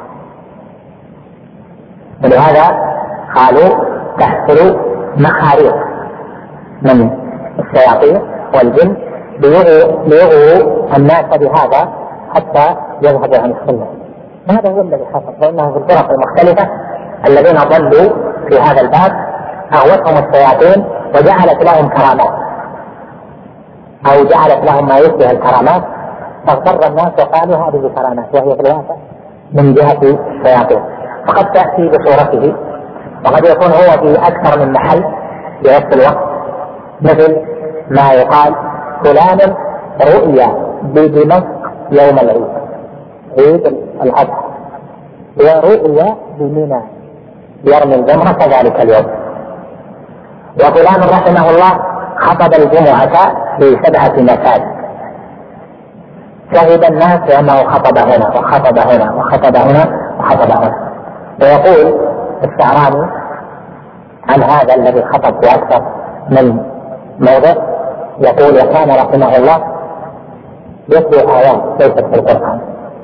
ولهذا قالوا تحصل مخاريق من الشياطين والجن ليغوا الناس بهذا حتى يذهبوا عن السنة، هذا هو الذي حصل، فإنه في الفرق المختلفة الذين ضلوا في هذا الباب أغوتهم الشياطين وجعلت لهم كرامات أو جعلت لهم ما يشبه الكرامات، فاغتر الناس وقالوا هذه كرامات، وهي في الواقع من جهة الشياطين، فقد تأتي بصورته وقد يكون هو في أكثر من محل في نفس الوقت، مثل ما يقال فلان رؤيا بدمشق يوم العيد، عيد الأضحى، ورؤيا بمنى يرمي الجمرة كذلك اليوم، وفلان رحمه الله خطب الجمعة في 7 مساجد، شهد الناس بأنه خطب هنا وخطب هنا وخطب هنا وخطب هنا. ويقول الشعراني عن هذا الذي خطب في أكثر من موضع، يقول وكان رحمه الله يتلو آيات ليست في القرآن،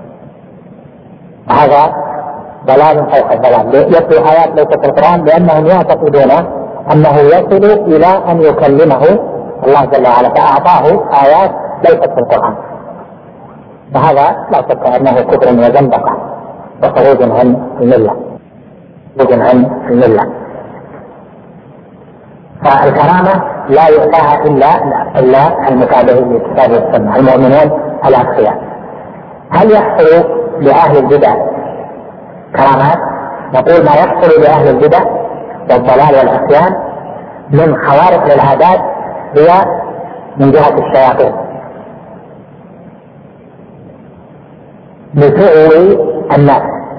هذا ضلال فوق الضلال، يتلو آيات ليست في القرآن لأنهم يعتقدون أنه يصل إلى أن يكلمه الله جل وعلا، فأعطاه آيات ليست في القرآن، فهذا لا شك أنه كفر وزندقة وخروج عن الملة، خروج عن الملة. فالكرامة لا يؤتاها إلا المتابعين للكتاب والسنة المؤمنون الأتقياء. هل يحصل لأهل البدع كرامات؟ نقول ما يحصل لأهل البدع والضلال والعصيان من خوارق للعادات هي من جهة الشياطين لتغوي الناس.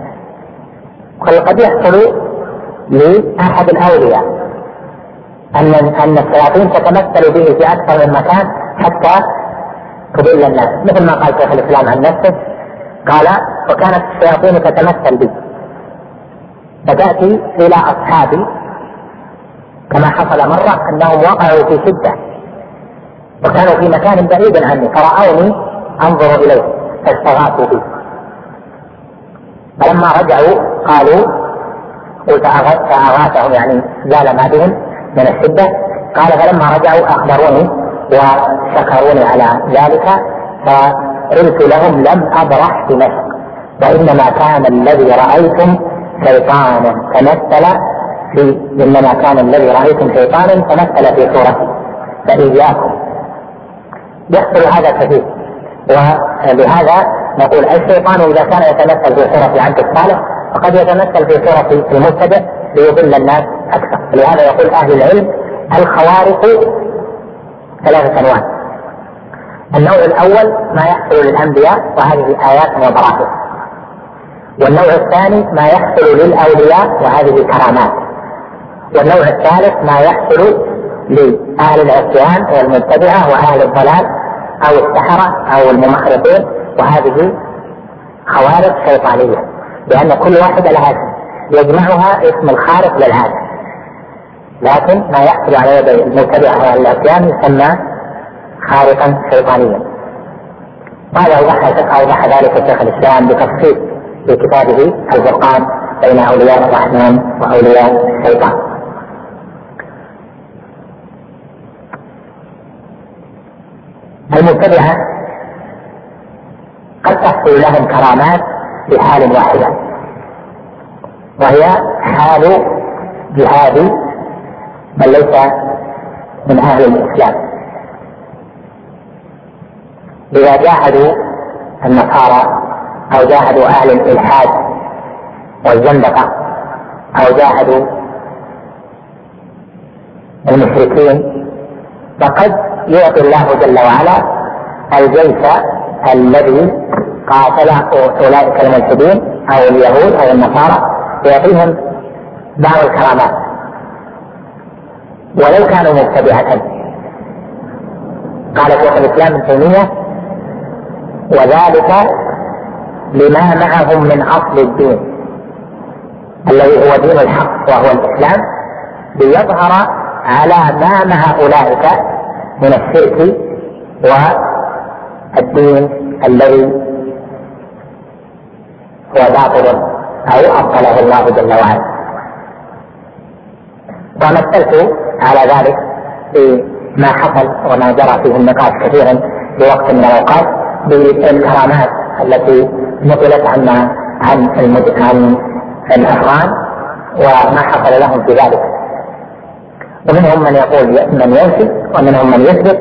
قد يحصل لأحد الأولياء أن الشياطين تتمثل به في أكثر من مكان حتى تضل الناس، مثل ما قال شيخ الإسلام عن نفسه، قال: وكانت الشياطين تتمثل بي فتأتي إلى أصحابي، كما حصل مرة أنهم وقعوا في شدة وكانوا في مكان بعيد عني فرأوني أنظر إليه فاستغاثوا بي، فلما رجعوا قالوا فأغاثهم يعني زال ما بهم من الشدة. قال: فلما رجعوا أخبروني وشكروني على ذلك فقلت لهم: لم أبرح بنفسي، وإنما كان الذي رأيتم شيطانا تمثل في صورتي فإياكم. يحصل هذا كثير، ولهذا نقول الشيطان إذا كان يتمثل في صورة عبد الصالح فقد يتمثل في صورة المبتدع ليضل الناس أكثر. لهذا يقول أهل العلم: الخوارق 3 أنواع. النوع الأول ما يحصل للأنبياء وهذه آيات وبراهين، والنوع الثاني ما يحصل للأولياء وهذه كرامات، والنوع الثالث ما يحصل لأهل العصيان والمبتدعة وأهل الضلال أو السحرة أو الممخرطين، وهذه خوارق شيطانية، لأن كل واحدة لها اسم يجمعها اسم الخارق للعادة، لكن ما يحصل على يد المبتدعة وأهل العصيان يسمى خارقا شيطانيا. هذا أوضح ذلك شيخ الإسلام بتفصيل في كتابه الفرقان بين أولياء الرحمن وأولياء الشيطان. المبتدعة قد تحصل لهم كرامات في حال واحدة، وهي حال جهاد من ليس من أهل الإسلام. إذا جاهدوا النصارى أو جاهدوا أهل الإلحاد والزندقة أو جاهدوا المشركين فقد يعطي الله جل وعلا الجيش الذي قاتل أولئك الملحدين أو اليهود أو النصارى، يعطيهم بعض الكرامات ولو كانوا مبتدعة. قال شيخ الإسلام ابن تيمية: وذلك لما معهم من أصل الدين الذي هو دين الحق وهو الإسلام، ليظهر على ما مع أولئك من الشرك والدين الذي هو باطل أو أبطله الله جل وعلا. ومثلت على ذلك بما حصل وما جرى فيه النقاش كثيرا في وقت من الأوقات بالكرامات التي نقلت عن الأفغان وما حصل لهم في ذلك، ومنهم من يقول من ينفي ومنهم من يثبت.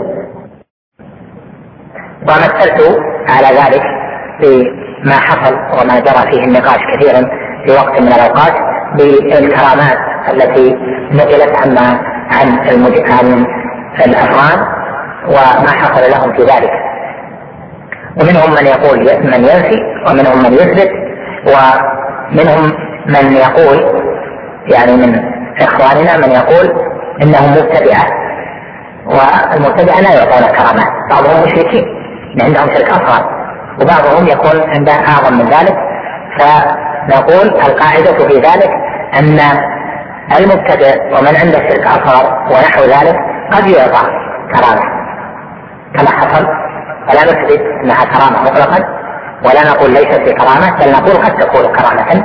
ومثلت على ذلك بما حصل وما جرى فيه النقاش كثيرا في وقت من الأوقات بالكرامات التي نقلت عن الأفغان وما حصل لهم في ذلك، ومنهم من يقول من ينفي ومنهم من يثبت، ومنهم من يقول يعني من إخواننا من يقول إنهم مبتدعة، والمبتدعة لا يعطون كرامات، بعضهم مشركين عندهم شرك أصغر وبعضهم يكون عنده أعظم من ذلك. فنقول القاعدة في ذلك أن المبتدع ومن عنده شرك أصغر ونحو ذلك قد يعطى كرامة كما حصل، فلا نثبت أنها كرامة مطلقا ولا نقول ليست بكرامة، بل نقول قد تكون كرامة،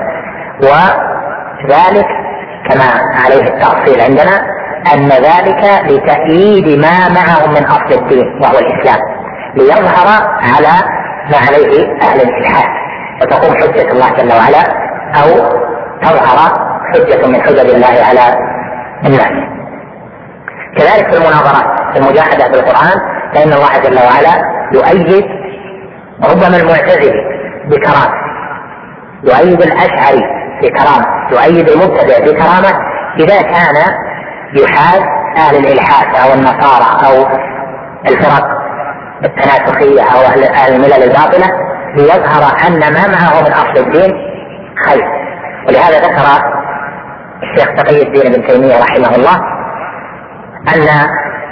وذلك كما عليه التأصيل عندنا أن ذلك لتأييد ما معهم من أصل الدين وهو الإسلام، ليظهر على ما عليه أهل الإلحاد وتقوم حجة الله جل وعلا أو تظهر حجة من حجج الله على الناس. كذلك في المناظرات في المجاهدة بالقرآن فإن الله جل وعلا يؤيد ربما المعتزلي بكرامة، يؤيد الأشعري بكرامة، يؤيد المبتدع بكرامة إذا كان يحاد أهل الإلحاد أو النصارى أو الفرق التناسخية أو أهل الملل الباطلة ليظهر أن ما معه من أصل الدين خير. ولهذا ذكر الشيخ تقي الدين ابن تيمية رحمه الله أن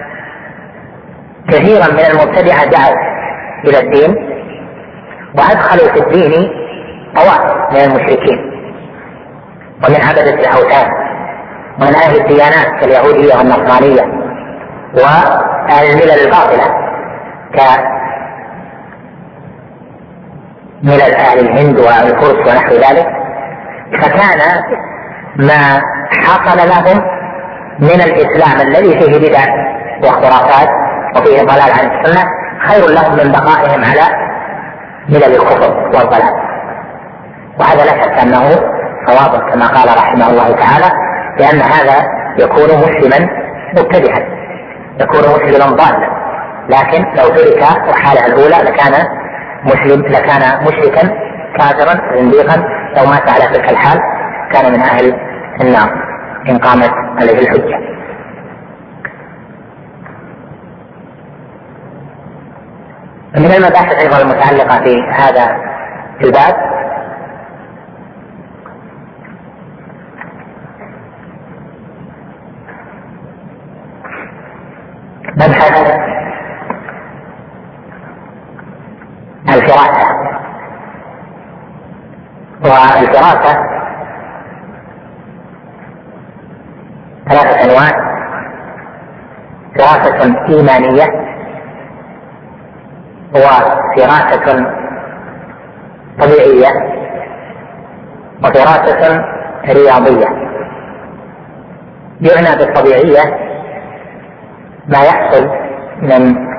كثيرا من المبتدعة دعوا إلى الدين وأدخلوا في الدين طوائف من المشركين ومن عبدة الأوثان ومن أهل الديانات كاليهودية والنصرانية وأهل الملل الباطلة كملل أهل الهند والفرس ونحو ذلك. فكان ما حصل لهم من الإسلام الذي فيه بدع واخترافات وفيه ضلال عن السنة خير لهم من بقائهم على ملل الكفر والضلال. وهذا لا شك أنه صواب كما قال رحمه الله تعالى، لأن هذا يكون مسلما مبتدعا، يكون مسلما ضالا، لكن لو ترك حاله الأولى لكان مشركا كافرا زنديقا، لو مات على تلك الحال كان من أهل النار إن قامت عليه الحجة. من المباحث أيضا المتعلقة في هذا الباب مبحث الفراسة. والفراسة ثلاثة أنواع: فراسة إيمانية، وفراسة طبيعية، وفراسة رياضية. يعنى بالطبيعية ما يحصل من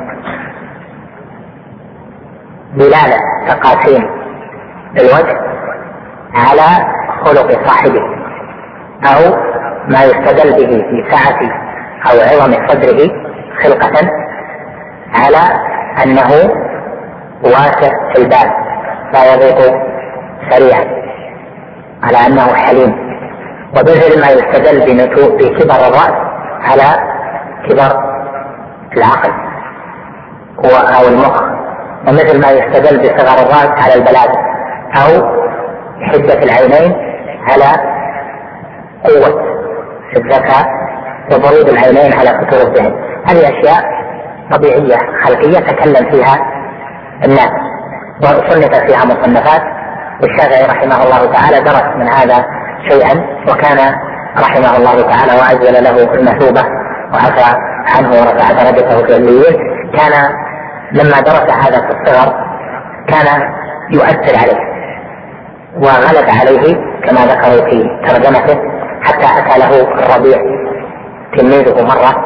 دلالة تقاسيم الوجه على خلق صاحبه، أو ما يستدل به في سعة أو عظم صدره خلقة على أنه واسع في البال لا يضيق سريعا، على أنه حليم. وبذل ما يستدل بكبر الرأس على كبر العقل أو المخ، ومثل ما يستدل بصغر الرأس على البلاد، أو حدة العينين على قوة الذكاء، وبرود العينين على فتور الذهن. هذه أشياء طبيعية خلقية تكلم فيها الناس وصنف فيها مصنفات، والشافعي رحمه الله تعالى درس من هذا شيئا، وكان رحمه الله تعالى وعجل له المثوبة وعفى عنه ورفع درجته في العليين. كان لما درس هذا في الصغر كان يؤثر عليه وغلب عليه كما ذكروا في ترجمته، حتى أتى له الربيع تلميذه مرة،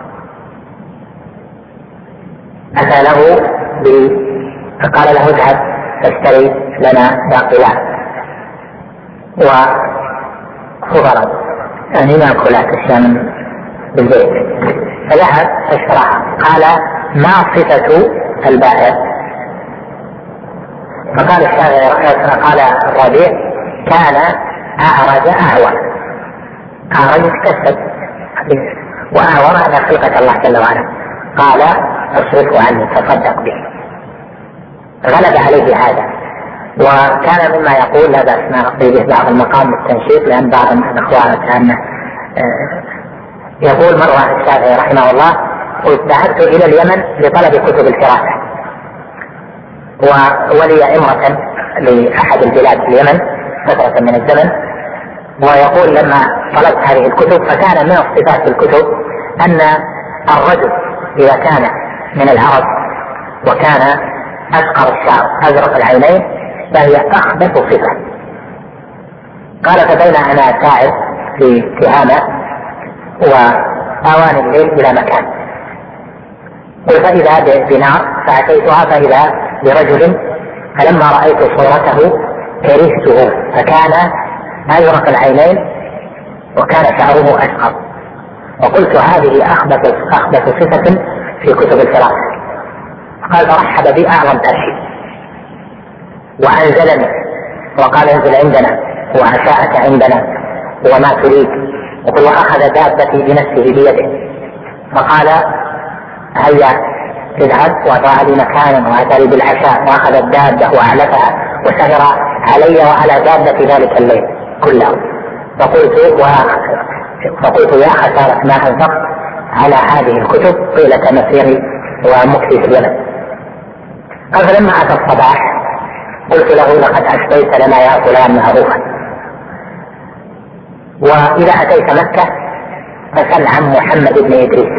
أتى له فقال له اذهب فاشتري لنا باقلات وخضرا، يعني مأكولات أشياء من بالبيت. فذهب فاشتراها. قال ما صفة البائع؟ فقال الشافعي قال الربيع كان أعرج أعور. أعرج اكتسب، وأعور هذا خلقة الله جل وعلا. قال اصرفه عني تصدق به. غلب عليه هذا، وكان مما يقول لا بأس نقضي به بعض المقام بالتنشيط، لأن بعض الأخوان كان يقول مرة الشافعي رحمه الله: ذهبت إلى اليمن لطلب كتب الفراسة، ولي إمرة لأحد البلاد في اليمن فترة من الزمن، ويقول لما طلبت هذه الكتب فكان من الصفات في الكتب أن الرجل إذا كان من العرب وكان أشقر الشعر أزرق العينين فهي أخبث صفة. قال فبين أنا ساعد في تهامة وآوان الليل إلى مكان، فإذا بنار فأتيتها فإذا برجل، فلما رأيت صورته كرهته، فكان أزرق العينين وكان شعره أشقر، وقلت هذه أخبث صفة في كتب الفراسة. قال فرحب بي أعظم ترحيب وأنزلني وقال انزل عندنا وعشاءك عندنا وما تريد، وأخذ دابتي بنفسه بيده فقال هيا اذهب، وأعطى لي مكانا وأتى لي بالعشاء وأخذ الدابة وأعلفها وسهر علي وعلى دابة ذلك الليل كله. فقلت يا خسارة ما أنفقت على هذه الكتب طيلة مسيري ومكثي في اليمن. قال فلما أتى الصباح قلت له لقد أشبيت لنا يا فلان معروفا، وإذا أتيت مكة فسل عن محمد بن إدريس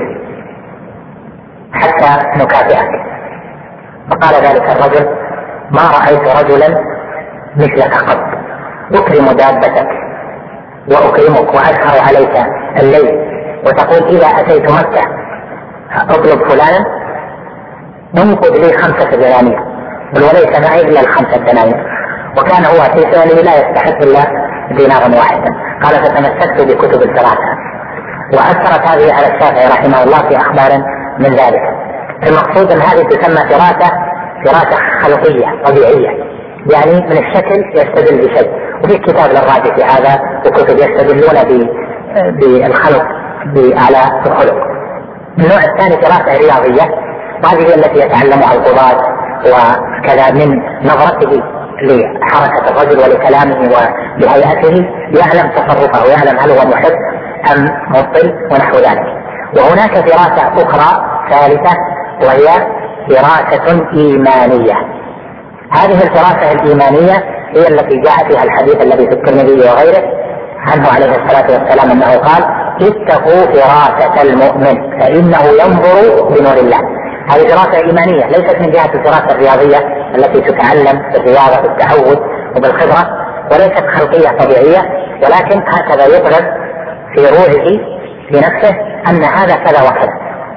حتى نكافئك. فقال ذلك الرجل ما رأيت رجلا مثلك قط، أكرم دابتك وأكرمك وأسهر عليك الليل، وتقول إذا أتيت مكة أطلب فلانا انقذ لي 5 دنانير، وليس معي إلا 5 دنانير، وكان هو في سؤاله لا يستحق إلا دينارا واحدا. قال فتمسكت بكتب الفراسة، وأثرت هذه على الشافعي رحمه الله في أخبار من ذلك. المقصود أن هذه تسمى فراسة خلقية طبيعية، يعني من الشكل يستدل بشيء، وفي كتاب للراجح في هذا وكتب يستدلون بالخلق على الخلق. النوع الثاني فراسة رياضية، وهذه التي يتعلمها القضاة وكذا من نظرته لحركة الرجل ولكلامه ولهيئته يعلم تصرفه ويعلم هل هو محب أم مبطل ونحو ذلك. وهناك فراسة أخرى ثالثة وهي فراسة إيمانية. هذه الفراسة الإيمانية هي التي جاء فيها الحديث الذي في الترمذي وغيره عنه عليه الصلاة والسلام أنه قال اتقوا فراسة المؤمن فإنه ينظر بنور الله. هذه دراسة إيمانية ليست من جهة الدراسة الرياضية التي تتعلم بالرياضة بالتعود وبالخبرة، وليست خلقية طبيعية، ولكن هكذا يطلب في روحه في نفسه أن هذا كذا وكذا.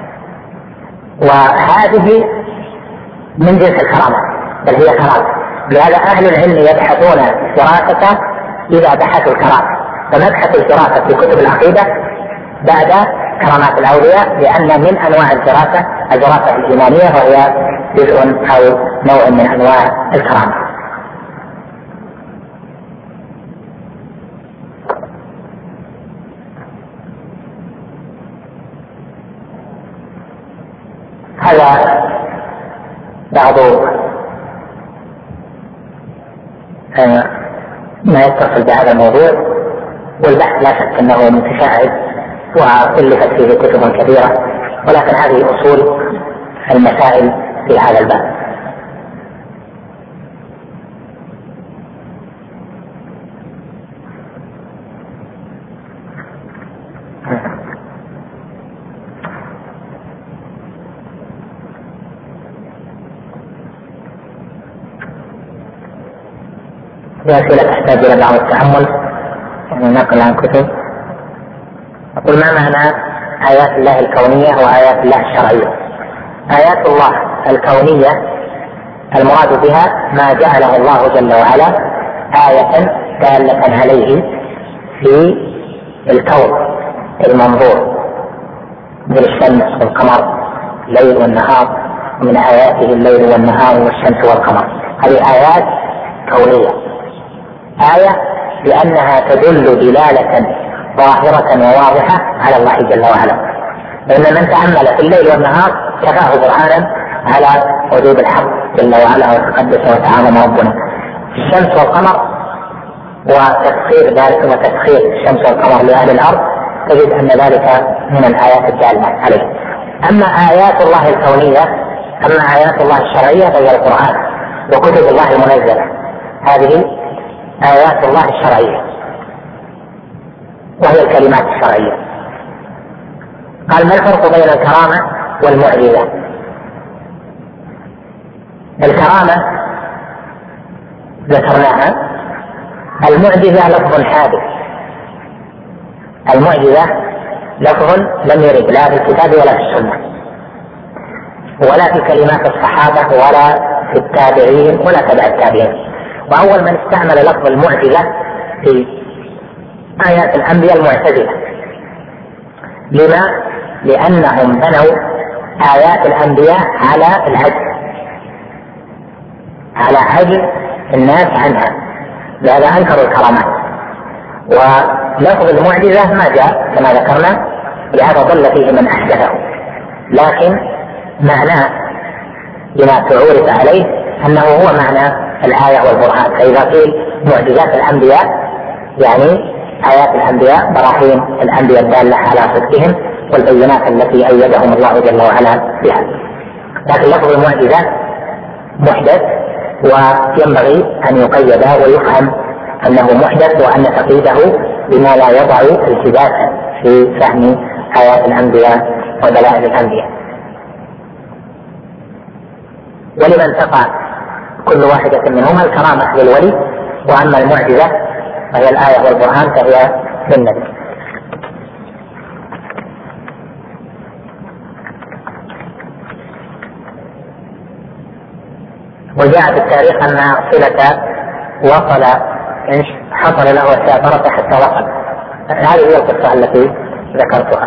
وهذه من جنس الكرامة، بل هي كرامة. لهذا أهل العلم يبحثون الفراسة إذا بحثوا الكرامة، فمبحث الفراسة في كتب العقيدة بعد كرامات الأولياء، لأن من أنواع الدراسة الإيمانية، وهي جزء أو نوع من أنواع الكرامة. هذا بعض ما يتصل بهذا الموضوع، والبحث لا شك أنه متشعب وألفت فيه كتب كثيرة، ولكن هذه أصول المسائل في هذا الباب. أسئلة تحتاج إلى بعض التأمل ونقل عن كتب. أقول ما معنى آيات الله الكونية وآيات الله الشرعية؟ آيات الله الكونية المراد بها ما جعله الله جل وعلا آية دالة عليه في الكون المنظور، مثل الشمس والقمر الليل والنهار، ومن آياته الليل والنهار والشمس والقمر. هذه آيات كونية. آية لأنها تدل دلالة ظاهرة وواضحة على الله جل وعلا، لأن من تأمل في الليل والنهار كفاه برهانا على وجود الحق جل وعلا وتقدس وتعالى ربنا. الشمس والقمر وتسخير ذلك وتسخير الشمس والقمر لأهل الأرض تجد أن ذلك من الآيات الدالة عليه. أما آيات الله الكونية، أما آيات الله الشرعية فهي القرآن وكتب الله المنزلة، هذه آيات الله الشرعية وهي الكلمات الشرعية. قال ما الفرق بين الكرامة والمعجزة؟ الكرامة ذكرناها، المعجزة لفظ حادث، المعجزة لفظ لم يرد لا في الكتاب ولا في السنة ولا في كلمات الصحابة ولا في التابعين ولا تبع التابعين. وأول من استعمل لفظ المعجزة في آيات الأنبياء المعتزلة. لما؟ لأنهم بنوا آيات الأنبياء على العجز، على عجز الناس عنها، لهذا أنكروا الكرامات. ولفظ المعجزة ما جاء كما ذكرنا، لهذا ضل فيه من أحدثه. لكن معناه بما تعورف عليه أنه هو معنى الآية والبرهان. فإذا قيل معجزات الأنبياء يعني آيات الأنبياء، براهين الأنبياء الدالة على صدقهم والبينات التي أيدهم الله جل وعلا بها. لكن لفظ المعجزة محدث وينبغي أن يقيد ويفهم أنه محدث، وأن تقييده بما لا يضع التباسا في فهم آيات الأنبياء ودلائل الأنبياء. ولمن تقع كل واحدة منهما الكرامة للولي، وأما المعجزة وهي الآية والبرهان فهي للنبي. وجاء في التاريخ أن صلة وصل حصل له السافرة حتى وصل. هذه هي القصة التي ذكرتها.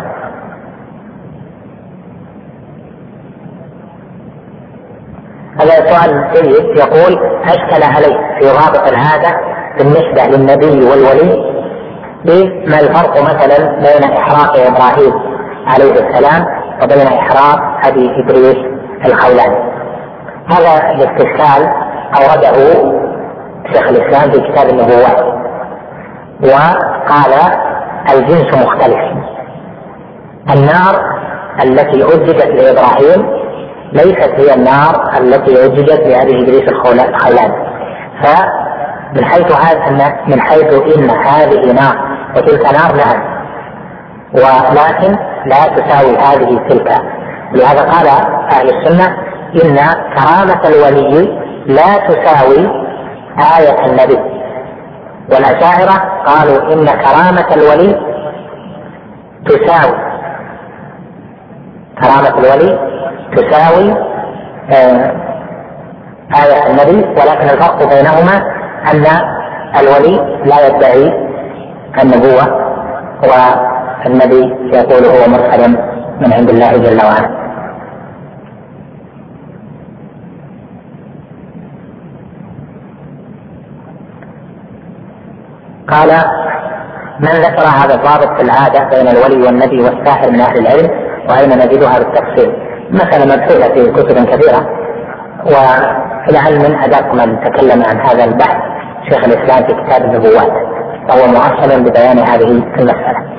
هذا سؤال جيد. يقول: أشكل علي في رابط العادة بالنسبة للنبي والولي ما الفرق مثلا بين إحراق إبراهيم عليه السلام وبين إحراق أبي إدريس الخولاني؟ هذا الاستشكال أورده شيخ الإسلام في كتاب النبوات، وقال: الجنس مختلف. النار التي أجدت لإبراهيم ليست هي النار التي أجدت لأبي إدريس الخولاني. فمن حيث إن هذه نار وتلك نار، نعم، ولكن لا تساوي هذه تلك. لهذا قال أهل السنة: إن كرامة الولي لا تساوي آية النبي. والأشاعرة قالوا إن كرامة الولي تساوي آية النبي، ولكن الفرق بينهما أن الولي لا يدعي النبوة والنبي يقول هو مرسل من عند الله جل وعلا. قال: من ذكر هذا الضابط في العادة بين الولي والنبي والساحر من أهل العلم، وأين نجدها بالتفصيل؟ مثلا مبحوثة في كتب كثيرة، ولعل من أدق من تكلم عن هذا البحث شيخ الإسلام في كتاب النبوات، وهو مؤصل ببيان هذه المسألة.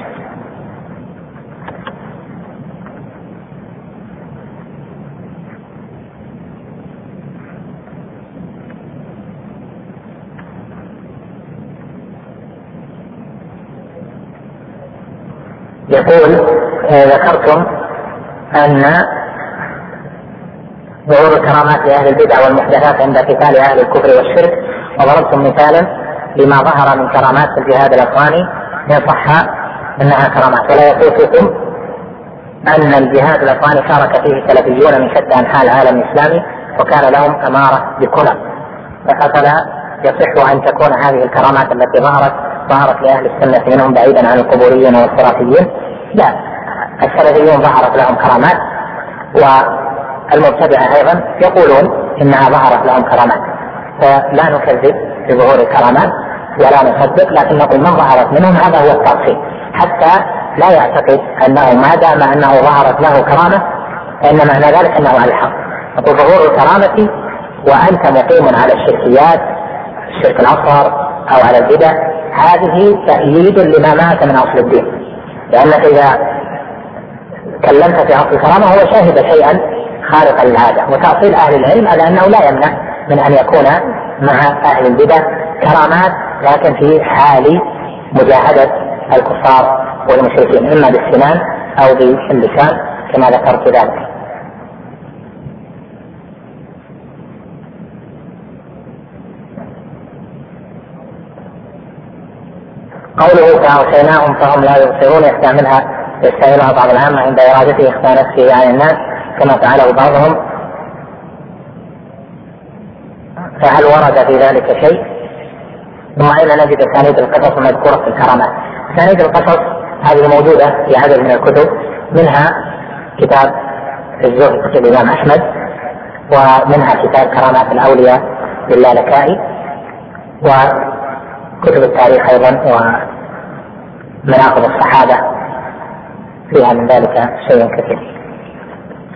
يقول: ذكرتم أن ظهور الكرامات لأهل البدع والمحدثات عند قتال أهل الكفر والشرك، وضربتم مثالا لما ظهر من كرامات في الجهاد الأفغاني إن صح أنها كرامات. ولا يفوتكم أن الجهاد الأفغاني شارك فيه سلفيون من شتى أنحاء العالم الإسلامي، وكان لهم أمارة بكلى، فلا يصح أن تكون هذه الكرامات التي ظهرت لأهل السنة منهم بعيدا عن القبوريين والخرافيين. لا، السلفيون ظهرت لهم كرامات، والمبتدعة أيضا يقولون إنها ظهرت لهم كرامات، فلا نكذب بظهور الكرامات ولا نصدق، لكن نقول من ظهرت منهم هذا هو التفصيل، حتى لا يعتقد أنه ما دام أنه ظهرت له كرامة فإن معنى ذلك أنه على الحق. نقول: ظهور الكرامة وأنت مقيم على الشركيات، الشرك الأصغر أو على البدع، هذه تأييد لما مات من أصل الدين، لأنك إذا كلمت في أصل الكرامة هو شاهد شيئا خارقا للعادة. وتأصيل أهل العلم على أنه لا يمنع من أن يكون مع أهل البدع كرامات، لكن في حال مجاهدة الكفار والمشركين، إما بالسنان أو باللسان كما ذكرت ذلك. قوله: فأوصيناهم فهم لا يبصرون، يستعملها بعض العامة عند إرادته إخفاء نفسه عن الناس كما فعله بعضهم، فهل ورد في ذلك شيء؟ ثم أين نجد أسانيد القصص المذكورة في الكرامات؟ أسانيد القصص هذه موجودة في عدد من الكتب، منها كتاب الزهد كتب الإمام أحمد، ومنها كتاب كرامات الأولياء للالكائي، وكتب التاريخ أيضا، ومناقب الصحابة فيها من ذلك شيء كثير.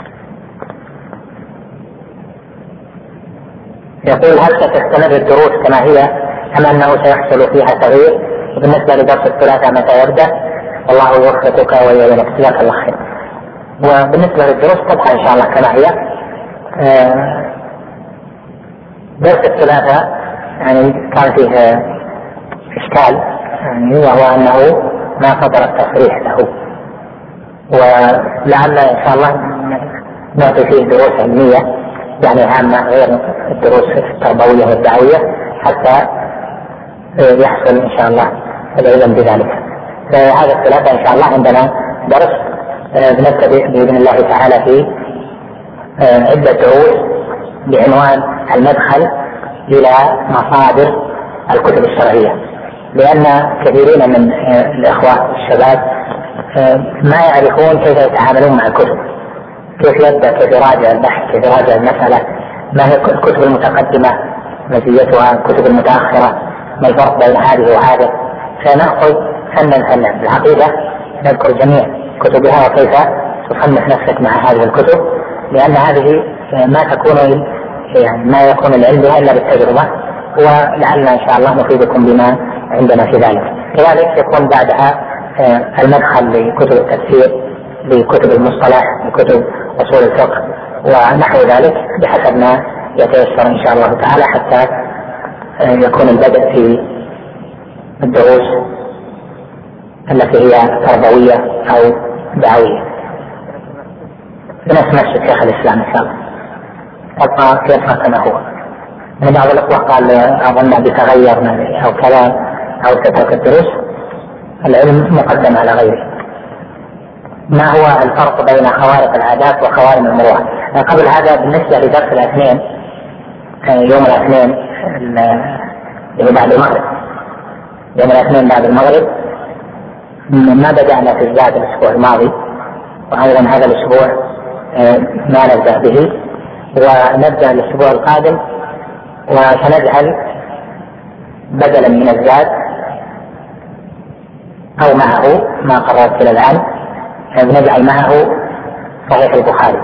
يقول هل ستستمر الدروس كما هي أم أنه سيحصل فيها تغيير؟ وبالنسبة لدرس الثلاثاء متى يبدأ؟ والله يوفقك ويعينك، جزاك الله خير. وبالنسبة للدروس تبقى إن شاء الله كما هي. درس الثلاثاء يعني كان فيه إشكال، يعني وهو أنه ما صدر التصريح له، ولعل إن شاء الله نعطي فيه دروس علمية يعني عامة غير الدروس التربوية والدعوية حتى يحصل إن شاء الله العلم بذلك. فهذا الثلاثة إن شاء الله عندنا درس بنبتدئ بإذن الله تعالى في عدة دروس بعنوان المدخل إلى مصادر الكتب الشرعية، لأن كثيرين من الإخوة الشباب ما يعرفون كيف يتعاملون مع الكتب، كيف يبدأ، كيف يراجع البحث، كيف يراجع المسألة، ما هي الكتب المتقدمة مزيتها، الكتب المتأخرة، ما الفرق بين هذه وهذا. فنأخذ فنا في العقيدة نذكر جميع كتبها وكيف تصنف نفسك مع هذه الكتب، لأن هذه ما تكون يعني ما يكون العلم بها إلا بالتجربة، ولعلنا إن شاء الله نفيدكم بما عندنا في ذلك. كذلك يكون بعدها المدخل لكتب التفسير، لكتب المصطلح، لكتب أصول الفقه ونحو ذلك بحسب ما يتيسر إن شاء الله تعالى، حتى يكون البدء في الدروس التي هي تربوية أو دعوية بنفس شيخ الإسلام إن شاء الله، تبقى كيف كما هو. من بعض الأخوة قال أظن بتغير أو كذا أو تترك الدروس، العلم مقدم على غيره. ما هو الفرق بين خوارق العادات وخوارم المروءة؟ قبل هذا بالنسبة لدرس الاثنين، يوم الاثنين اللي بعد المغرب، يوم الاثنين بعد المغرب ما بدأنا في الزاد الأسبوع الماضي، وأيضا هذا الأسبوع ما نبدأ به، ونبدأ الأسبوع القادم وسنجعل بدلا من الزاد أو معه ما قررت إلى الآن، نجعل معه صحيح البخاري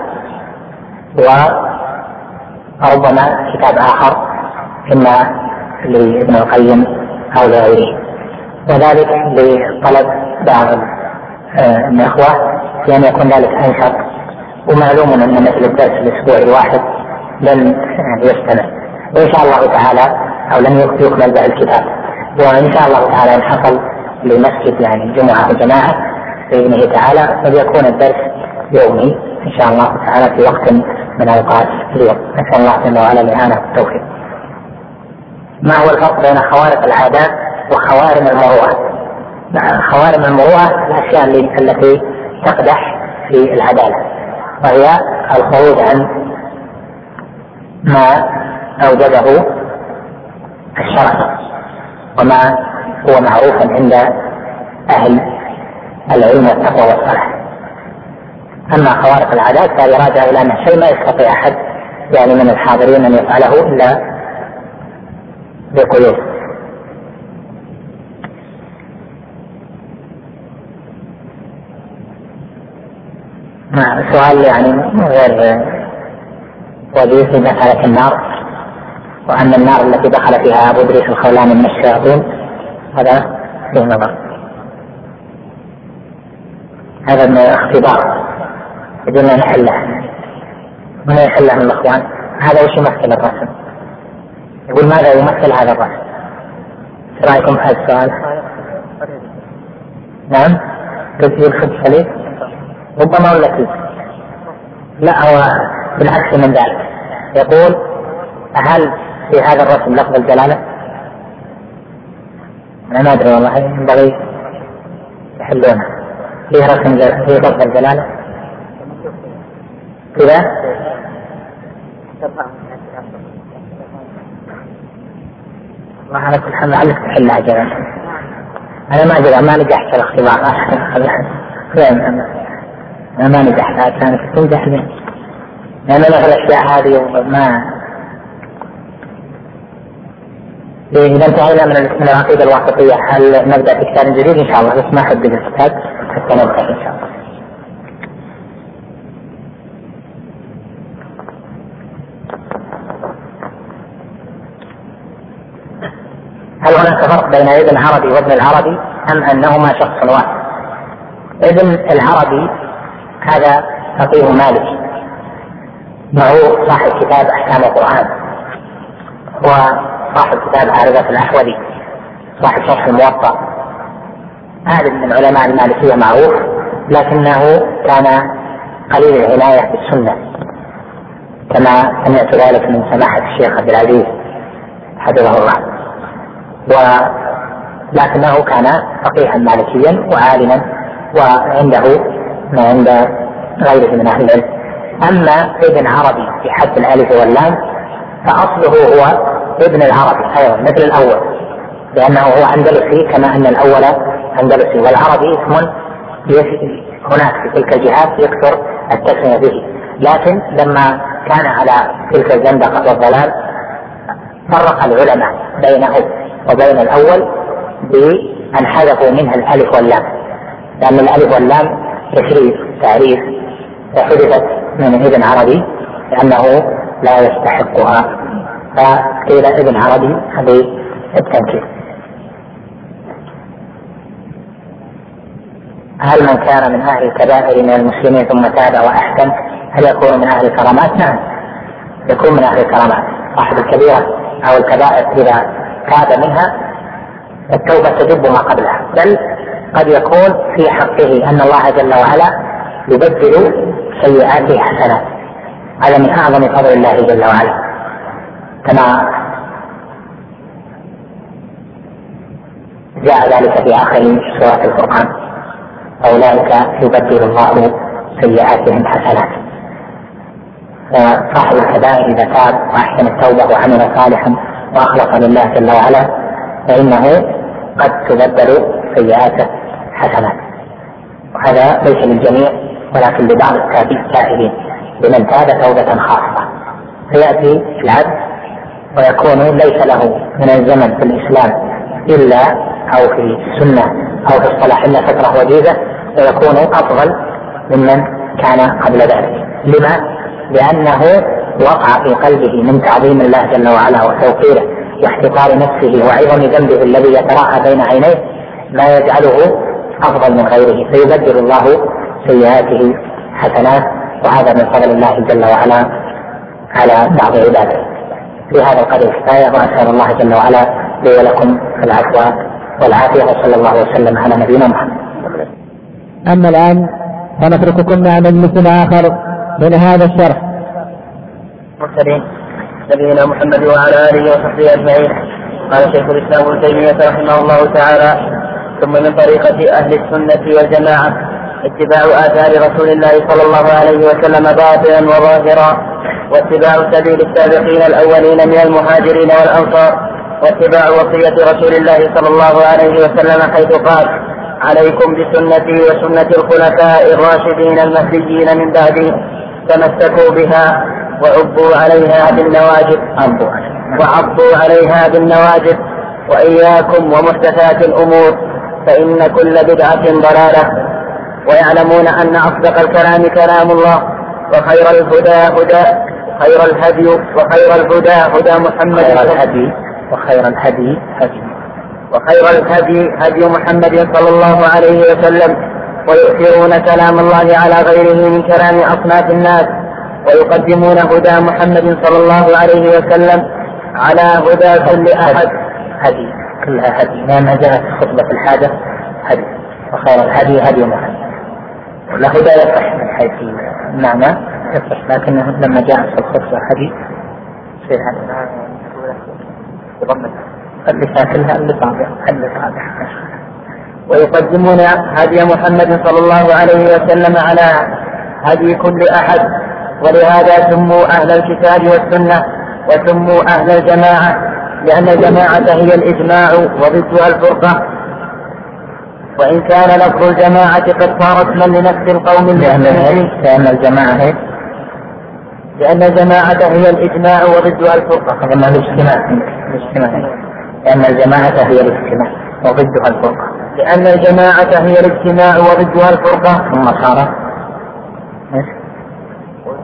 وربما كتاب آخر إما لابن القيم أو لغيره، وذلك لطلب بعض الإخوة لأن يكون ذلك أنشط. ومعلوم أن مثل الدرس الأسبوع الواحد لن يستمر، وإن شاء الله تعالى أو لن يكمل به الكتاب، وإن شاء الله تعالى إن حصل لمسجد يعني جمعة وجماعة بإذنه تعالى فليكون الدرس يومي إن شاء الله تعالى في وقت من أوقات اليوم. نسأل الله جل وعلا الإعانة والتوفيق. ما هو الفرق بين خوارق العادات وخوارم المروءة؟ خوارم المروءة الأشياء التي تقدح في العدالة، وهي الخروج عن ما أوجده الشرع وما هو معروف عند أهل العلم والتقوى والصلاح. أما خوارق العادات فهي راجعة إلى أن شيء ما يستطيع أحد يعني من الحاضرين أن يفعله إلا بقيود. سؤال يعني غير وجيه في مسألة النار، وأن النار التي دخل فيها أبو إدريس الخولاني من الشياطين هذا فيه نظر، هذا من اختبار بدون أن نحله، من يحله من الأخوان. هذا وش يمثل الرسم؟ يقول ماذا يمثل هذا الرسم؟ ايش رايكم في هذا السؤال؟ نعم تسجيل خبز صليب ربما ولا كيف؟ لا هو بالعكس من ذلك، يقول هل في هذا الرسم لفظ الجلالة؟ أنا ما أدري والله، ينبغي يحلونه. فيه رسم فيه لفظ الجلالة كذا؟ الله على كل حال لعلك تحلها جلالة. أنا ما أدري، ما نجحت الاختبار. أنا ما نجحت، كانت تنجح لي لأن مثل الأشياء هذه ما إذا انتهينا من العقيدة الواسطية هل نبدأ في كتاب جديد إن شاء الله؟ بس ما حدد الكتاب حتى نبدأ إن شاء الله. هل هناك فرق بين ابن عربي وابن العربي أم أنهما شخص واحد؟ ابن العربي هذا فقيه مالكي وهو صاحب كتاب أحكام القرآن، وصاحب كتاب عارضة الأحوذي، صاحب شرح الموطأ، عالم من علماء المالكية معروف، لكنه كان قليل العناية بالسنة كما سمعت ذلك من سماحة الشيخ عبد العزيز حفظه الله، ولكنه كان فقيها مالكيا وعالما وعنده ما عند غيره من أهل العلم. أما ابن عربي في حد الألف واللام فأصله هو ابن العربي أيضا مثل الأول، لأنه هو أندلسي كما أن الأول أندلسي، والعربي اسم هناك في تلك الجهات يكثر التسمية به، لكن لما كان على تلك الزندقة والضلال فرق العلماء بينه وبين الأول بأن حذفوا منها الألف واللام، لأن الألف واللام تشريف تعريف فحذفت من ابن عربي لأنه لا يستحقها، فقيل ابن عربي بالتنكير. هل من كان من أهل الكبائر من المسلمين ثم تاب وأحسن هل يكون من أهل الكرامات؟ نعم يكون من أهل الكرامات. صاحب الكبيرة أو الكبائر إذا تاب منها التوبة تجب ما قبلها، بل قد يكون في حقه أن الله جل وعلا يبدل سيئاته حسنات، هذا من أعظم فضل الله جل وعلا، كما جاء ذلك في آخر سورة القرآن: أولئك يبدل الله سيئاتهم حسنات. فصاحب الكبائر إذا تاب وأحسن التوبة وعمل صالحا وأخلص لله جل وعلا فإنه قد تبدل سيئاته حسنات، وهذا ليس للجميع ولكن لبعض التائبين، لمن تاب توبة خاصة فيأتي العبد ويكون ليس له من الزمن في الإسلام إلا أو في السنة أو في الصلاح إلا فترة وجيزة، ويكون أفضل ممن كان قبل ذلك. لما؟ لأنه وقع في قلبه من تعظيم الله جل وعلا وتوقيره واحتقار نفسه وعظم ذنبه الذي يتراءى بين عينيه ما يجعله أفضل من غيره، فيبدل الله سيئاته حسنات، وهذا من فضل الله جل وعلا على بعض عباده. في هذا القدر كفاية، وأسأل الله جل وعلا لي ولكم العفو والعافية، وصلى الله وسلم على نبينا محمد. أما الآن فنترككم مع مجلس آخر من هذا الشرح. مرسلين نبينا محمد وعلى آله وصحبه أجمعين. قال شيخ الإسلام ابن تيمية رحمه الله تعالى: ثم من طريقة أهل السنة والجماعة اتباع آثار رسول الله صلى الله عليه وسلم باطنا وظاهرا، واتباع سبيل السابقين الأولين من المهاجرين والأنصار، واتباع وصية رسول الله صلى الله عليه وسلم حيث قال: عليكم بسنتي وسنة الخلفاء الراشدين المهديين من بعدي، تمسكوا بها وعضوا عليها بالنواجذ وإياكم ومحدثات الأمور فإن كل بدعة ضلالة. ويعلمون أن أصدق الكلام كلام الله، وخير الهدي هدى محمد هدي محمد صلى الله عليه وسلم، ويؤثرون كلام الله على غيره من كلام أصناف الناس، ويقدمون هدى محمد صلى الله عليه وسلم على هدى كل أحد. هدي كلها هدي، لأنها جاءت خطبة الحاجة هدي، وخير الهدي هدي محمد. له هدى يصح من حيث المعنى يصح، لكنه لما جاءت في الخطبة هدي يصير هذا ويقدمون هدي محمد صلى الله عليه وسلم على هدي كل أحد، ولهذا سموا أهل الكتاب والسنة وسموا أهل الجماعة، لأن الجماعة هي الإجماع وضدها الفرقة، وإن كان لفظ الجماعة قد صار اسما لنفس القوم لأن الجماعة هي الإجماع وضدها الفرقة. لأن الجماعة هي الاجتماع وضدها الفرقة. لأن الجماعة هي الاجتماع وضدها الفرقة. ثم صار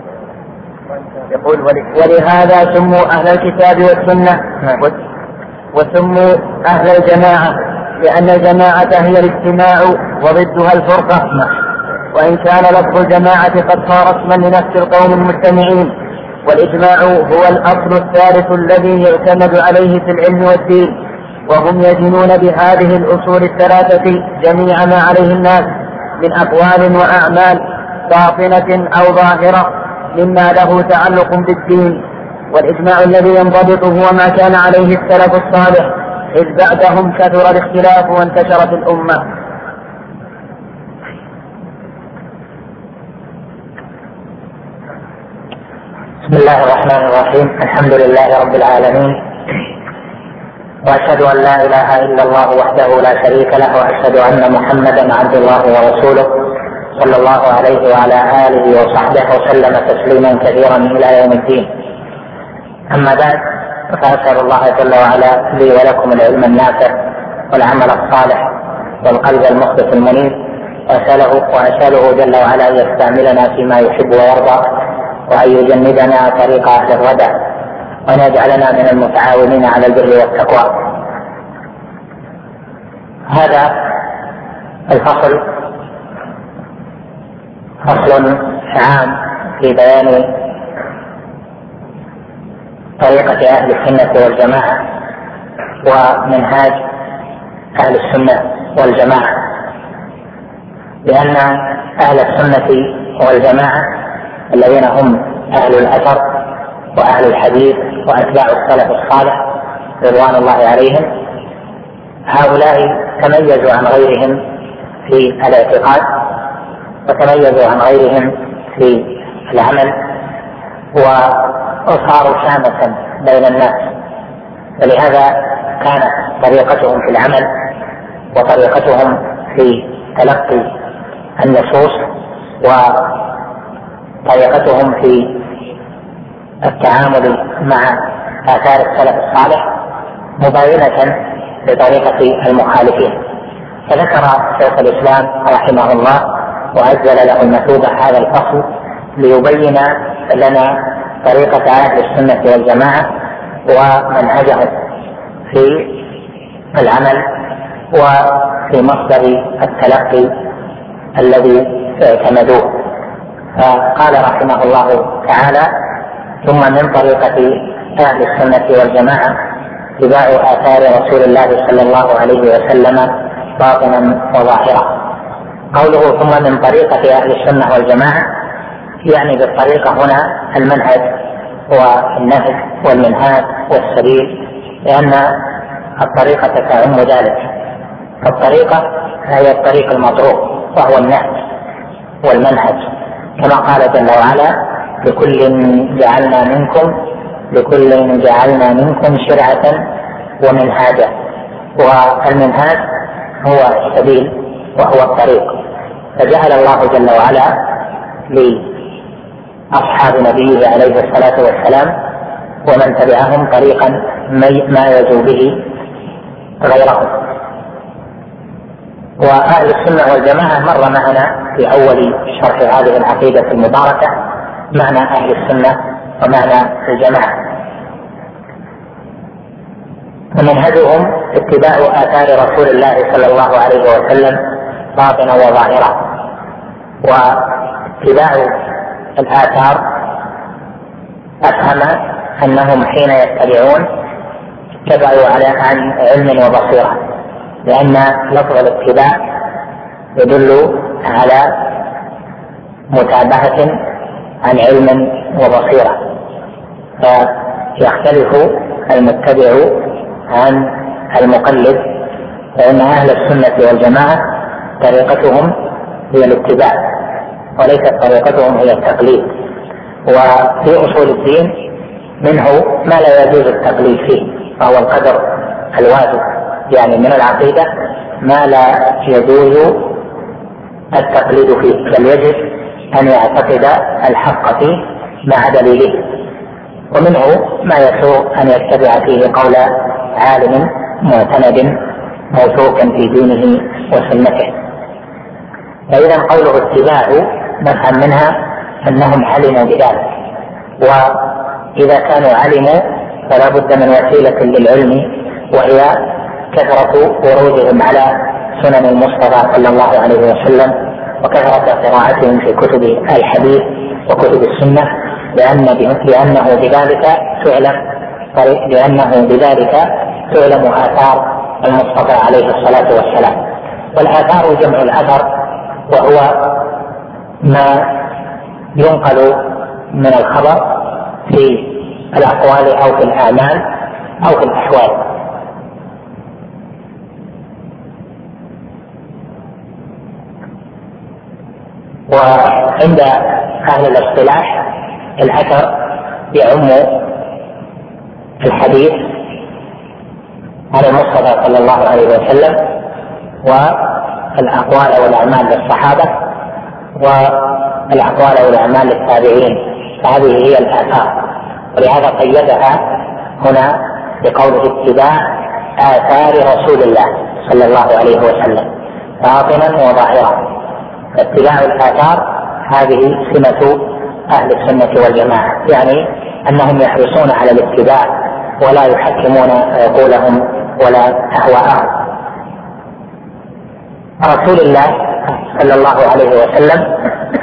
يقول: ولهذا سموا أهل الكتاب والسنة وسموا أهل الجماعة لأن الجماعة هي الاجتماع وضدها الفرقة. وإن كان لفظ الجماعة قد صار اسما لنفس القوم المجتمعين، والإجماع هو الأصل الثالث الذي يعتمد عليه في العلم والدين، وهم يدينون بهذه الأصول الثلاثة جميع ما عليه الناس من أقوال وأعمال باطنة أو ظاهرة مما له تعلق بالدين. والإجماع الذي ينضبط هو ما كان عليه السلف الصالح، إذ بعدهم كثر الاختلاف وانتشرت الأمة. بسم الله الرحمن الرحيم. الحمد لله رب العالمين، وأشهد أن لا إله إلا الله وحده لا شريك له، وأشهد أن محمدا عبد الله ورسوله صلى الله عليه وعلى آله وصحبه وسلم تسليما كثيرا إلى يوم الدين. أما بعد، فأسأل الله جل وعلا لي ولكم العلم النافع والعمل الصالح والقلب المخبت المنيب، وأسأله جل وعلا أن يستعملنا فيما يحب ويرضى، وأن يجنبنا طريق أهل الردى، وأن يجعلنا من المتعاونين على البر والتقوى. هذا الفصل فصل عام في بيان طريقة أهل السنة والجماعة ومنهاج أهل السنة والجماعة، لأن أهل السنة والجماعة الذين هم أهل الأثر وأهل الحديث وأتباع السلف الصالح رضوان الله عليهم، هؤلاء تميزوا عن غيرهم في الاعتقاد، وتميزوا عن غيرهم في العمل، وصاروا شامة بين الناس. ولهذا كانت طريقتهم في العمل وطريقتهم في تلقي النصوص وطريقتهم في التعامل مع آثار السلف الصالح مباينة لطريقة المخالفين. فذكر شيخ الإسلام رحمه الله وأجزل له المثوبة هذا الفصل ليبين لنا طريقة أهل السنة والجماعة ومنهجهم في العمل وفي مصدر التلقي الذي اعتمدوه. فقال رحمه الله تعالى: ثم من طريقة أهل السنة والجماعة اتباع آثار رسول الله صلى الله عليه وسلم باطنا وظاهرا. قوله ثم من طريقة أهل السنة والجماعة يعني بالطريقة هنا المنهج والنهج والمنهاج والسبيل، لأن الطريقة تعم ذلك. الطريقة هي الطريق المطروق وهو النهج والمنهج، كما قال جل وعلا: لكل جعلنا منكم شرعة ومنهاجا. والمنهاج هو السبيل وهو الطريق، فجعل الله جل وعلا لأصحاب نبيه عليه الصلاة والسلام ومن تبعهم طريقا ما يجو به غيرهم. وأهل السنة والجماعة مر معنا في أول شرح هذه العقيدة المباركة معنى أهل السنة ومعنى الجماعة. ومنهجهم اتباع آثار رسول الله صلى الله عليه وسلم باطنا وظاهرا. واتباع الآثار أفهم أنهم حين يتبعون اتبعوا عن علم وبصيرة، لأن لفظ الاتباع يدل على متابعة عن علم وبصيرة، فيختلف المتبع عن المقلد، فإن أهل السنة والجماعة طريقتهم هي الاتباع وليست طريقتهم هي التقليد. وفي أصول الدين منه ما لا يجوز التقليد فيه، فهو القدر الواجب، يعني من العقيدة ما لا يجوز التقليد فيه، بل يجب أن يعتقد الحق فيه مع دليله. ومنه ما يسوغ أن يتبع فيه قول عالم معتمد موثوق في دينه وسنته. فإذا قوله اتباع نفهم منها أنهم علموا بذلك، وإذا كانوا علموا فلا بد من وسيلة للعلم وهي كثرة ورودهم على سنن المصطفى صلى الله عليه وسلم، وكثرة قراءتهم في كتب الحديث وكتب السنة، لأنه بذلك تعلم آثار المصطفى عليه الصلاة والسلام. والآثار جمع الأثر، وهو ما ينقل من الخبر في الأقوال أو في الأعمال أو في الأحوال. وعند أهل الاصطلاح الأثر يعم الحديث عن المصطفى صلى الله عليه وسلم والأقوال والأعمال للصحابة والأقوال والأعمال للتابعين، فهذه هي الآثار. ولهذا قيدها هنا بقوله اتباع آثار رسول الله صلى الله عليه وسلم باطنا وظاهرا. فاتباع الآثار هذه سمة أهل السنة والجماعة، يعني أنهم يحرصون على الاتباع ولا يحكمون عقولهم ولا أهواءهم. رسول الله صلى الله عليه وسلم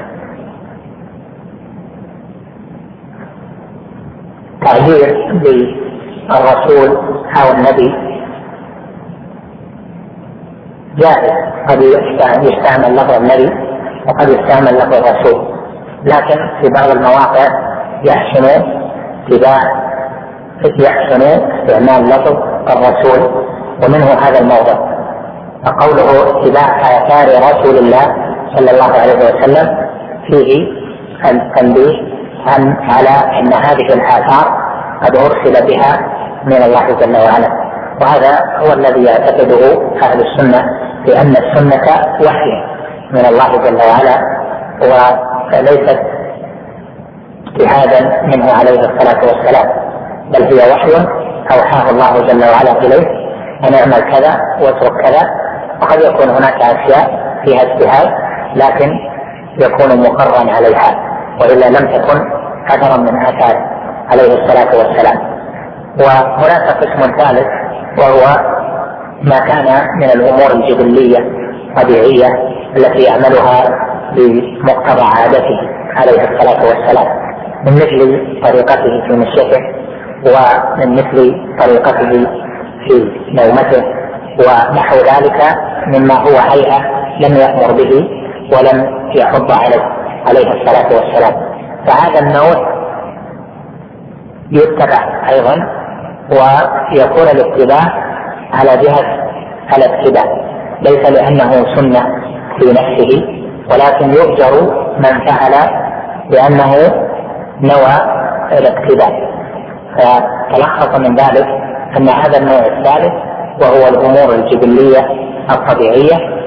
تعبير بالرسول أو النبي جائز، قد يستعمل لفظ النبي وقد يستعمل لفظ الرسول، لكن في بعض المواقع يحسن استعمال لفظ الرسول، ومنه هذا الموضع. فقوله اتباع آثار رسول الله صلى الله عليه وسلم فيه التنبيه على أن هذه الآثار قد أرسل بها من الله جل وعلا، وهذا هو الذي يعتقده أهل السنة، بأن السنة وحي من الله جل وعلا وليست اجتهادا منه عليه الصلاة والسلام، بل هي وحي أوحاه الله جل وعلا إليه أن اعمل كذا واترك كذا. وقد يكون هناك أشياء فيها اجتهاد لكن يكون مقرا عليها، وإلا لم تكن أثرا من آثار عليه الصلاة والسلام. وهناك قسم ثالث وهو ما كان من الأمور الجبلية الطبيعية التي يعملها بمقتضى عادته عليه الصلاة والسلام، من مثل طريقته في مشيته ومن مثل طريقته في نومته ونحو ذلك مما هو هيئة لم يأمر به ولم يحض عليه الصلاة والسلام. فهذا النوع يتبع أيضا، ويكون الاتباع على جهة الاتباع، ليس لأنه سنة في نفسه، ولكن يؤجر من فعل لأنه نوى الاتباع. فتلخص من ذلك أن هذا النوع الثالث وهو الأمور الجبلية الطبيعية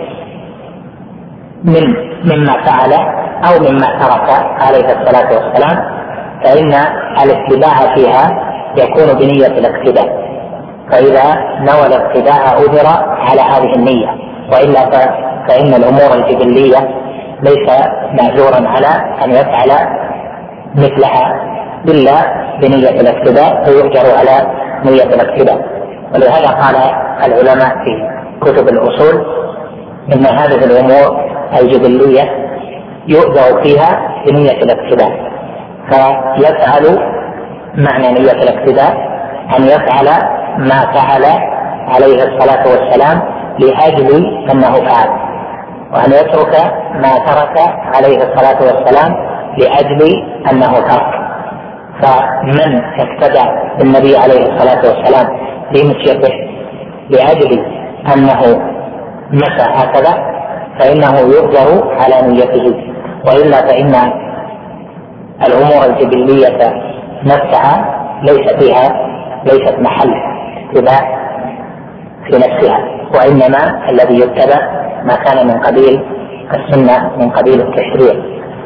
مما فعل أو مما ترك عليه الصلاة والسلام، فإن الاتباع فيها يكون بنية الاقتداء، فإذا نوى الاقتداء أجر على هذه النية، وإلا فإن الأمور الجبلية ليس مأجورا على أن يفعل مثلها إلا بنية الاقتداء، فيؤجر على نية الاقتداء. ولهذا قال العلماء في كتب الأصول إن هذه الأمور الجبلية يؤجر فيها بنية الاقتداء، فيفعل معنى نية الاقتداء أن يفعل ما فعل عليه الصلاة والسلام لأجل أنه فعل، وأن يترك ما ترك عليه الصلاة والسلام لأجل أنه ترك. فمن اقتدى بالنبي عليه الصلاة والسلام في مشيته لأجل أنه مشى هكذا فإنه يؤجر على نيته، وإلا فإن الأمور الجبلية نفسها ليست محل اتباع في نفسها، وإنما الذي يتبع ما كان من قبيل السنة من قبيل التشريع.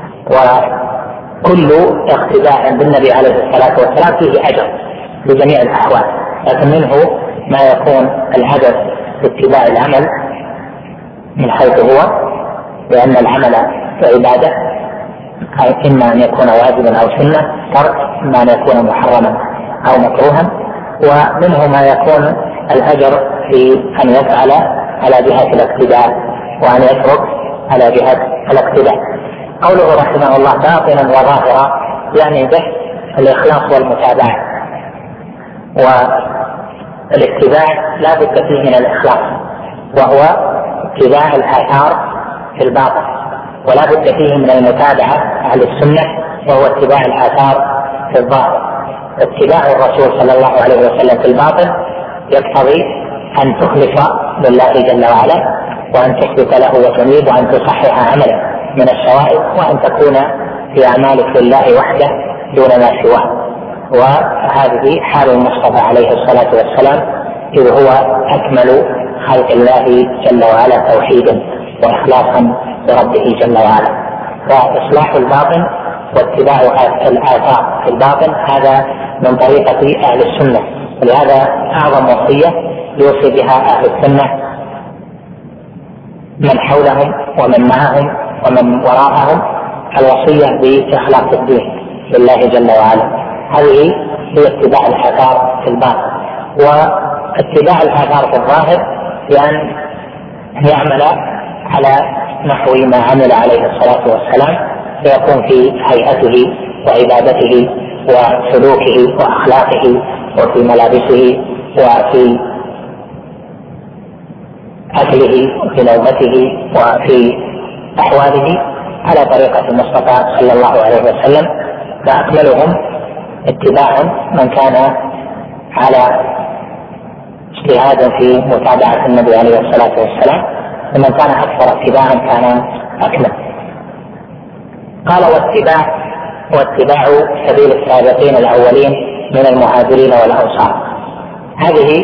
وكل اقتداء بالنبي عليه الصلاة والسلام فيه أجر بجميع الأحوال، لكن منه ما يكون الهدف في اتباع العمل من حيث هو، لأن العمل عبادة، إما أن يكون واجبا أو سنة، ترك إما أن يكون محرما أو مكروها. ومنه ما يكون الأجر في أن يفعل على جهة الاقتداء وأن يترك على جهة الاقتداء. قوله رحمه الله باطنا وظاهرا يعني به الإخلاص والمتابعة، والاتباع لا بد فيه من الإخلاص، وهو اتباع الآثار في الباطن، ولا بد فيه من المتابعة أهل السنة وهو اتباع الآثار في الظاهر. اتباع الرسول صلى الله عليه وسلم في الباطن يقتضي أن تخلص لله جل وعلا، وأن تثبت له وتنيب، وأن تصحح عملك من الشوائب، وأن تكون في أعمالك لله وحده دون ما سواه. وهذه حال المصطفى عليه الصلاة والسلام إذ هو أكمل خلق الله جل وعلا توحيدا وإخلاصا لربه جل وعلا. فإصلاح الباطن واتباع الآثار في الباطن هذا من طريقة أهل السنة، ولهذا أعظم وصية يوصي بها أهل السنة من حولهم ومن معهم ومن وراءهم الوصية بإخلاص الدين لله جل وعلا. هذه هي اتباع الآثار في الباطن. واتباع الآثار في الظاهر بأن يعمل على نحو ما عمل عليه الصلاة والسلام، فيكون في هيئته وعبادته وسلوكه وأخلاقه وفي ملابسه وفي أكله وفي نومته وفي أحواله على طريقة المصطفى صلى الله عليه وسلم. فأكملهم اتباعا من كان على اجتهاد في متابعة النبي عليه الصلاة والسلام، ومن كان أكثر اتباعا كان أكمل. قال واتباع سبيل السابقين الأولين من المهاجرين والأنصار. هذه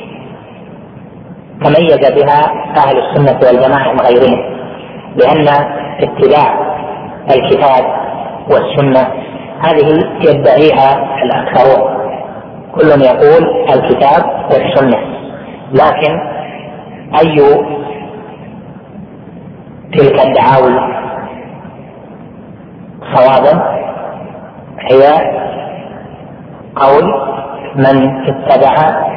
تميز بها أهل السنة والجماعة من غيرهم، لأن اتباع الكتاب والسنة هذه يدعيها الأكثرون، كل يقول الكتاب والسنة، لكن أي تلك الدعاوى صوابا؟ هي قول من اتبع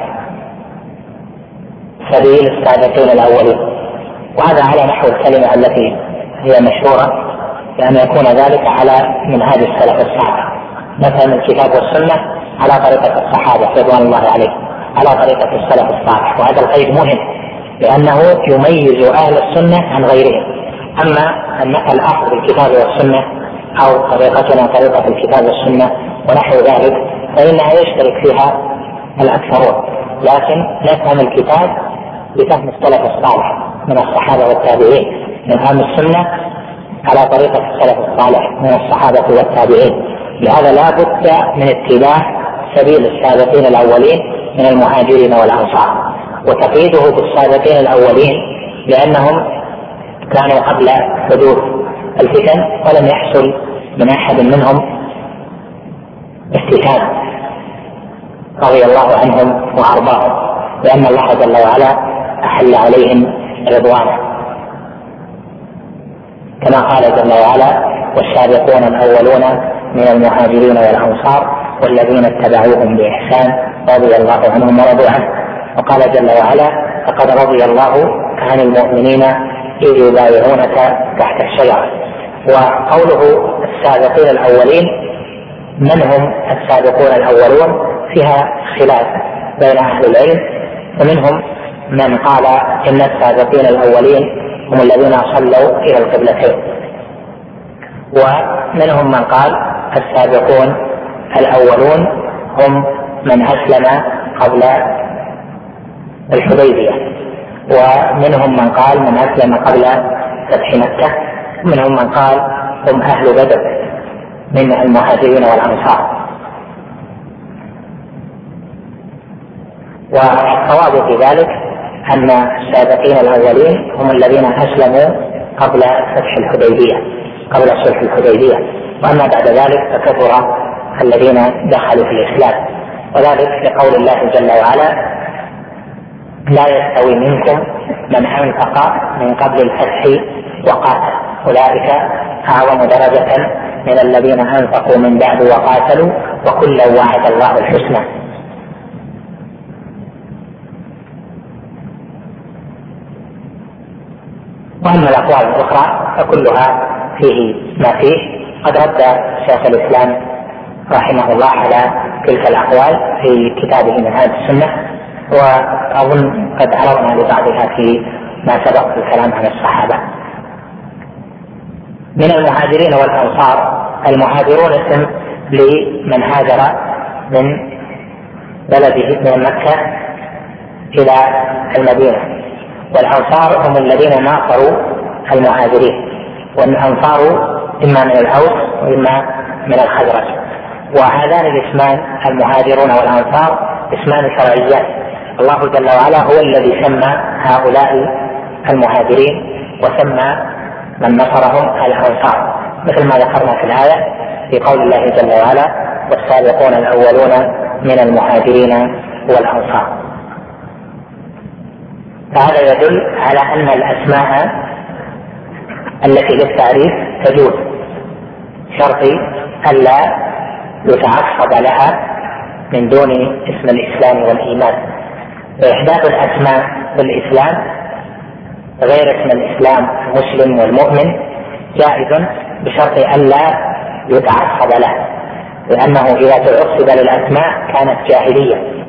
سبيل السابقين الأولين، وهذا على نحو الكلمة التي هي مشهورة، لأن يكون ذلك على منهاج السلف الصالح، مثلا الكتاب والسنة على طريقة الصحابة رضوان الله عليهم، على طريقة السلف الصالح. وهذا القيد مهم لأنه يميز أهل السنة عن غيرهم. أما الأخذ بالكتاب والسنة أو طريقتنا طريقة الكتاب والسنة ونحو ذلك فإنها يشترك فيها الأكثرون، لكن نفهم الكتاب بفهم السلف الصالح من الصحابة والتابعين، نفهم السنة على طريقة السلف الصالح من الصحابة والتابعين. لهذا لا بد من اتباع سبيل السابقين الأولين من المهاجرين والأنصار، وتقييده بالسابقين الأولين لأنهم كانوا قبل حدوث الفتن ولم يحصل من أحد منهم افتتان رضي الله عنهم وأرضاهم، لأن الله جل وعلا أحل عليهم رضوانه، كما قال جل وعلا والسابقون الأولون من المهاجرين والأنصار والذين اتبعوهم بإحسان رضي الله عنهم ورضوا عنه. وقال جل وعلا فقد رضي الله عن المؤمنين إذ يبايعونك تحت الشجرة. وقوله السابقين الأولين من هم السابقون الأولون فيها خلاف بين أهل العلم، ومنهم من قال إن السابقين الأولين هم الذين صلوا إلى القبلتين، ومنهم من قال السابقون الأولون هم من أسلم قبل الحديبية، ومنهم من قال من أسلم قبل فتح مكة، ومنهم من قال هم أهل بدر من المهاجرين والأنصار. والصواب في ذلك أن السابقين الأولين هم الذين أسلموا قبل فتح الحديبية، قبل صلح الحديبية، وأما بعد ذلك فكثر الذين دخلوا في الإسلام، وذلك لقول الله جل وعلا لا يستوي منكم من أنفق من قبل الفتح وقاتل أولئك أعظم درجة من الذين أنفقوا من بعد وقاتلوا وكلا وعد الله الحسنى. وأما الأقوال الأخرى فكلها فيه ما فيه. قد رد شيخ الإسلام رحمه الله على تلك الأقوال في كتابه منهاج السنة، وأظن قد عرضنا لبعضها في ما سبق في الكلام عن الصحابة. من المهاجرين والأنصار، المهاجرون اسم لمن هاجر من بلده من مكة إلى المدينة، والأنصار هم الذين ناصروا المهاجرين، والأنصار إما من الأوس وإما من الخزرج. وهذان الاسمان المهاجرون والأنصار اسمان شرعيان، الله جل وعلا هو الذي سمى هؤلاء المهاجرين وسمى من نصرهم الأنصار، مثل ما ذكرنا في الآية في قول الله جل وعلا والسابقون الأولون من المهاجرين والأنصار. فهذا يدل على أن الأسماء التي للتعريف تجوز، شرط ألا يتعصب لها من دون اسم الإسلام والإيمان. وإحداث الأسماء في الإسلام غير اسم الإسلام المسلم والمؤمن جائز بشرط ألا يتعصب له، لأنه إذا تعصب للأسماء كانت جاهلية،